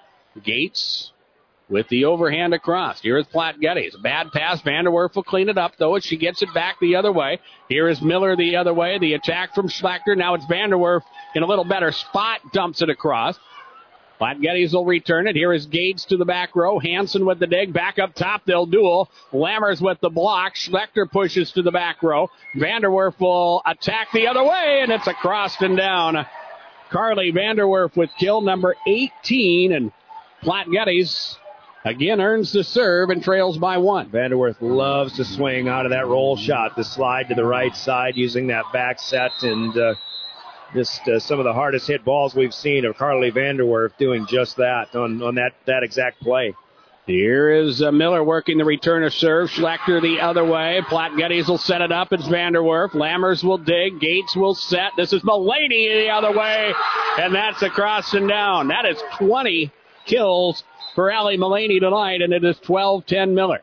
Gates with the overhand across. Here is Platte Geddes. A bad pass. Vanderwerf will clean it up, though, as she gets it back the other way. Here is Miller the other way. The attack from Schlachter. Now it's Vanderwerf in a little better spot. Dumps it across. Platte Geddes will return it. Here is Gates to the back row. Hansen with the dig. Back up top, they'll duel. Lammers with the block. Schlechter pushes to the back row. Vanderwerf will attack the other way, and it's across and down. Carly Vanderwerf with kill number eighteen, and Platte Geddes again earns the serve and trails by one. Vanderwerf loves to swing out of that roll shot, the slide to the right side using that back set, and uh, Just uh, some of the hardest hit balls we've seen of Carly Vanderwerf doing just that on, on that, that exact play. Here is uh, Miller working the return of serve. Schlechter the other way. Platte Geddes will set it up. It's Vanderwerf. Lammers will dig. Gates will set. This is Mullaney the other way. And that's across and down. That is twenty kills for Allie Mullaney tonight, and it is twelve ten Miller.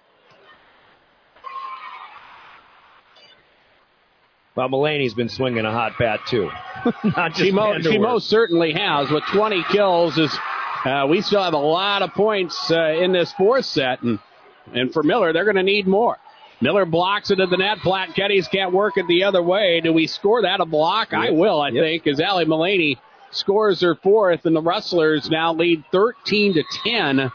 Well, Mullaney's been swinging a hot bat, too. Not just she, mo- she most certainly has. With twenty kills, is uh, we still have a lot of points uh, in this fourth set. And, and for Miller, they're going to need more. Miller blocks it at the net. Platte Geddes can't work it the other way. Do we score that a block? Yep. I will, I yep. think, as Allie Mullaney scores her fourth. And the Rustlers now lead thirteen to ten.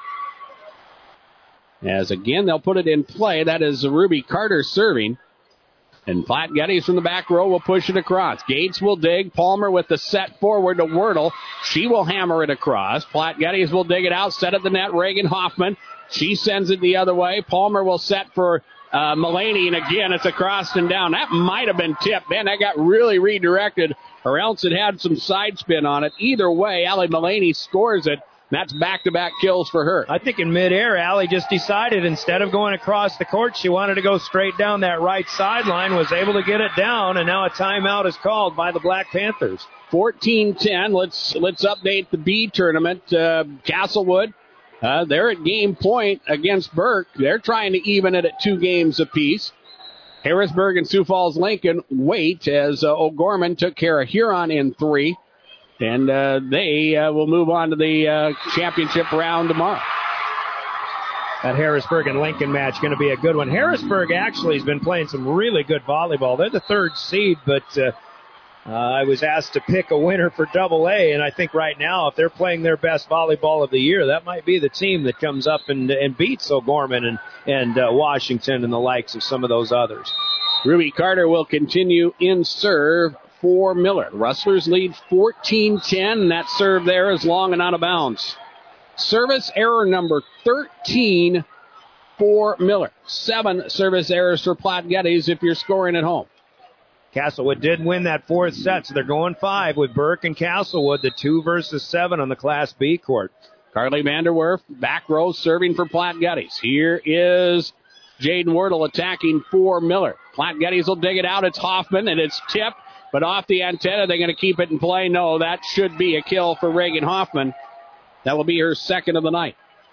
As, again, they'll put it in play. That is Ruby Carter serving. And Platte Geddes from the back row will push it across. Gates will dig. Palmer with the set forward to Wordle. She will hammer it across. Platte Geddes will dig it out. Set at the net. Reagan Hoffman. She sends it the other way. Palmer will set for uh, Mullaney. And again, it's across and down. That might have been tipped. Man, that got really redirected, or else it had some side spin on it. Either way, Allie Mullaney scores it. That's back-to-back kills for her. I think in midair, Allie just decided instead of going across the court, she wanted to go straight down that right sideline, was able to get it down, and now a timeout is called by the Black Panthers. fourteen ten. Let's let's update the B tournament. Uh, Castlewood, uh, they're at game point against Burke. They're trying to even it at two games apiece. Harrisburg and Sioux Falls Lincoln wait as uh, O'Gorman took care of Huron in three. And uh, they uh, will move on to the uh, championship round tomorrow. that Harrisburg and Lincoln match going to be a good one. Harrisburg actually has been playing some really good volleyball. They're the third seed, but uh, uh, I was asked to pick a winner for double A, and I think right now, if they're playing their best volleyball of the year, that might be the team that comes up and, and beats O'Gorman and, and uh, Washington and the likes of some of those others. Ruby Carter will continue in serve for Miller. Rustlers lead fourteen ten, and that serve there is long and out of bounds. Service error number thirteen for Miller. Seven service errors for Platte Geddes if you're scoring at home. Castlewood did win that fourth set, so they're going five with Burke and Castlewood, the two versus seven on the Class B court. Carly Vanderwerf, back row, serving for Platte Geddes. Here is Jaden Wordle attacking for Miller. Platte Geddes will dig it out. It's Hoffman, and it's tipped, but off the antenna. They're going to keep it in play. No, that should be a kill for Reagan Hoffman. That will be her second of the night.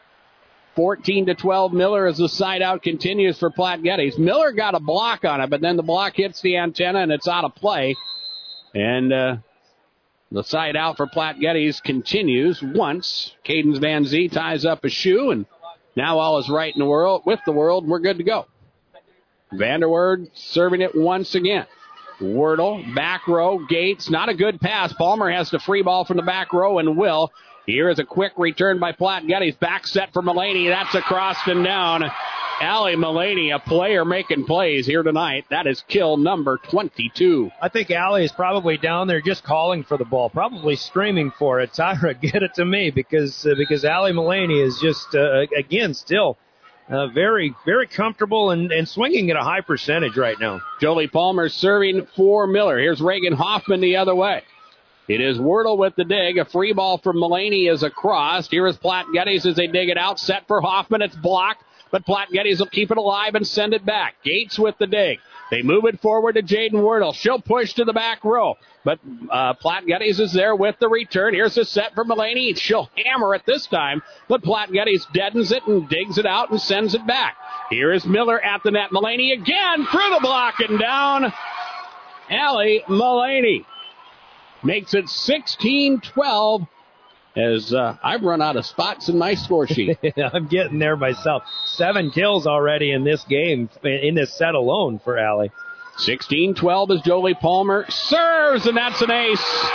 fourteen to twelve, Miller as the side out continues for Platte Geddes. Miller got a block on it, but then the block hits the antenna and it's out of play. And uh, the side out for Platte Geddes continues once Cadence Van Zee ties up a shoe, and now all is right in the world. With the world, we're good to go. Vanderwoerd serving it once again. Wordle, back row, Gates, not a good pass. Palmer has the free ball from the back row and will. Here is a quick return by Platte Geddes. Back set for Mullaney. That's across and down. Allie Mullaney, a player making plays here tonight. That is kill number twenty-two. I think Allie is probably down there just calling for the ball, probably screaming for it. Tyra, get it to me, because uh, because Allie Mullaney is just, uh, again, still uh, very, very comfortable and, and swinging at a high percentage right now. Jolie Palmer serving for Miller. Here's Reagan Hoffman the other way. It is Wordle with the dig. A free ball from Mullaney is across. Here is Platte Geddes as they dig it out. Set for Hoffman. It's blocked, but Platte Geddes will keep it alive and send it back. Gates with the dig. They move it forward to Jaden Wordle. She'll push to the back row, but uh, Platte Geddes is there with the return. Here's the set for Mullaney. She'll hammer it this time, but Platte Geddes deadens it and digs it out and sends it back. Here is Miller at the net. Mullaney again through the block and down. Allie Mullaney makes it sixteen twelve as uh, I've run out of spots in my score sheet. I'm getting there myself. Seven kills already in this game, in this set alone for Allie. sixteen twelve as Jolie Palmer serves, and that's an ace.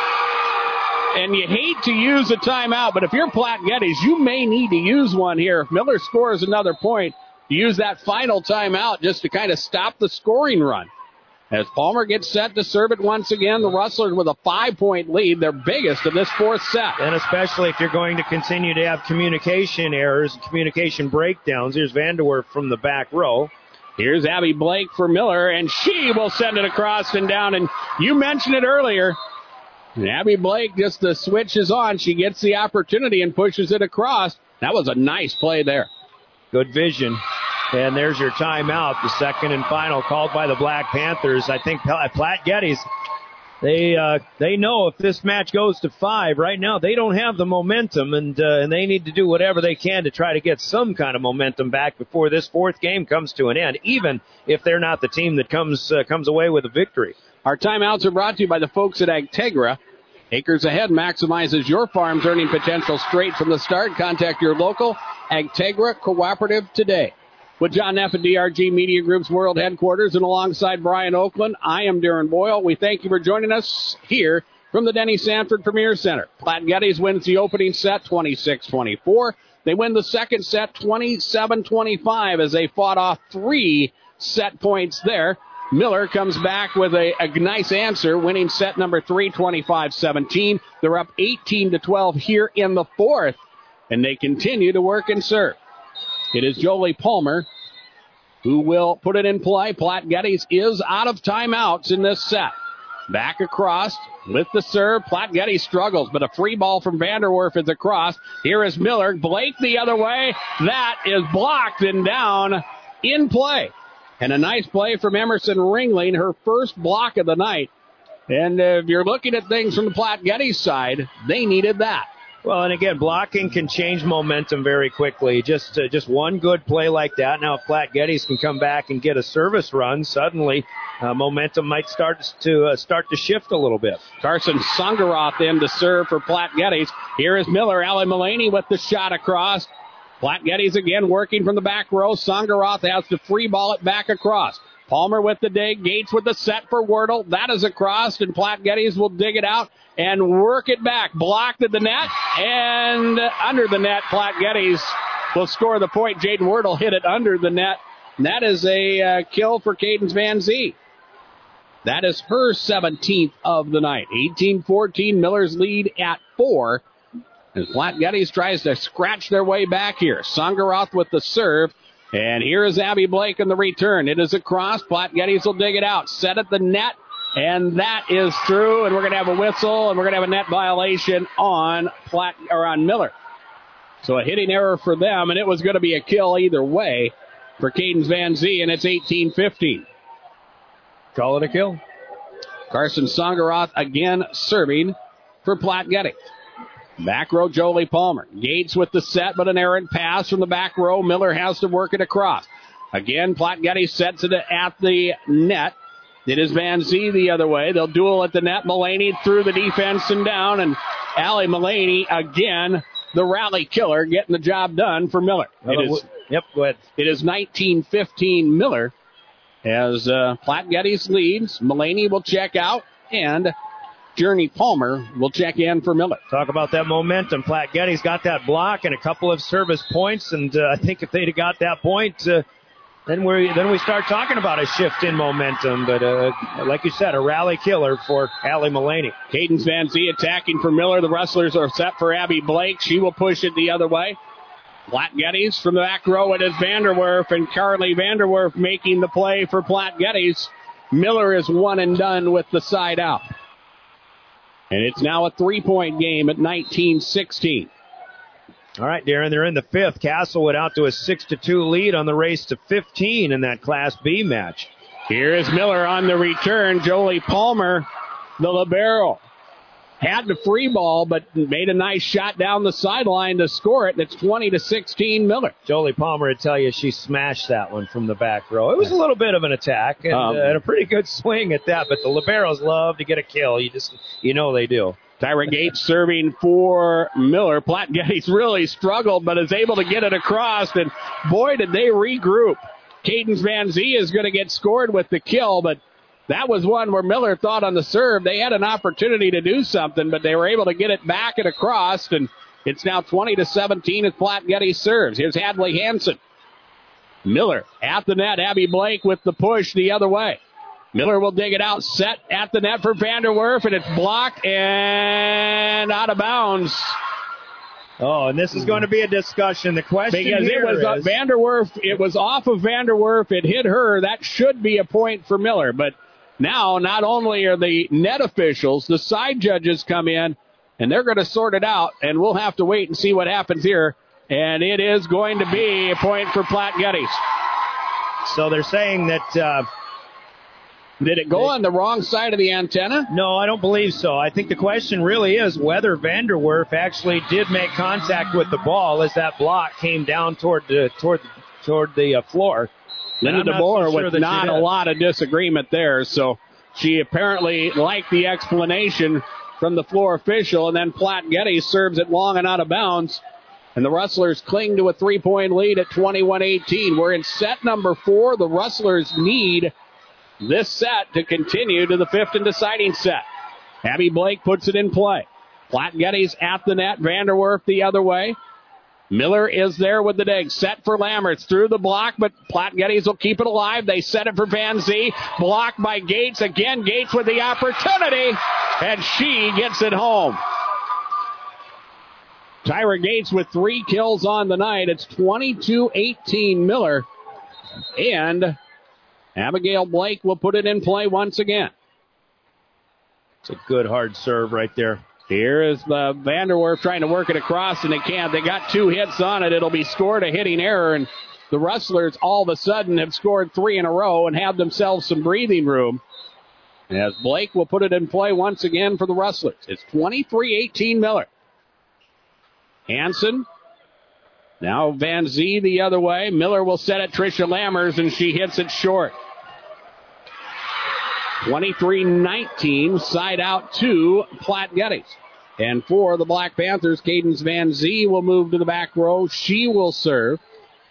And you hate to use a timeout, but if you're Platte Geddes, you may need to use one here. If Miller scores another point, use that final timeout just to kind of stop the scoring run. As Palmer gets set to serve it once again, the Rustlers with a five-point lead, their biggest of this fourth set. And especially if you're going to continue to have communication errors, communication breakdowns. Here's Vanderwerf from the back row. Here's Abby Blake for Miller, and she will send it across and down. And you mentioned it earlier. And Abby Blake, just the switch is on. She gets the opportunity and pushes it across. That was a nice play there. Good vision. And there's your timeout, the second and final called by the Black Panthers. I think Platte Geddes, they uh, they know if this match goes to five right now, they don't have the momentum, and uh, and they need to do whatever they can to try to get some kind of momentum back before this fourth game comes to an end, even if they're not the team that comes uh, comes away with a victory. Our timeouts are brought to you by the folks at Agtegra. Acres Ahead maximizes your farm's earning potential straight from the start. Contact your local Agtegra cooperative today. With John Neff at D R G Media Group's World Headquarters and alongside Brian Oakland, I am Darren Boyle. We thank you for joining us here from the Denny Sanford Premier Center. Platte Geddes wins the opening set twenty-six twenty-four. They win the second set twenty-seven twenty-five as they fought off three set points there. Miller comes back with a, a nice answer, winning set number three, twenty-five seventeen. They're up eighteen to twelve here in the fourth, and they continue to work and serve. It is Jolie Palmer who will put it in play. Platte Geddes is out of timeouts in this set. Back across with the serve. Platte Geddes struggles, but a free ball from Vanderwerf is across. Here is Miller. Blake the other way. That is blocked and down in play. And a nice play from Emerson Ringling, her first block of the night. And if you're looking at things from the Platte Geddes side, they needed that. Well, and again, blocking can change momentum very quickly. Just uh, just one good play like that. Now, if Platte Geddes can come back and get a service run, suddenly uh, momentum might start to uh, start to shift a little bit. Carson Sungaroth in to serve for Platte Geddes. Here is Miller. Allie Mullaney with the shot across. Platte Geddes again working from the back row. Songeroth has to free ball it back across. Palmer with the dig. Gates with the set for Wordle. That is across, and Platte Geddes will dig it out and work it back. Blocked at the net, and under the net, Platte Geddes will score the point. Jaden Wordle hit it under the net, and that is a uh, kill for Cadence Van Zee. That is her seventeenth of the night. eighteen fourteen, Miller's lead at four. As Platte Geddes tries to scratch their way back here. Songeroth with the serve. And here is Abby Blake in the return. It is across. Platte Geddes will dig it out. Set at the net. And that is through. And we're going to have a whistle. And we're going to have a net violation on Platte, or on Miller. So a hitting error for them. And it was going to be a kill either way for Cadence Van Zee. And it's eighteen fifteen. Call it a kill. Carson Songeroth again serving for Platte Geddes. Back row, Jolie Palmer. Gates with the set, but an errant pass from the back row. Miller has to work it across. Again, Platte Geddes sets it at the net. It is Van Zee the other way. They'll duel at the net. Mullaney through the defense and down. And Allie Mullaney, again, the rally killer, getting the job done for Miller. It is, yep, go ahead. It is nineteen fifteen Miller as uh, Platte Geddes leads. Mullaney will check out, and Journey Palmer will check in for Miller. Talk about that momentum. Platte Geddes got that block and a couple of service points, and uh, I think if they'd have got that point, uh, then we then we start talking about a shift in momentum. But uh, like you said, a rally killer for Allie Mullaney. Cadence Van Zee attacking for Miller. The wrestlers are set for Abby Blake. She will push it the other way. Platte Geddes from the back row. It is Vanderwerf, and Carly Vanderwerf making the play for Platte Geddes. Miller is one and done with the side out. And it's now a three-point game at nineteen sixteen. All right, Darren, they're in the fifth. Castlewood out to a six to two lead on the race to fifteen in that Class B match. Here is Miller on the return. Jolie Palmer, the libero, had the free ball, but made a nice shot down the sideline to score it. It's twenty to sixteen Miller. Jolie Palmer would tell you she smashed that one from the back row. It was a little bit of an attack and, um, uh, and a pretty good swing at that, but the liberos love to get a kill. You just, you know they do. Tyra Gates serving for Miller. Platte Geddes really struggled, but is able to get it across, and boy, did they regroup. Cadence Van Zee is going to get scored with the kill, but that was one where Miller thought on the serve they had an opportunity to do something, but they were able to get it back and across, and it's now twenty to seventeen as Platte Geddes serves. Here's Hadley Hansen. Miller at the net. Abby Blake with the push the other way. Miller will dig it out, set at the net for Vanderwerf, and it's blocked and out of bounds. Oh, and this is going to be a discussion. The question because here it was uh, is... Vanderwerf, it was off of Vanderwerf, it hit her. That should be a point for Miller, but now not only are the net officials, the side judges come in, and they're going to sort it out, and we'll have to wait and see what happens here. And it is going to be a point for Platte Geddes. So they're saying that... Uh, Did it go on the wrong side of the antenna? No, I don't believe so. I think the question really is whether Vanderwerf actually did make contact with the ball as that block came down toward the toward toward the uh, floor. Linda DeBoer so sure with not a lot of disagreement there, so she apparently liked the explanation from the floor official, and then Platte Geddes serves it long and out of bounds, and the Rustlers cling to a three-point lead at twenty-one eighteen. We're in set number four. The Rustlers need this set to continue to the fifth and deciding set. Abby Blake puts it in play. Platte Geddes at the net. Vanderwerf the other way. Miller is there with the dig. Set for Lammerts through the block, but Platte Geddes will keep it alive. They set it for Van Zee. Blocked by Gates. Again, Gates with the opportunity, and she gets it home. Tyra Gates with three kills on the night. It's twenty-two eighteen Miller. And Abigail Blake will put it in play once again. It's a good hard serve right there. Here is the Vanderwerf trying to work it across, and they can't. They got two hits on it. It'll be scored a hitting error, and the Rustlers all of a sudden have scored three in a row and have themselves some breathing room. As Blake will put it in play once again for the Rustlers. It's twenty-three eighteen Miller. Hansen. Now Van Zee the other way. Miller will set it Tricia Lammers, and she hits it short. twenty-three nineteen, side out to Platte Geddes. And for the Black Panthers, Cadence Van Zee will move to the back row. She will serve.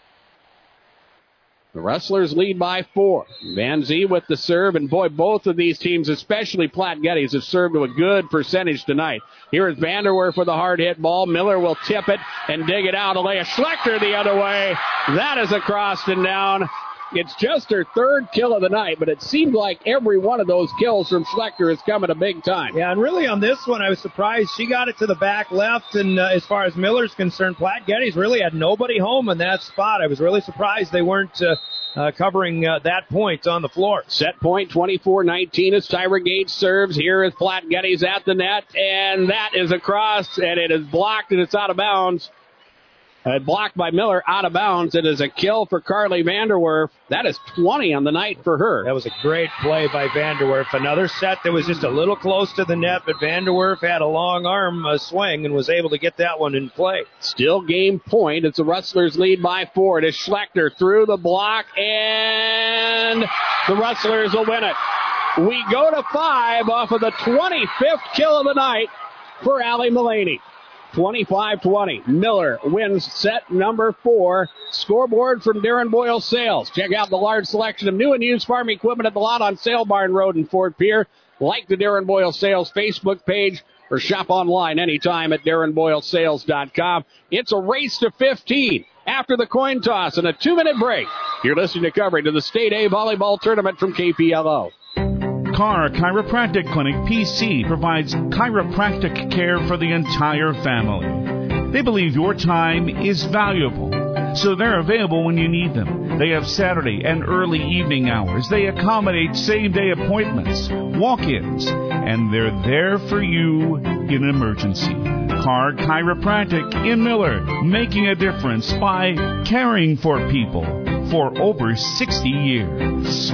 The Rustlers lead by four. Van Zee with the serve, and boy, both of these teams, especially Platte Geddes, have served to a good percentage tonight. Here is Vanderwerf with a hard hit ball. Miller will tip it and dig it out. Alea Schlechter the other way. That is across and down. It's just her third kill of the night, but it seemed like every one of those kills from Schlechter is coming a big time. Yeah, and really on this one, I was surprised. She got it to the back left, and uh, as far as Miller's concerned, Platte Geddes really had nobody home in that spot. I was really surprised they weren't uh, uh, covering uh, that point on the floor. Set point twenty-four nineteen as Tyra Gates serves. Here is Platte Geddes at the net, and that is across, and it is blocked, and it's out of bounds. Uh, blocked by Miller, out of bounds. It is a kill for Carly Vanderwerf. That is twenty on the night for her. That was a great play by Vanderwerf. Another set that was just a little close to the net, but Vanderwerf had a long arm uh, swing and was able to get that one in play. Still game point. It's the Rustlers lead by four. It is Schlechter through the block, and the Rustlers will win it. We go to five off of the twenty-fifth kill of the night for Allie Mullaney. twenty-five twenty. Miller wins set number four. Scoreboard from Darren Boyle Sales. Check out the large selection of new and used farm equipment at the lot on Sale Barn Road in Fort Pierre. Like the Darren Boyle Sales Facebook page or shop online anytime at darren boyle sales dot com. It's a race to fifteen after the coin toss and a two-minute break. You're listening to coverage of the State A Volleyball Tournament from K P L O. Carr Chiropractic Clinic P C provides chiropractic care for the entire family. They believe your time is valuable, so they're available when you need them. They have Saturday and early evening hours. They accommodate same-day appointments, walk-ins, and they're there for you in an emergency. Carr Chiropractic in Miller, making a difference by caring for people for over sixty years.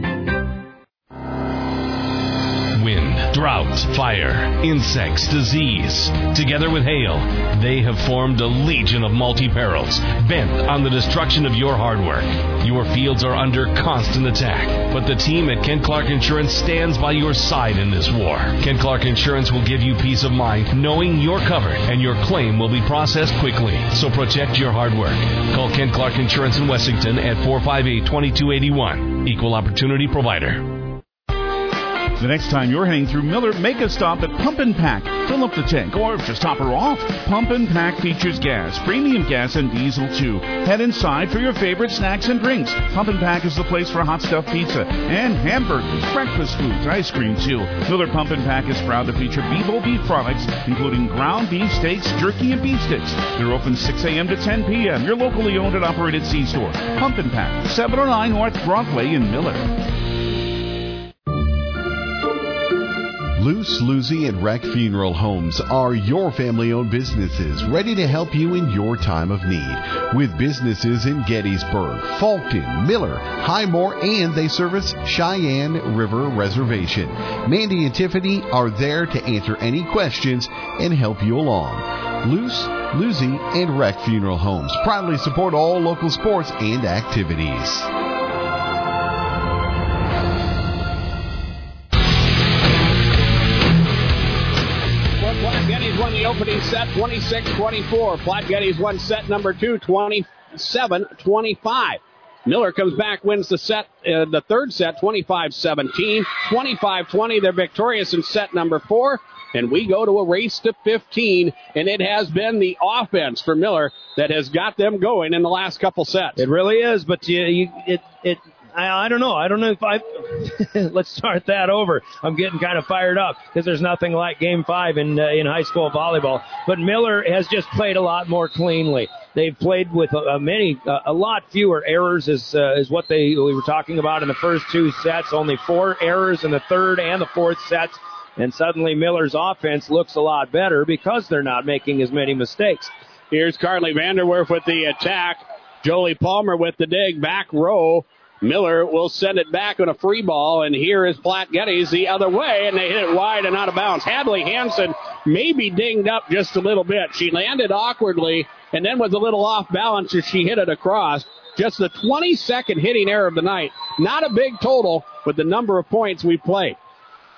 Wind, drought, fire, insects, disease. Together with hail, they have formed a legion of multi-perils, bent on the destruction of your hard work. Your fields are under constant attack, but the team at Kent Clark Insurance stands by your side in this war. Kent Clark Insurance will give you peace of mind knowing you're covered and your claim will be processed quickly. So protect your hard work. Call Kent Clark Insurance in Wessington at four five eight, two two eight one. Equal Opportunity Provider. The next time you're heading through Miller, make a stop at Pump and Pack. Fill up the tank or just top her off. Pump and Pack features gas, premium gas, and diesel too. Head inside for your favorite snacks and drinks. Pump and Pack is the place for hot stuff pizza and hamburgers, breakfast foods, ice cream too. Miller Pump and Pack is proud to feature Bevo beef products, including ground beef steaks, jerky, and beef sticks. They're open six a.m. to ten p.m. Your locally owned and operated C-store. Pump and Pack, seven oh nine North Broadway in Miller. Luce, Lucy, and Wreck Funeral Homes are your family-owned businesses ready to help you in your time of need. With businesses in Gettysburg, Fulton, Miller, Highmore, and they service Cheyenne River Reservation. Mandy and Tiffany are there to answer any questions and help you along. Luce, Lucy, and Wreck Funeral Homes proudly support all local sports and activities. Won the opening set twenty-six twenty-four. Platte Geddes won set number two twenty-seven twenty-five. Miller comes back, wins the set, uh, the third set twenty-five seventeen. twenty-five twenty. They're victorious in set number four. And we go to a race to fifteen, and it has been the offense for Miller that has got them going in the last couple sets. It really is, but you, you, it, it, I, I don't know. I don't know if I. Let's start that over. I'm getting kind of fired up because there's nothing like Game Five in uh, in high school volleyball. But Miller has just played a lot more cleanly. They've played with uh, many, uh, a lot fewer errors, is uh, is what they we were talking about in the first two sets. Only four errors in the third and the fourth sets. And suddenly Miller's offense looks a lot better because they're not making as many mistakes. Here's Carly Vanderwerf with the attack. Jolie Palmer with the dig. Back row. Miller will send it back on a free ball. And here is Platte Geddes the other way. And they hit it wide and out of bounds. Hadley Hansen maybe dinged up just a little bit. She landed awkwardly and then was a little off balance as she hit it across. Just the twenty-second hitting error of the night. Not a big total with the number of points we played.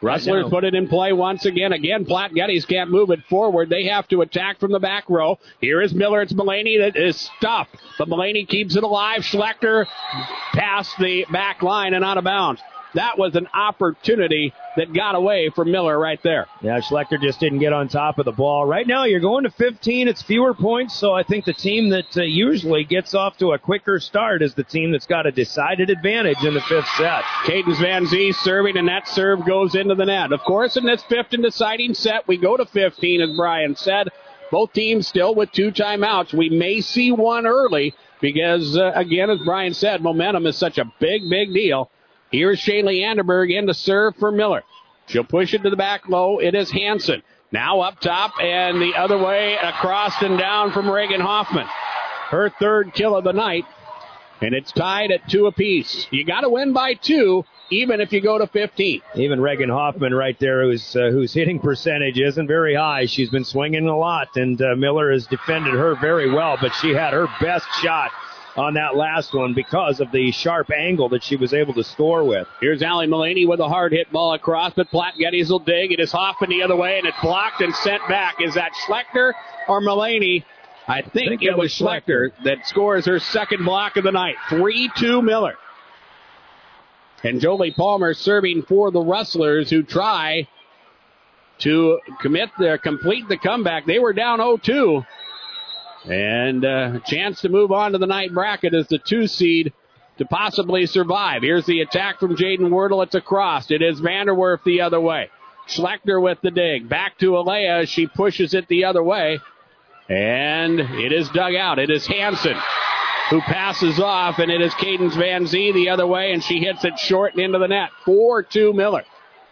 Rustlers put it in play once again. Again, Platte Geddes can't move it forward. They have to attack from the back row. Here is Miller. It's Mullaney that is stuffed. But Mullaney keeps it alive. Schlechter past the back line and out of bounds. That was an opportunity that got away from Miller right there. Yeah, Schlechter just didn't get on top of the ball. Right now, you're going to fifteen. It's fewer points, so I think the team that uh, usually gets off to a quicker start is the team that's got a decided advantage in the fifth set. Cadence Van Zee serving, and that serve goes into the net. Of course, in this fifth and deciding set, we go to fifteen, as Brian said. Both teams still with two timeouts. We may see one early because, uh, again, as Brian said, momentum is such a big, big deal. Here's Shaylee Anderberg in to serve for Miller. She'll push it to the back low. It is Hansen. Now up top and the other way across and down from Reagan Hoffman. Her third kill of the night. And it's tied at two apiece. You got to win by two, even if you go to fifteen. Even Reagan Hoffman right there, who's uh, whose hitting percentage isn't very high. She's been swinging a lot, and uh, Miller has defended her very well, but she had her best shot on that last one because of the sharp angle that she was able to score with. Here's Allie Mullaney with a hard hit ball across, but Platte Geddes will dig. It is Hoffman the other way, and it's blocked and sent back. Is that Schlechter or Mullaney? I think, I think it was Schlechter, Schlechter that scores her second block of the night. three two Miller. And Jolie Palmer serving for the Rustlers, who try to commit the, complete the comeback. They were down oh two. And a uh, chance to move on to the night bracket as the two seed to possibly survive. Here's the attack from Jaden Wordle. It's across. It is Vanderwerf the other way. Schlechter with the dig. Back to Alea as she pushes it the other way. And it is dug out. It is Hansen who passes off, and it is Cadence Van Zee the other way, and she hits it short and into the net. four two Miller.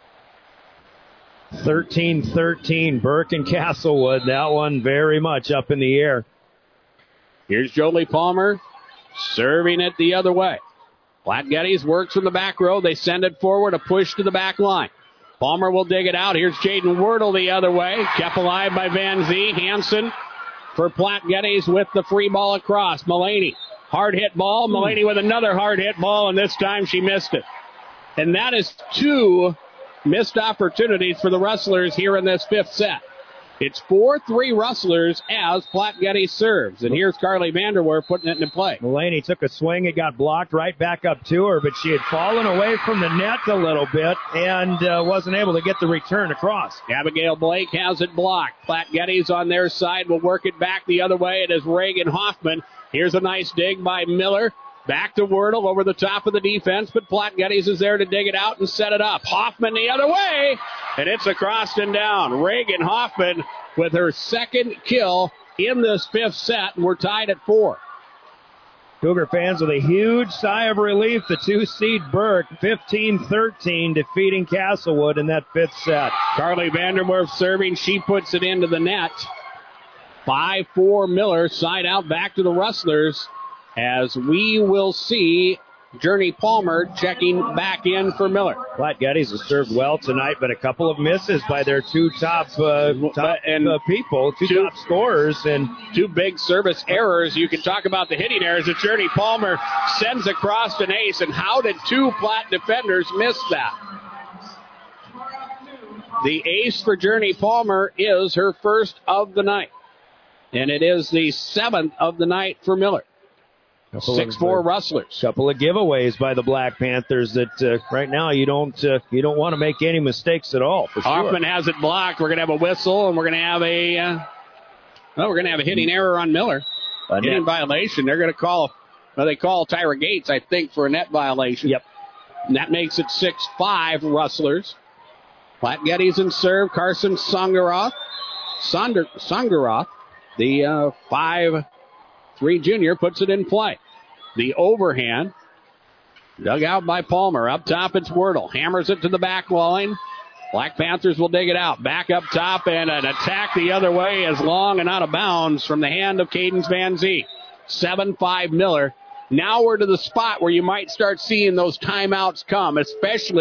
thirteen thirteen Burke and Castlewood. That one very much up in the air. Here's Jolie Palmer serving it the other way. Platte Geddes works from the back row. They send it forward, a push to the back line. Palmer will dig it out. Here's Jaden Wordle the other way. Kept alive by Van Zee. Hansen for Platte Geddes with the free ball across. Mullaney, hard hit ball. Mullaney with another hard hit ball, and this time she missed it. And that is two missed opportunities for the Rustlers here in this fifth set. It's four three Rustlers as Platte Geddes serves. And here's Carly Vanderwerf putting it into play. Mullaney took a swing. It got blocked right back up to her, but she had fallen away from the net a little bit and uh, wasn't able to get the return across. Abigail Blake has it blocked. Platte Geddes on their side will work it back the other way. It is Reagan Hoffman. Here's a nice dig by Miller. Back to Wordle over the top of the defense, but Platte Geddes is there to dig it out and set it up. Hoffman the other way, and it's across and down. Reagan Hoffman with her second kill in this fifth set, and we're tied at four. Cougar fans with a huge sigh of relief. The two-seed Burke, fifteen thirteen, defeating Castlewood in that fifth set. Carly Vanderwerf serving. She puts it into the net. five four Miller, side out back to the Rustlers. As we will see Journey Palmer checking back in for Miller. Platte Geddes has served well tonight, but a couple of misses by their two top, uh, top and, uh, people, two, two top scorers, and two big service errors. You can talk about the hitting errors that Journey Palmer sends across an ace, and how did two Platte defenders miss that? The ace for Journey Palmer is her first of the night, and it is the seventh of the night for Miller. six four Rustlers. Couple of giveaways by the Black Panthers that uh, right now you don't uh, you don't want to make any mistakes at all. For sure. Hoffman has it blocked. We're going to have a whistle, and we're going to have a uh, well, we're going to have a hitting error on Miller. A hitting net violation. They're going to call. Well, they call Tyra Gates, I think, for a net violation. Yep. And that makes it six five Rustlers. Platte Geddes in serve. Carson Songaroth. Sonder, Songaroth, the uh, five. Three junior puts it in play. The overhand. Dug out by Palmer. Up top it's Wordle. Hammers it to the back line. Black Panthers will dig it out. Back up top and an attack the other way is long and out of bounds from the hand of Cadence Van Zee. seven five Miller. Now we're to the spot where you might start seeing those timeouts come, especially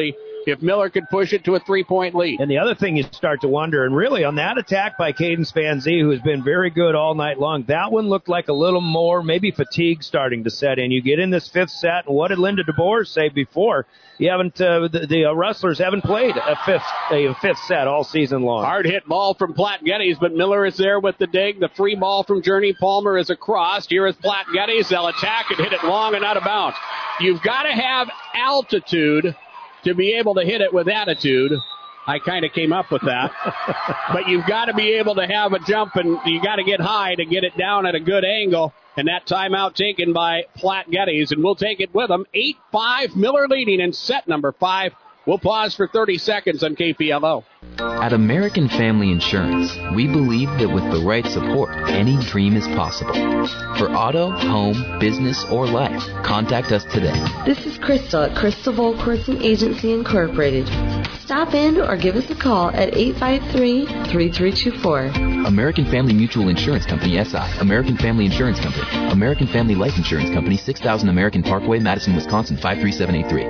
if Miller could push it to a three-point lead. And the other thing you start to wonder, and really on that attack by Cadence Van Zee, who has been very good all night long, that one looked like a little more, maybe fatigue starting to set in. You get in this fifth set, and what did Linda DeBoer say before? You haven't, uh, the, the uh, Rustlers haven't played a fifth, a fifth set all season long. Hard hit ball from Platte Geddes, but Miller is there with the dig. The free ball from Journey Palmer is across. Here is Platte Geddes. They'll attack and hit it long and out of bounds. You've got to have altitude to be able to hit it with attitude. I kind of came up with that. But you've got to be able to have a jump, and you got to get high to get it down at a good angle. And that timeout taken by Platte Geddes, and we'll take it with them. eight five, Miller leading in set number five. We'll pause for thirty seconds on K P L O. At American Family Insurance, we believe that with the right support, any dream is possible. For auto, home, business, or life, contact us today. This is Crystal at Crystal Volquist and Agency Incorporated. Stop in or give us a call at eight five three, three three two four. American Family Mutual Insurance Company, S I. American Family Insurance Company. American Family Life Insurance Company, six thousand American Parkway, Madison, Wisconsin, five three seven eight three.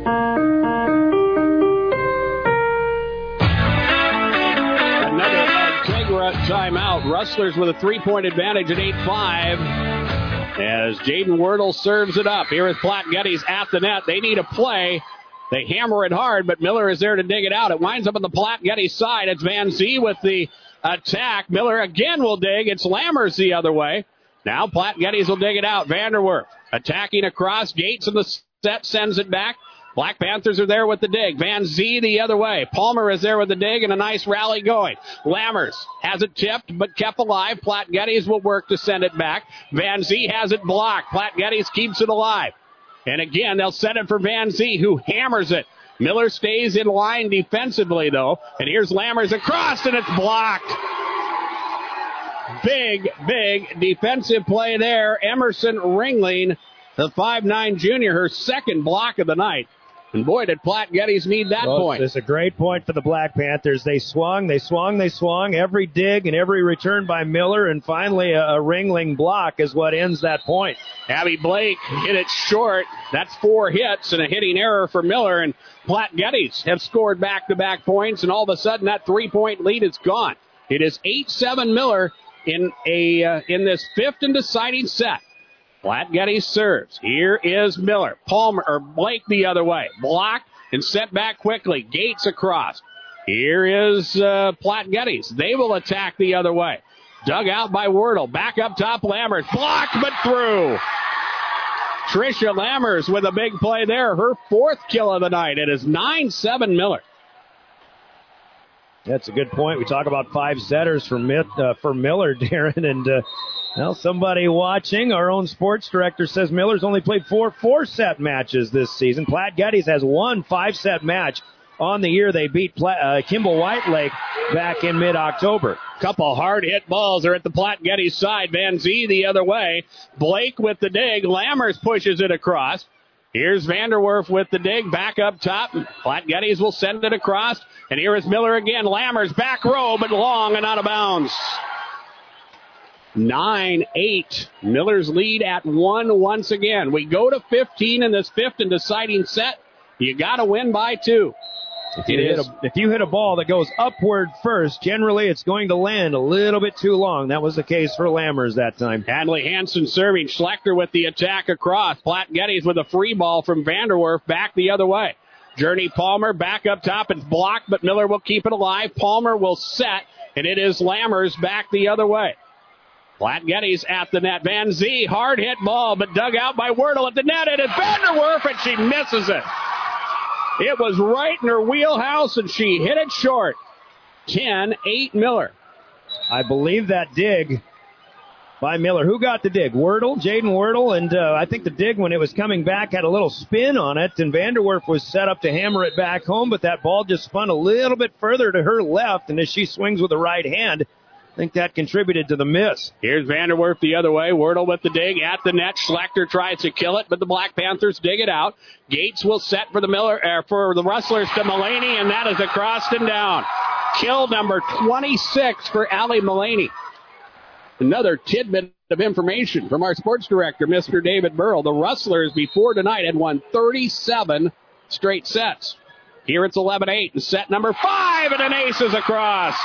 Timeout. Rustlers with a three-point advantage at eight five as Jaden Wordle serves it up. Here is Platte Geddes at the net. They need a play. They hammer it hard, but Miller is there to dig it out. It winds up on the Platte Geddes side. It's Van Zee with the attack. Miller again will dig. It's Lammers the other way. Now Platte Geddes will dig it out. Vanderwerf attacking across. Gates in the set sends it back. Black Panthers are there with the dig. Van Zee the other way. Palmer is there with the dig and a nice rally going. Lammers has it tipped but kept alive. Platte Geddes will work to send it back. Van Zee has it blocked. Platte Geddes keeps it alive. And again, they'll set it for Van Zee, who hammers it. Miller stays in line defensively, though. And here's Lammers across, and it's blocked. Big, big defensive play there. Emerson Ringling, the five nine junior, her second block of the night. And boy, did Platte Geddes need that well, point. It's a great point for the Black Panthers. They swung, they swung, they swung. Every dig and every return by Miller, and finally a, a Ringling block is what ends that point. Abby Blake hit it short. That's four hits and a hitting error for Miller, and Platte Geddes have scored back-to-back points, and all of a sudden that three-point lead is gone. It is eight seven Miller in a uh, in this fifth and deciding set. Platte Geddes serves. Here is Miller. Palmer, or Blake the other way. Blocked and sent back quickly. Gates across. Here is uh, Platte Geddes. They will attack the other way. Dug out by Wordle. Back up top, Lammers. Blocked but through. Tricia Lammers with a big play there. Her fourth kill of the night. It is nine seven Miller. That's a good point. We talk about five setters for, uh, for Miller, Darren, and uh, well, somebody watching, our own sports director, says Miller's only played four four-set matches this season. Platte Geddes has one five-set match on the year. They beat Pla- uh, Kimball Whitelake back in mid-October. Couple hard-hit balls are at the Platte Geddes side. Van Zee the other way. Blake with the dig. Lammers pushes it across. Here's Vanderwerf with the dig. Back up top. Platte Geddes will send it across. And here is Miller again. Lammers back row, but long and out of bounds. nine eight. Miller's lead at one once again. We go to fifteen in this fifth and deciding set. You got to win by two. If you, hit a, if you hit a ball that goes upward first, generally it's going to land a little bit too long. That was the case for Lammers that time. Hadley Hansen serving. Schlechter with the attack across. Platte Geddes with a free ball from Vanderwerf back the other way. Journey Palmer back up top. It's blocked, but Miller will keep it alive. Palmer will set, and it is Lammers back the other way. Platte Geddes at the net. Van Zee, hard hit ball, but dug out by Wordle at the net. And it's Vanderwerf, and she misses it. It was right in her wheelhouse, and she hit it short. ten eight Miller. I believe that dig by Miller. Who got the dig? Wordle, Jaden Wordle, and uh, I think the dig when it was coming back had a little spin on it, and Vanderwerf was set up to hammer it back home, but that ball just spun a little bit further to her left, and as she swings with the right hand, I think that contributed to the miss. Here's Vanderwerf the other way. Wordle with the dig at the net. Schlechter tries to kill it, but the Black Panthers dig it out. Gates will set for the Miller uh, for the Rustlers to Mullaney, and that is across and down. Kill number twenty-six for Allie Mullaney. Another tidbit of information from our sports director, Mister David Burrell. The Rustlers before tonight had won thirty-seven straight sets. Here it's eleven eight in set number five, and an ace is across.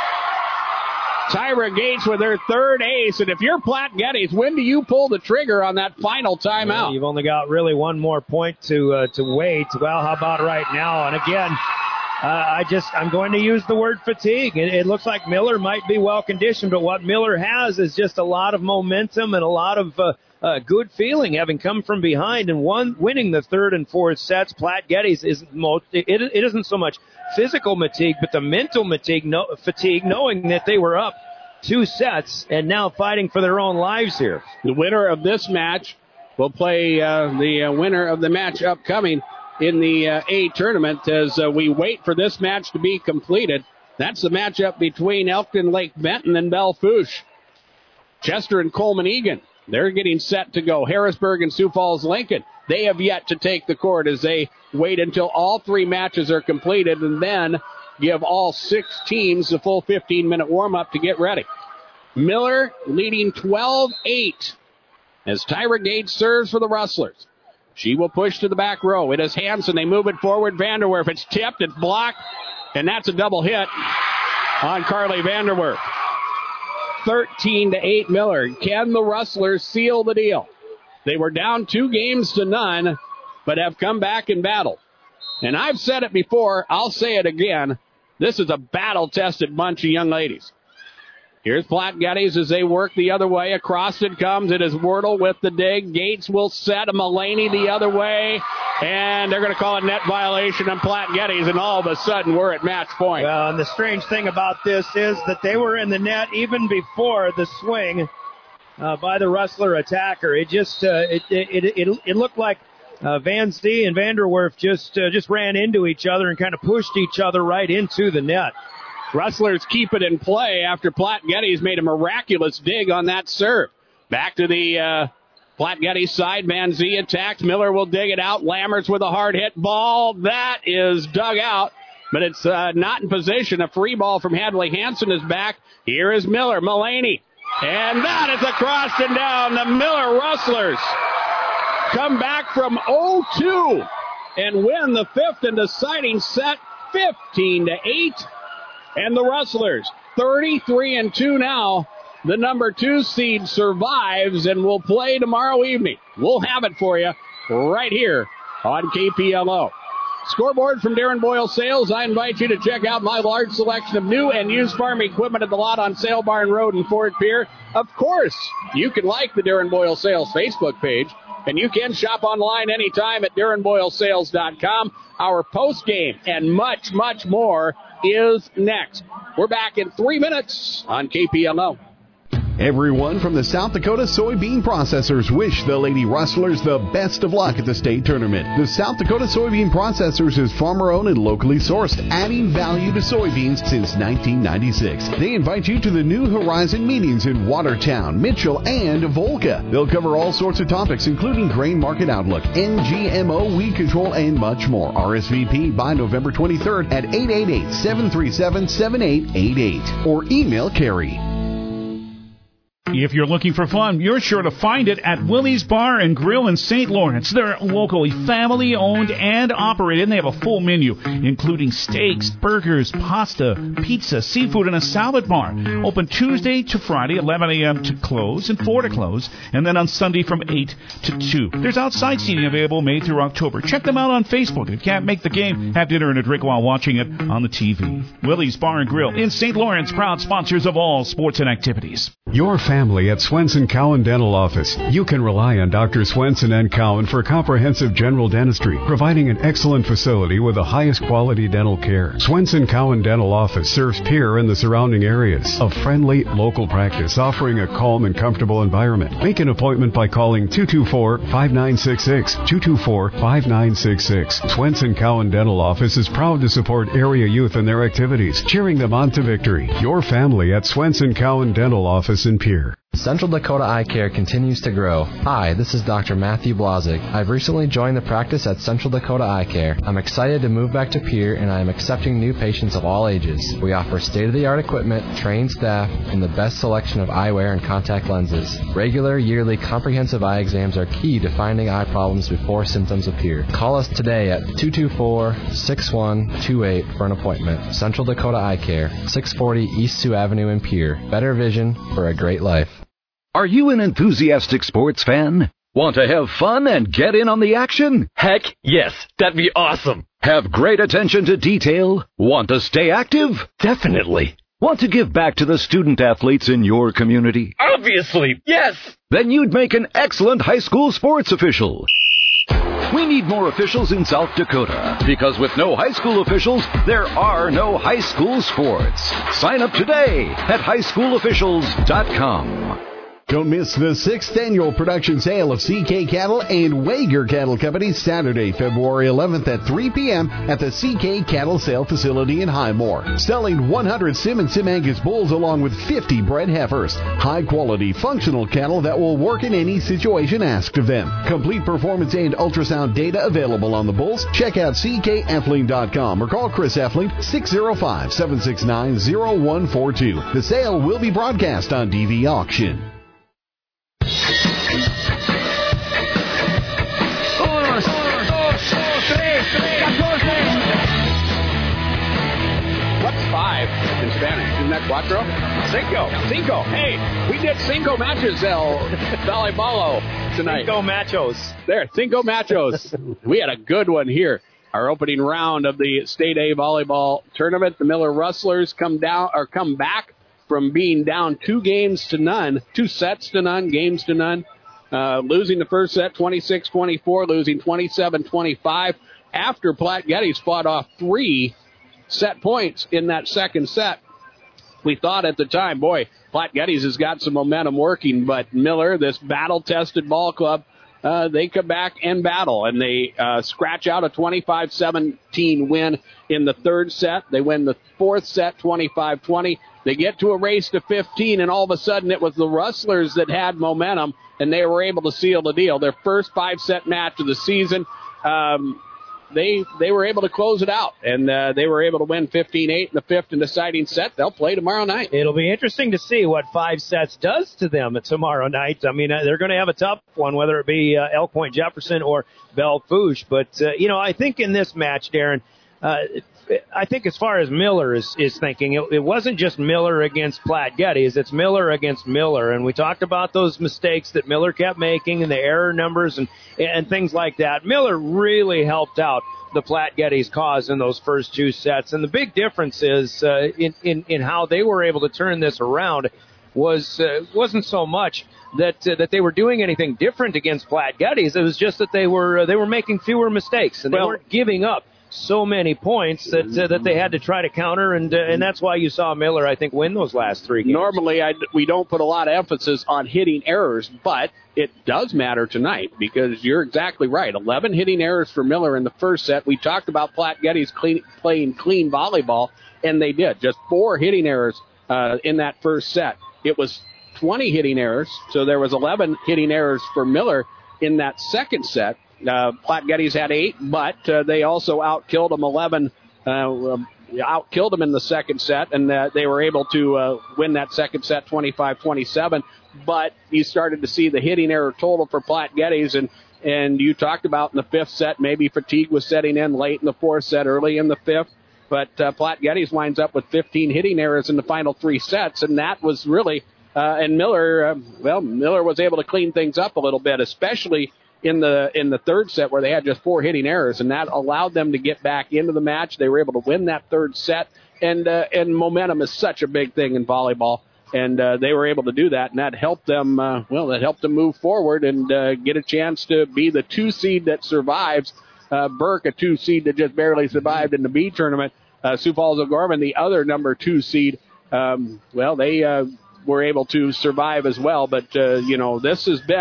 Tyra Gates with her third ace, and if you're Platte Geddes, when do you pull the trigger on that final timeout? Well, you've only got really one more point to uh, to wait. Well, how about right now? And again, uh, I just I'm going to use the word fatigue. It, it looks like Miller might be well conditioned, but what Miller has is just a lot of momentum and a lot of uh, uh, good feeling, having come from behind and won, winning the third and fourth sets. Platte Geddes isn't most, it, it isn't so much physical fatigue, but the mental fatigue, no, fatigue, knowing that they were up two sets and now fighting for their own lives here. The winner of this match will play uh, the uh, winner of the match upcoming in the uh, A tournament as uh, we wait for this match to be completed. That's the matchup between Elkton Lake Benton and Belle Fourche. Chester and Coleman Egan, they're getting set to go. Harrisburg and Sioux Falls Lincoln, they have yet to take the court as they wait until all three matches are completed and then give all six teams the full fifteen-minute warm-up to get ready. Miller leading twelve eight as Tyra Gates serves for the Rustlers. She will push to the back row. It is Hansen. They move it forward. Vanderwerf. It's tipped. It's blocked. And that's a double hit on Carly Vanderwerf. thirteen to eight Miller. Can the Rustlers seal the deal? They were down two games to none, but have come back and battled. And I've said it before. I'll say it again. This is a battle-tested bunch of young ladies. Here's Platte Geddes as they work the other way. Across it comes. It is Wordle with the dig. Gates will set a Mulaney the other way. And they're going to call a net violation on Platte Geddes. And all of a sudden, we're at match point. Well, and the strange thing about this is that they were in the net even before the swing uh, by the Rustler attacker. It just uh, it, it, it, it, it looked like uh, Van Zee and Vanderwerf just, uh, just ran into each other and kind of pushed each other right into the net. Rustlers keep it in play after Platte Geddes made a miraculous dig on that serve. Back to the uh, Platte Geddes side. Van Zee attacks. Miller will dig it out. Lammers with a hard hit ball. That is dug out, but it's uh, not in position. A free ball from Hadley Hansen is back. Here is Miller. Mulaney. And that is across and down. The Miller Rustlers come back from oh two and win the fifth and deciding set fifteen to eight. And the Rustlers, thirty-three and two now. The number two seed survives and will play tomorrow evening. We'll have it for you right here on K P L O. Scoreboard from Darren Boyle Sales. I invite you to check out my large selection of new and used farm equipment at the lot on Sale Barn Road in Fort Pierre. Of course, you can like the Darren Boyle Sales Facebook page, and you can shop online anytime at darren boyle sales dot com. Our post game and much, much more is next. We're back in three minutes on K P L O. Everyone from the South Dakota Soybean Processors wish the Lady Rustlers the best of luck at the state tournament. The South Dakota Soybean Processors is farmer-owned and locally sourced, adding value to soybeans since nineteen ninety-six. They invite you to the New Horizon meetings in Watertown, Mitchell, and Volca. They'll cover all sorts of topics, including grain market outlook, N G M O, weed control, and much more. R S V P by November twenty-third at eight eight eight, seven three seven, seven eight eight eight or email Carrie. If you're looking for fun, you're sure to find it at Willie's Bar and Grill in Saint Lawrence. They're locally family-owned and operated, and they have a full menu, including steaks, burgers, pasta, pizza, seafood, and a salad bar. Open Tuesday to Friday, eleven a.m. to close and four to close, and then on Sunday from eight to two. There's outside seating available May through October. Check them out on Facebook. If you can't make the game, have dinner and a drink while watching it on the T V. Willie's Bar and Grill in Saint Lawrence, proud sponsors of all sports and activities. Your family at Swenson Cowan Dental Office. You can rely on Doctor Swenson and Cowan for comprehensive general dentistry, providing an excellent facility with the highest quality dental care. Swenson Cowan Dental Office serves Pierre and the surrounding areas. A friendly local practice offering a calm and comfortable environment. Make an appointment by calling two two four, five nine six six, two two four, five nine six six. Swenson Cowan Dental Office is proud to support area youth in their activities, cheering them on to victory. Your family at Swenson Cowan Dental Office in Pierre. Central Dakota Eye Care continues to grow. Hi, this is Doctor Matthew Blazek. I've recently joined the practice at Central Dakota Eye Care. I'm excited to move back to Pierre, and I am accepting new patients of all ages. We offer state-of-the-art equipment, trained staff, and the best selection of eyewear and contact lenses. Regular, yearly, comprehensive eye exams are key to finding eye problems before symptoms appear. Call us today at two two four, six one two eight for an appointment. Central Dakota Eye Care, six forty East Sioux Avenue in Pierre. Better vision for a great life. Are you an enthusiastic sports fan? Want to have fun and get in on the action? Heck, yes. That'd be awesome. Have great attention to detail? Want to stay active? Definitely. Want to give back to the student athletes in your community? Obviously, yes. Then you'd make an excellent high school sports official. We need more officials in South Dakota, because with no high school officials, there are no high school sports. Sign up today at high school officials dot com. Don't miss the sixth annual production sale of C K Cattle and Wager Cattle Company Saturday, February eleventh at three p.m. at the C K Cattle Sale Facility in Highmore. Selling one hundred Sim and Sim Angus bulls along with fifty bred heifers. High quality, functional cattle that will work in any situation asked of them. Complete performance and ultrasound data available on the bulls. Check out C K Effling dot com or call Chris Effling six oh five, seven six nine, oh one four two. The sale will be broadcast on D V Auction. What's five in Spanish? Isn't that cuatro? Cinco. Cinco. Hey, we did cinco matches, El Volleyball tonight. Cinco machos. There, cinco machos. We had a good one here. Our opening round of the State A volleyball tournament. The Miller Rustlers come down or come back from being down two games to none, two sets to none, games to none. Uh, losing the first set twenty-six twenty-four, losing twenty-seven twenty-five after Platte Geddes fought off three set points in that second set. We thought at the time, boy, Platte Geddes has got some momentum working, but Miller, this battle-tested ball club, uh, they come back and battle, and they uh, scratch out a twenty-five seventeen win in the third set. They win the fourth set twenty-five twenty. They get to a race to fifteen, and all of a sudden it was the Rustlers that had momentum, and they were able to seal the deal. Their first five-set match of the season, um, they they were able to close it out, and uh, they were able to win fifteen eight in the fifth and deciding set. They'll play tomorrow night. It'll be interesting to see what five sets does to them tomorrow night. I mean, uh, they're going to have a tough one, whether it be uh, Elk Point Jefferson or Belle Fourche. But, uh, you know, I think in this match, Darren, uh, I think as far as Miller is, is thinking, it, it wasn't just Miller against Platte Geddes, it's Miller against Miller. And we talked about those mistakes that Miller kept making and the error numbers and, and things like that. Miller really helped out the Platte Geddes cause in those first two sets. And the big difference is uh, in, in, in how they were able to turn this around was, uh, wasn't so much that uh, that they were doing anything different against Platte Geddes. It was just that they were uh, they were making fewer mistakes and they well, weren't giving up so many points that uh, that they had to try to counter, and uh, and that's why you saw Miller, I think, win those last three games. Normally, I, we don't put a lot of emphasis on hitting errors, but it does matter tonight because you're exactly right. eleven hitting errors for Miller in the first set. We talked about Platte Geddes clean, playing clean volleyball, and they did. Just four hitting errors uh, in that first set. It was twenty hitting errors, so there was eleven hitting errors for Miller in that second set. Uh, Platte Geddes had eight, but uh, they also outkilled them eleven, uh, um, outkilled them in the second set, and uh, they were able to uh, win that second set twenty-five twenty-seven. But you started to see the hitting error total for Platte Geddes, and, and you talked about in the fifth set, maybe fatigue was setting in late in the fourth set, early in the fifth. But uh, Platte Geddes winds up with fifteen hitting errors in the final three sets, and that was really, uh, and Miller, uh, well, Miller was able to clean things up a little bit, especially in the in the third set where they had just four hitting errors, and that allowed them to get back into the match. They were able to win that third set, and uh, and momentum is such a big thing in volleyball, and uh, they were able to do that, and that helped them, uh, well, that helped them move forward and uh, get a chance to be the two seed that survives. Uh, Burke, a two seed that just barely survived in the B tournament. Uh, Sioux Falls O'Gorman, the other number two seed, um, well, they uh, were able to survive as well, but, uh, you know, this has been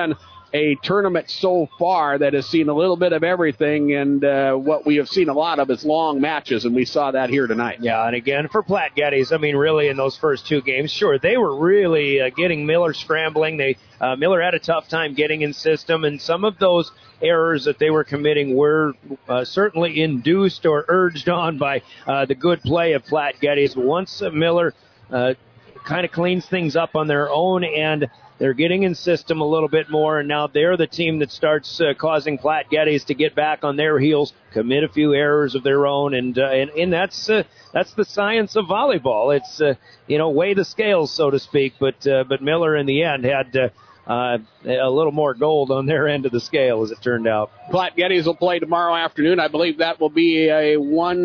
a tournament so far that has seen a little bit of everything, and uh, what we have seen a lot of is long matches, and we saw that here tonight. Yeah, and again, for Platte Geddes, I mean, really in those first two games, sure, they were really uh, getting Miller scrambling. They uh, Miller had a tough time getting in system, and some of those errors that they were committing were uh, certainly induced or urged on by uh, the good play of Platte Geddes. Once uh, Miller uh, kind of cleans things up on their own end, they're getting in system a little bit more, and now they're the team that starts uh, causing Platte Geddes to get back on their heels, commit a few errors of their own, and uh, and, and that's uh, that's the science of volleyball. It's uh, you know weigh the scales, so to speak. But uh, but Miller in the end had uh, uh, a little more gold on their end of the scale, as it turned out. Platte Geddes will play tomorrow afternoon. I believe that will be a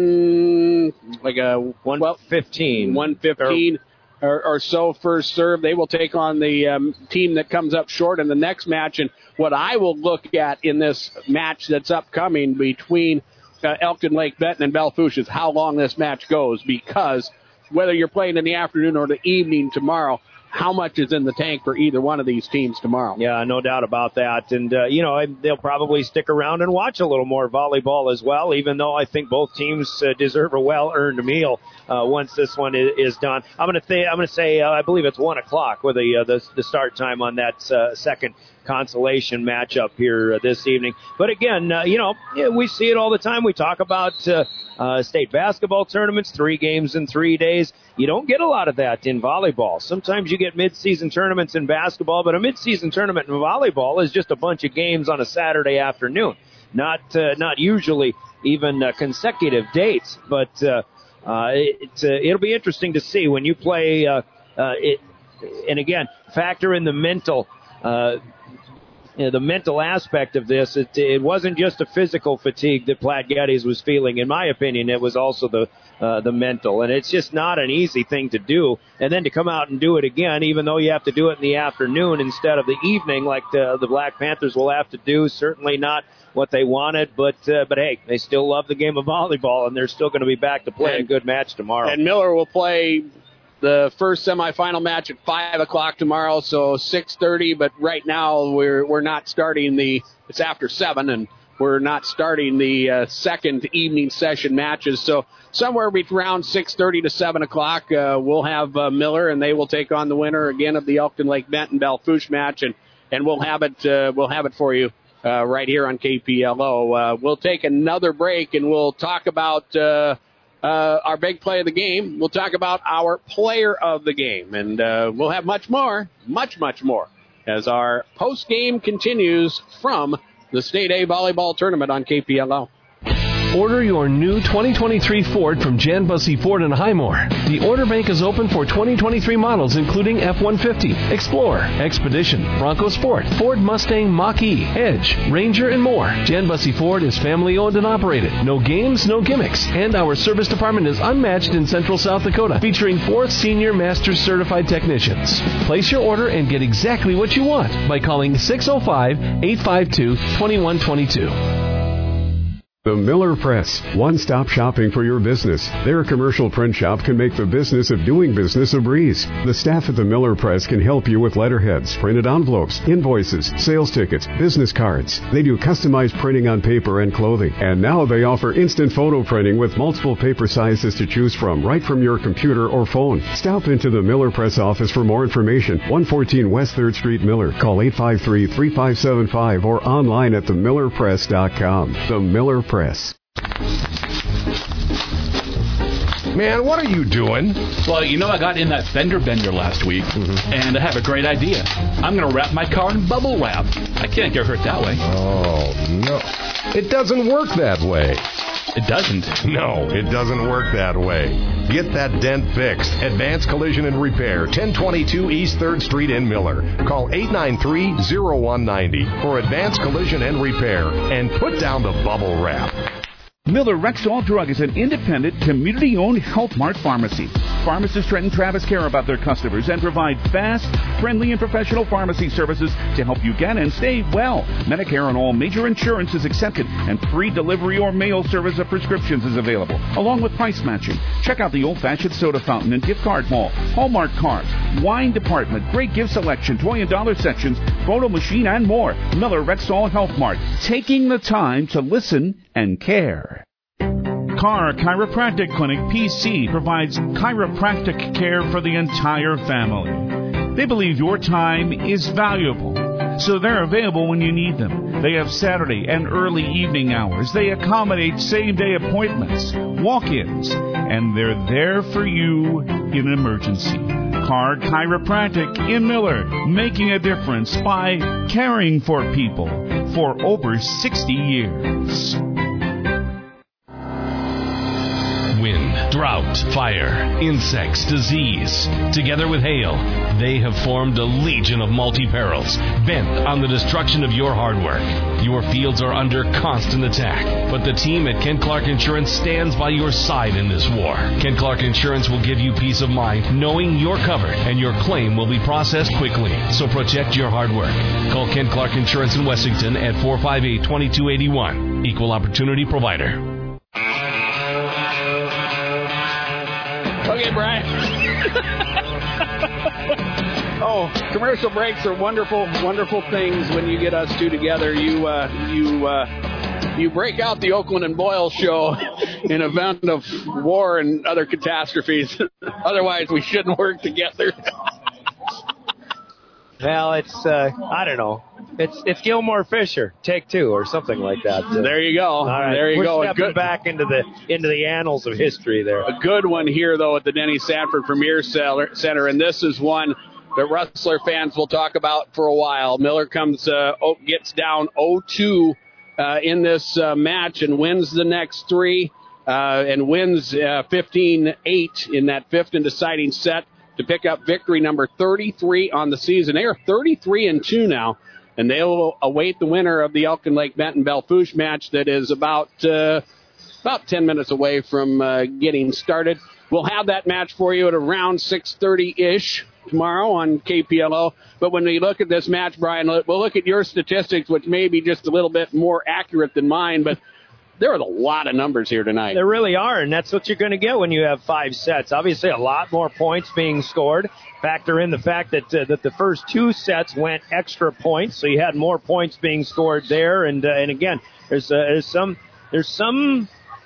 one like a one fifteen one fifteen. Or, or so first serve. They will take on the um, team that comes up short in the next match. And what I will look at in this match that's upcoming between uh, Elkton Lake Benton and Belle Fourche is how long this match goes, because whether you're playing in the afternoon or the evening tomorrow, how much is in the tank for either one of these teams tomorrow? Yeah, no doubt about that. And, uh, you know, they'll probably stick around and watch a little more volleyball as well, even though I think both teams uh, deserve a well-earned meal uh, once this one is, is done. I'm going to th- I'm going to say uh, I believe it's one o'clock with the, uh, the the start time on that uh, second consolation matchup here uh, this evening. But again, uh, you know, yeah, we see it all the time. We talk about uh, uh, state basketball tournaments, three games in three days. You don't get a lot of that in volleyball. Sometimes you get mid-season tournaments in basketball, but a mid-season tournament in volleyball is just a bunch of games on a Saturday afternoon. Not uh, not usually even uh, consecutive dates, but uh, uh, it, uh, it'll be interesting to see when you play. Uh, uh, it, and again, factor in the mental. Uh, You know, the mental aspect of this, it, it wasn't just a physical fatigue that Platte Geddes was feeling. In my opinion, it was also the uh, the mental. And it's just not an easy thing to do. And then to come out and do it again, even though you have to do it in the afternoon instead of the evening like the, the Black Panthers will have to do, certainly not what they wanted. But, uh, but hey, they still love the game of volleyball, and they're still going to be back to play and, a good match tomorrow. And Miller will play the first semifinal match at five o'clock tomorrow, so six thirty. But right now we're we're not starting the. It's after seven, and we're not starting the uh, second evening session matches. So somewhere around six thirty to seven o'clock, uh, we'll have uh, Miller, and they will take on the winner again of the Elkton Lake Benton Belle Fourche match, and and we'll have it uh, we'll have it for you uh, right here on K P L O. Uh, we'll take another break, and we'll talk about. Uh, Uh, our big play of the game. We'll talk about our player of the game, and uh, we'll have much more, much, much more as our post-game continues from the State A Volleyball Tournament on K P L O. Order your new twenty twenty-three Ford from Jan Bussey Ford in Highmore. The order bank is open for twenty twenty-three models including F one fifty, Explorer, Expedition, Bronco Sport, Ford Mustang Mach-E, Edge, Ranger, and more. Jan Bussey Ford is family owned and operated. No games, no gimmicks. And our service department is unmatched in Central South Dakota, featuring four senior master's certified technicians. Place your order and get exactly what you want by calling six oh five, eight five two, two one two two. The Miller Press, one-stop shopping for your business. Their commercial print shop can make the business of doing business a breeze. The staff at the Miller Press can help you with letterheads, printed envelopes, invoices, sales tickets, business cards. They do customized printing on paper and clothing. And now they offer instant photo printing with multiple paper sizes to choose from, right from your computer or phone. Stop into the Miller Press office for more information. one fourteen West third Street, Miller. Call eight five three, three five seven five or online at the miller press dot com. The Miller Press. Man, what are you doing? Well, you know, I got in that fender bender last week, mm-hmm. and I have a great idea. I'm going to wrap my car in bubble wrap. I can't get hurt that way. Oh, no. It doesn't work that way. It doesn't? No, it doesn't work that way. Get that dent fixed. Advanced Collision and Repair, ten twenty-two East third Street in Miller. Call eight nine three, oh one nine oh for Advanced Collision and Repair and put down the bubble wrap. Miller Rexall Drug is an independent, community-owned Health Mart pharmacy. Pharmacist Trent and Travis care about their customers and provide fast, friendly, and professional pharmacy services to help you get and stay well. Medicare on all major insurance is accepted, and free delivery or mail service of prescriptions is available, along with price matching. Check out the old-fashioned soda fountain and gift card mall, Hallmark cards, wine department, great gift selection, toy and dollar sections, photo machine, and more. Miller Rexall Health Mart, taking the time to listen and care. Carr Chiropractic Clinic P C provides chiropractic care for the entire family. They believe your time is valuable, so they're available when you need them. They have Saturday and early evening hours. They accommodate same-day appointments, walk-ins, and they're there for you in an emergency. Carr Chiropractic in Miller, making a difference by caring for people for over sixty years. Wind, drought, fire, insects, disease. Together with hail, they have formed a legion of multi-perils, bent on the destruction of your hard work. Your fields are under constant attack, but the team at Ken Clark Insurance stands by your side in this war. Ken Clark Insurance will give you peace of mind knowing you're covered and your claim will be processed quickly. So protect your hard work. Call Ken Clark Insurance in Wessington at four five eight, two two eight one. Equal Opportunity Provider. Okay, Brian. Oh, commercial breaks are wonderful, wonderful things when you get us two together. You, uh, you, uh, you break out the Oakland and Boyle show in an event of war and other catastrophes. Otherwise, we shouldn't work together. Well, it's, uh, I don't know. It's it's Gilmore Fisher, take two or something like that. So. There you go. All right. There you We're go. We're stepping back into the into the annals of history there. A good one here, though, at the Denny Sanford Premier Center, and this is one that Rustler fans will talk about for a while. Miller comes, uh, gets down oh two uh, in this uh, match and wins the next three uh, and wins uh, fifteen eight in that fifth and deciding set to pick up victory number thirty-three on the season. They are thirty-three and two now. And they'll await the winner of the Elkin Lake Benton Belle-Fourche match that is about uh, about ten minutes away from uh, getting started. We'll have that match for you at around six thirty-ish tomorrow on K P L O. But when we look at this match, Brian, we'll look at your statistics, which may be just a little bit more accurate than mine, but there are a lot of numbers here tonight. There really are, and that's what you're going to get when you have five sets. Obviously, a lot more points being scored. Factor in the fact that uh, that the first two sets went extra points, so you had more points being scored there. And uh, and again, there's uh, there's some there's some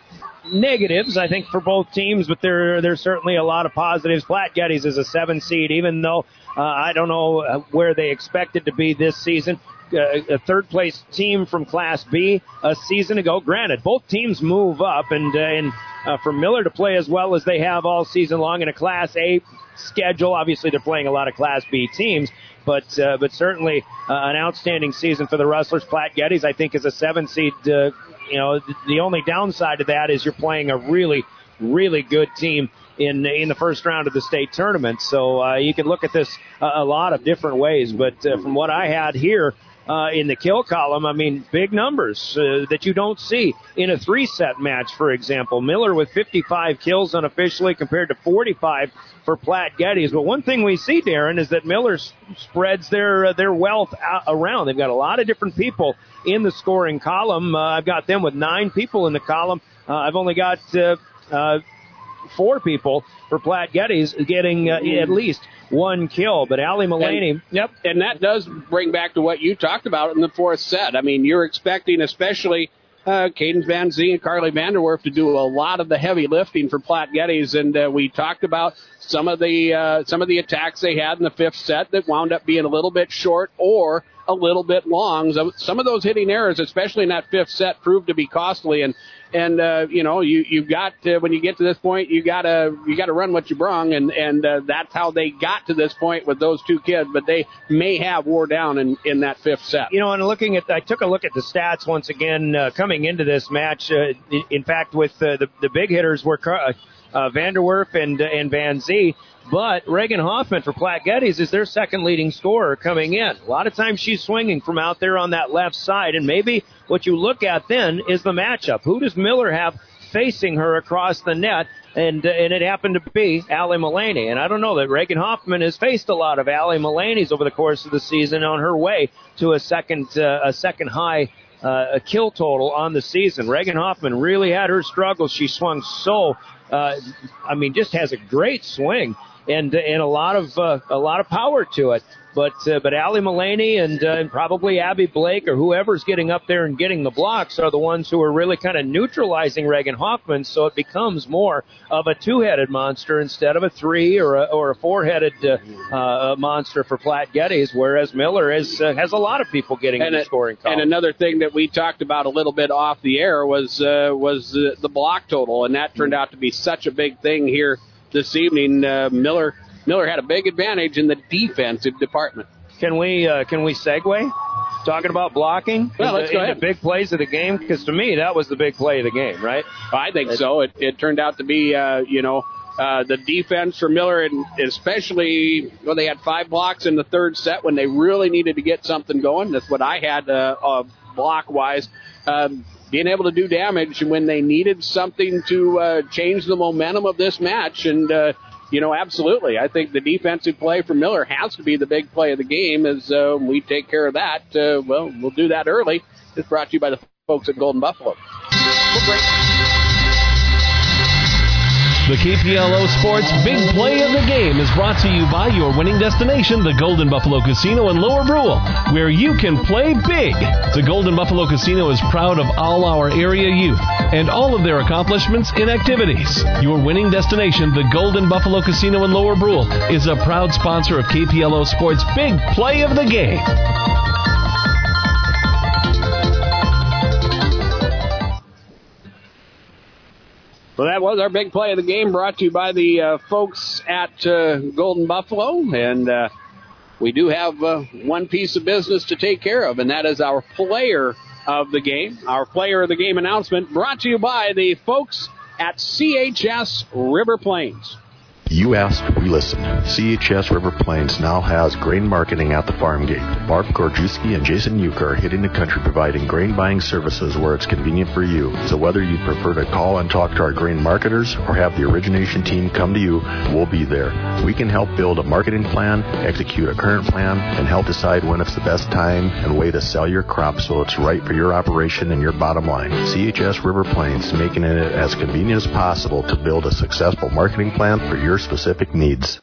negatives, I think, for both teams, but there there's certainly a lot of positives. Platte Geddes is a seven seed, even though uh, I don't know where they expected to be this season. Uh, a third-place team from Class B a season ago. Granted, both teams move up, and, uh, and uh, for Miller to play as well as they have all season long in a Class A schedule, obviously they're playing a lot of Class B teams, but uh, but certainly uh, an outstanding season for the Rustlers. Platte Geddes, I think, is a seven seed. Uh, you know, th- the only downside to that is you're playing a really, really good team in in the first round of the state tournament. So uh, you can look at this uh, a lot of different ways, but uh, from what I had here, Uh, in the kill column, I mean, big numbers uh, that you don't see in a three-set match, for example. Miller with fifty-five kills unofficially compared to forty-five for Platte Geddes. But one thing we see, Darren, is that Miller s- spreads their uh, their wealth out around. They've got a lot of different people in the scoring column. Uh, I've got them with nine people in the column. Uh, I've only got uh, uh, four people for Platte Geddes getting uh, at least one kill, but Ali Mullaney. And, yep, and that does bring back to what you talked about in the fourth set. I mean, you're expecting especially uh, Cadence Van Zee and Carly Vanderwerf to do a lot of the heavy lifting for Platte Geddes, and uh, we talked about some of the uh, some of the attacks they had in the fifth set that wound up being a little bit short or a little bit long. So some of those hitting errors, especially in that fifth set, proved to be costly. And and uh, you know, you you've got to, when you get to this point, you gotta you gotta run what you brung, and and uh, that's how they got to this point with those two kids. But they may have wore down in, in that fifth set. You know, and looking at, I took a look at the stats once again uh, coming into this match. Uh, in fact, with uh, the the big hitters were uh, uh, Vanderwerf and uh, and Van Zee. But Reagan Hoffman for Platte Geddes is their second leading scorer coming in. A lot of times she's swinging from out there on that left side, and maybe what you look at then is the matchup. Who does Miller have facing her across the net And uh, and it happened to be Allie Mullaney. And I don't know that Reagan Hoffman has faced a lot of Allie Mullaney's over the course of the season on her way to a second uh, a second high uh, a kill total on the season. Reagan Hoffman really had her struggles. She swung so, uh, I mean, just has a great swing and and a lot of uh, a lot of power to it. But uh, but Allie Mullaney and, uh, and probably Abby Blake or whoever's getting up there and getting the blocks are the ones who are really kind of neutralizing Reagan Hoffman, so it becomes more of a two-headed monster instead of a three or a, or a four-headed uh, uh, monster for Platte Geddes, whereas Miller is, uh, has a lot of people getting and in the it, scoring column. And another thing that we talked about a little bit off the air was uh, was uh, the block total, and that turned out to be such a big thing here this evening. Uh, Miller Miller had a big advantage in the defensive department. Can we uh, can we segue? Talking about blocking? Well, let's the, go ahead. The big plays of the game, because to me that was the big play of the game, right? I think so. It, it turned out to be, uh, you know, uh, the defense for Miller, and especially well, they had five blocks in the third set when they really needed to get something going. That's what I had uh, uh, block-wise. Um, being able to do damage when they needed something to uh, change the momentum of this match. And, uh, you know, absolutely. I think the defensive play for Miller has to be the big play of the game as uh, we take care of that. Uh, well, we'll do that early. It's brought to you by the folks at Golden Buffalo. We'll break. The K P L O Sports Big Play of the Game is brought to you by your winning destination, the Golden Buffalo Casino in Lower Brule, where you can play big. The Golden Buffalo Casino is proud of all our area youth and all of their accomplishments in activities. Your winning destination, the Golden Buffalo Casino in Lower Brule, is a proud sponsor of K P L O Sports Big Play of the Game. Well, that was our big play of the game, brought to you by the uh, folks at uh, Golden Buffalo. And uh, we do have uh, one piece of business to take care of, and that is our player of the game. Our player of the game announcement brought to you by the folks at C H S River Plains. You asked, we listened. C H S River Plains now has grain marketing at the farm gate. Barb Gorjuski and Jason Euchre are hitting the country providing grain buying services where it's convenient for you. So whether you prefer to call and talk to our grain marketers or have the origination team come to you, we'll be there. We can help build a marketing plan, execute a current plan, and help decide when it's the best time and way to sell your crop so it's right for your operation and your bottom line. C H S River Plains, making it as convenient as possible to build a successful marketing plan for your specific needs.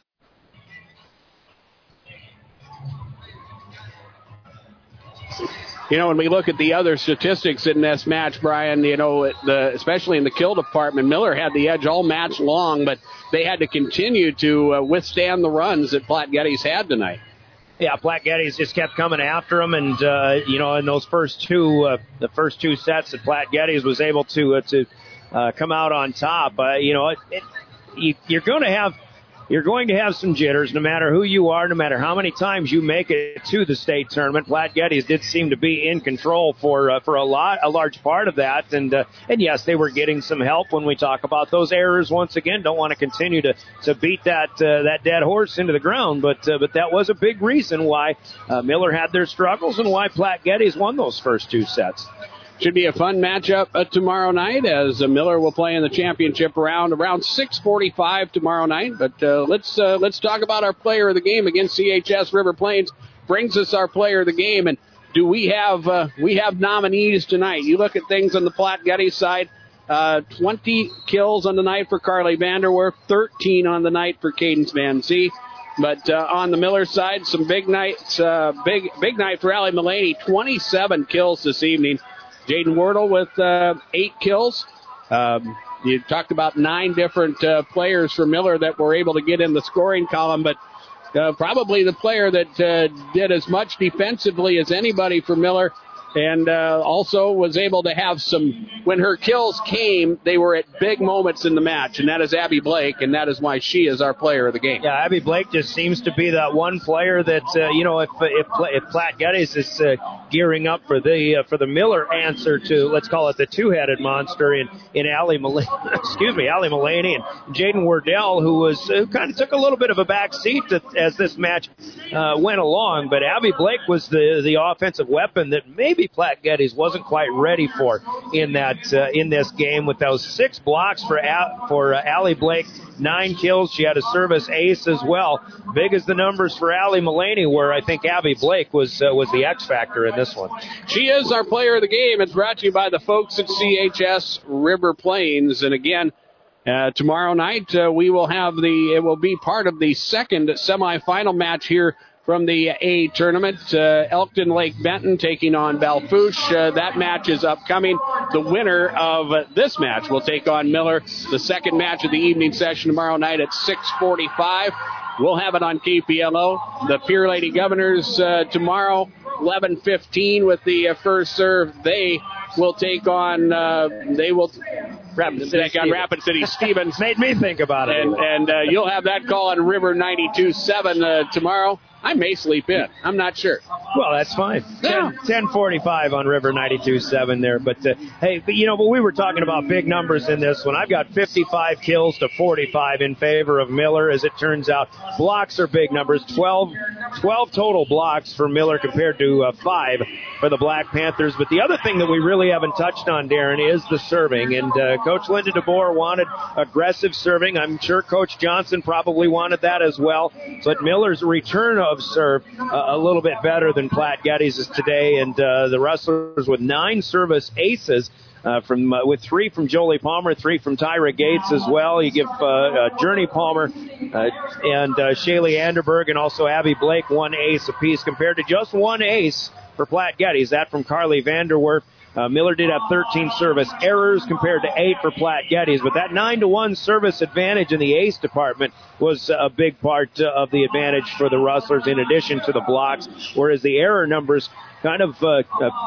You know, when we look at the other statistics in this match, Brian, you know, the, especially in the kill department, Miller had the edge all match long, but they had to continue to uh, withstand the runs that Platte Geddes had tonight. Yeah, Platte Geddes just kept coming after them, and uh, you know, in those first two, uh, the first two sets, that Platte Geddes was able to uh, to uh, come out on top. Uh, you know, it, it, you, you're going to have. You're going to have some jitters no matter who you are, no matter how many times you make it to the state tournament. Platte Geddes did seem to be in control for uh, for a lot, a large part of that. And uh, and yes, they were getting some help when we talk about those errors. Once again, don't want to continue to, to beat that uh, that dead horse into the ground, but uh, but that was a big reason why uh, Miller had their struggles and why Platte Geddes won those first two sets. Should be a fun matchup uh, tomorrow night as uh, Miller will play in the championship round around six forty-five tomorrow night. But uh, let's uh, let's talk about our player of the game against C H S River Plains. Brings us our player of the game, and do we have uh, we have nominees tonight? You look at things on the Platte Geddes side. Uh, twenty kills on the night for Carly Vanderwerf, thirteen on the night for Cadence Van Zee. But uh, on the Miller side, some big nights, uh, big big night for Allie Mullaney, twenty-seven kills this evening. Jaden Wardle with uh, eight kills. Um, you talked about nine different uh, players for Miller that were able to get in the scoring column, but uh, probably the player that uh, did as much defensively as anybody for Miller, and uh, also was able to have some, when her kills came, they were at big moments in the match, and that is Abby Blake, and that is why she is our player of the game. Yeah, Abby Blake just seems to be that one player that, uh, you know, if if, if Platte Geddes is uh, gearing up for the uh, for the Miller answer to, let's call it the two-headed monster in, in Allie Mullaney, excuse me, Allie Mullaney and Jaden Wardell, who was uh, kind of took a little bit of a back seat as this match uh, went along, but Abby Blake was the, the offensive weapon that maybe maybe Platte Geddes wasn't quite ready for in that uh, in this game with those six blocks for Al- for uh, Allie Blake, nine kills. She had a service ace as well. Big as the numbers for Allie Mullaney were, I think Abby Blake was uh, was the X factor in this one. She is our player of the game. It's brought to you by the folks at C H S River Plains. And again, uh, tomorrow night uh, we will have the, it will be part of the second semifinal match here from the A tournament. Uh, Elkton Lake Benton taking on Belfouche. Uh, that match is upcoming. The winner of uh, this match will take on Miller. The second match of the evening session tomorrow night at six forty-five. We'll have it on K P L O. The Pure Lady Governors uh, tomorrow, eleven fifteen with the uh, first serve. They will take on, uh, they will Rapid City take on Rapid City Stevens. Made me think about it. And, and uh, you'll have that call on River ninety-two seven uh, tomorrow. I may sleep in. I'm not sure. Well, that's fine. Yeah. ten forty-five on River ninety-two seven there. But, uh, hey, but, you know, but we were talking about big numbers in this one. I've got fifty-five kills to forty-five in favor of Miller, as it turns out. Blocks are big numbers. twelve, twelve total blocks for Miller compared to uh, five for the Black Panthers. But the other thing that we really haven't touched on, Darren, is the serving. And uh, Coach Linda DeBoer wanted aggressive serving. I'm sure Coach Johnson probably wanted that as well. But Miller's return of serve uh, a little bit better than Platte Geddes is today, and uh, the Rustlers with nine service aces uh, from uh, with three from Jolie Palmer, three from Tyra Gates as well. You give uh, uh, Journey Palmer uh, and uh, Shaylee Anderberg and also Abby Blake one ace apiece compared to just one ace for Platte Geddes. That from Carly Vanderwerf. Uh, Miller did have thirteen service errors compared to eight for Platte Geddes, but that nine to one service advantage in the ace department was a big part uh, of the advantage for the Rustlers in addition to the blocks, whereas the error numbers kind of uh,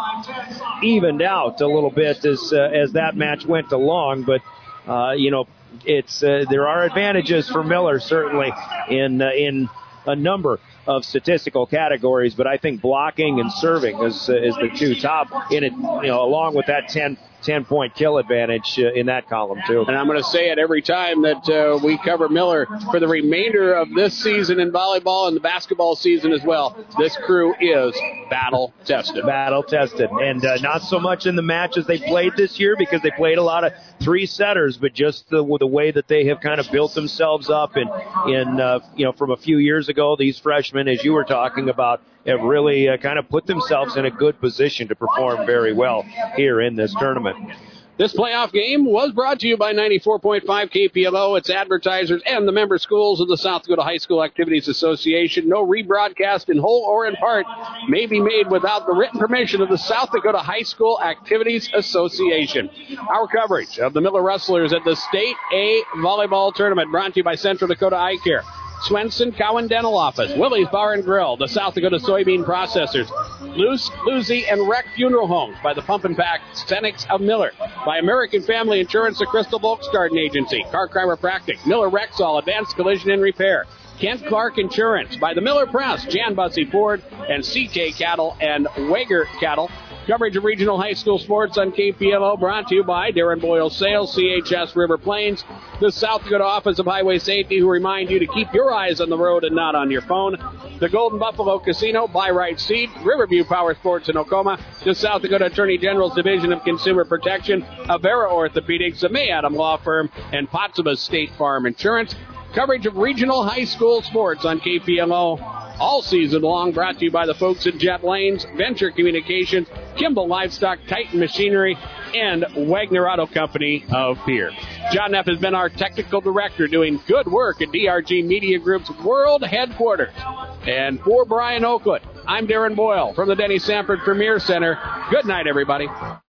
uh, evened out a little bit as uh, as that match went along, but uh, you know, it's uh, there are advantages for Miller certainly in uh, in a number of statistical categories, but I think blocking and serving is uh, is the two top in it, you know, along with that ten, ten point kill advantage uh, in that column too. And I'm going to say it every time that uh, we cover Miller for the remainder of this season in volleyball and the basketball season as well. This crew is battle tested. Battle tested, and uh, not so much in the matches they played this year because they played a lot of three setters, but just the the way that they have kind of built themselves up, and in uh, you know, from a few years ago, these freshmen, as you were talking about, have really uh, kind of put themselves in a good position to perform very well here in this tournament. This playoff game was brought to you by ninety-four point five K P L O, its advertisers, and the member schools of the South Dakota High School Activities Association. No rebroadcast in whole or in part may be made without the written permission of the South Dakota High School Activities Association. Our coverage of the Miller Rustlers at the State A Volleyball Tournament brought to you by Central Dakota Eye Care, Swenson Cowan Dental Office, Willie's Bar and Grill, the South Dakota Soybean Processors, Luce, Lucy, and Wreck Funeral Homes by the Pump and Pack Stenix of Miller, by American Family Insurance, the Crystal Volksgarden Agency, Car Chiropractic, Miller Rexall, Advanced Collision and Repair, Kent Clark Insurance, by the Miller Press, Jan Bussey Ford, and C K Cattle and Wager Cattle. Coverage of regional high school sports on K P L O brought to you by Darren Boyle Sales, C H S River Plains, the South Dakota Office of Highway Safety, who remind you to keep your eyes on the road and not on your phone, the Golden Buffalo Casino, Buy Right Seed, Riverview Power Sports in Oklahoma, the South Dakota Attorney General's Division of Consumer Protection, Avera Orthopedics, the May Adam Law Firm, and Pottsville State Farm Insurance. Coverage of regional high school sports on K P L O all season long, brought to you by the folks at Jet Lanes, Venture Communications, Kimball Livestock, Titan Machinery, and Wagner Auto Company of Pierre. John Neff has been our technical director, doing good work at D R G Media Group's world headquarters. And for Brian Oakland, I'm Darren Boyle from the Denny Sanford Premier Center. Good night, everybody.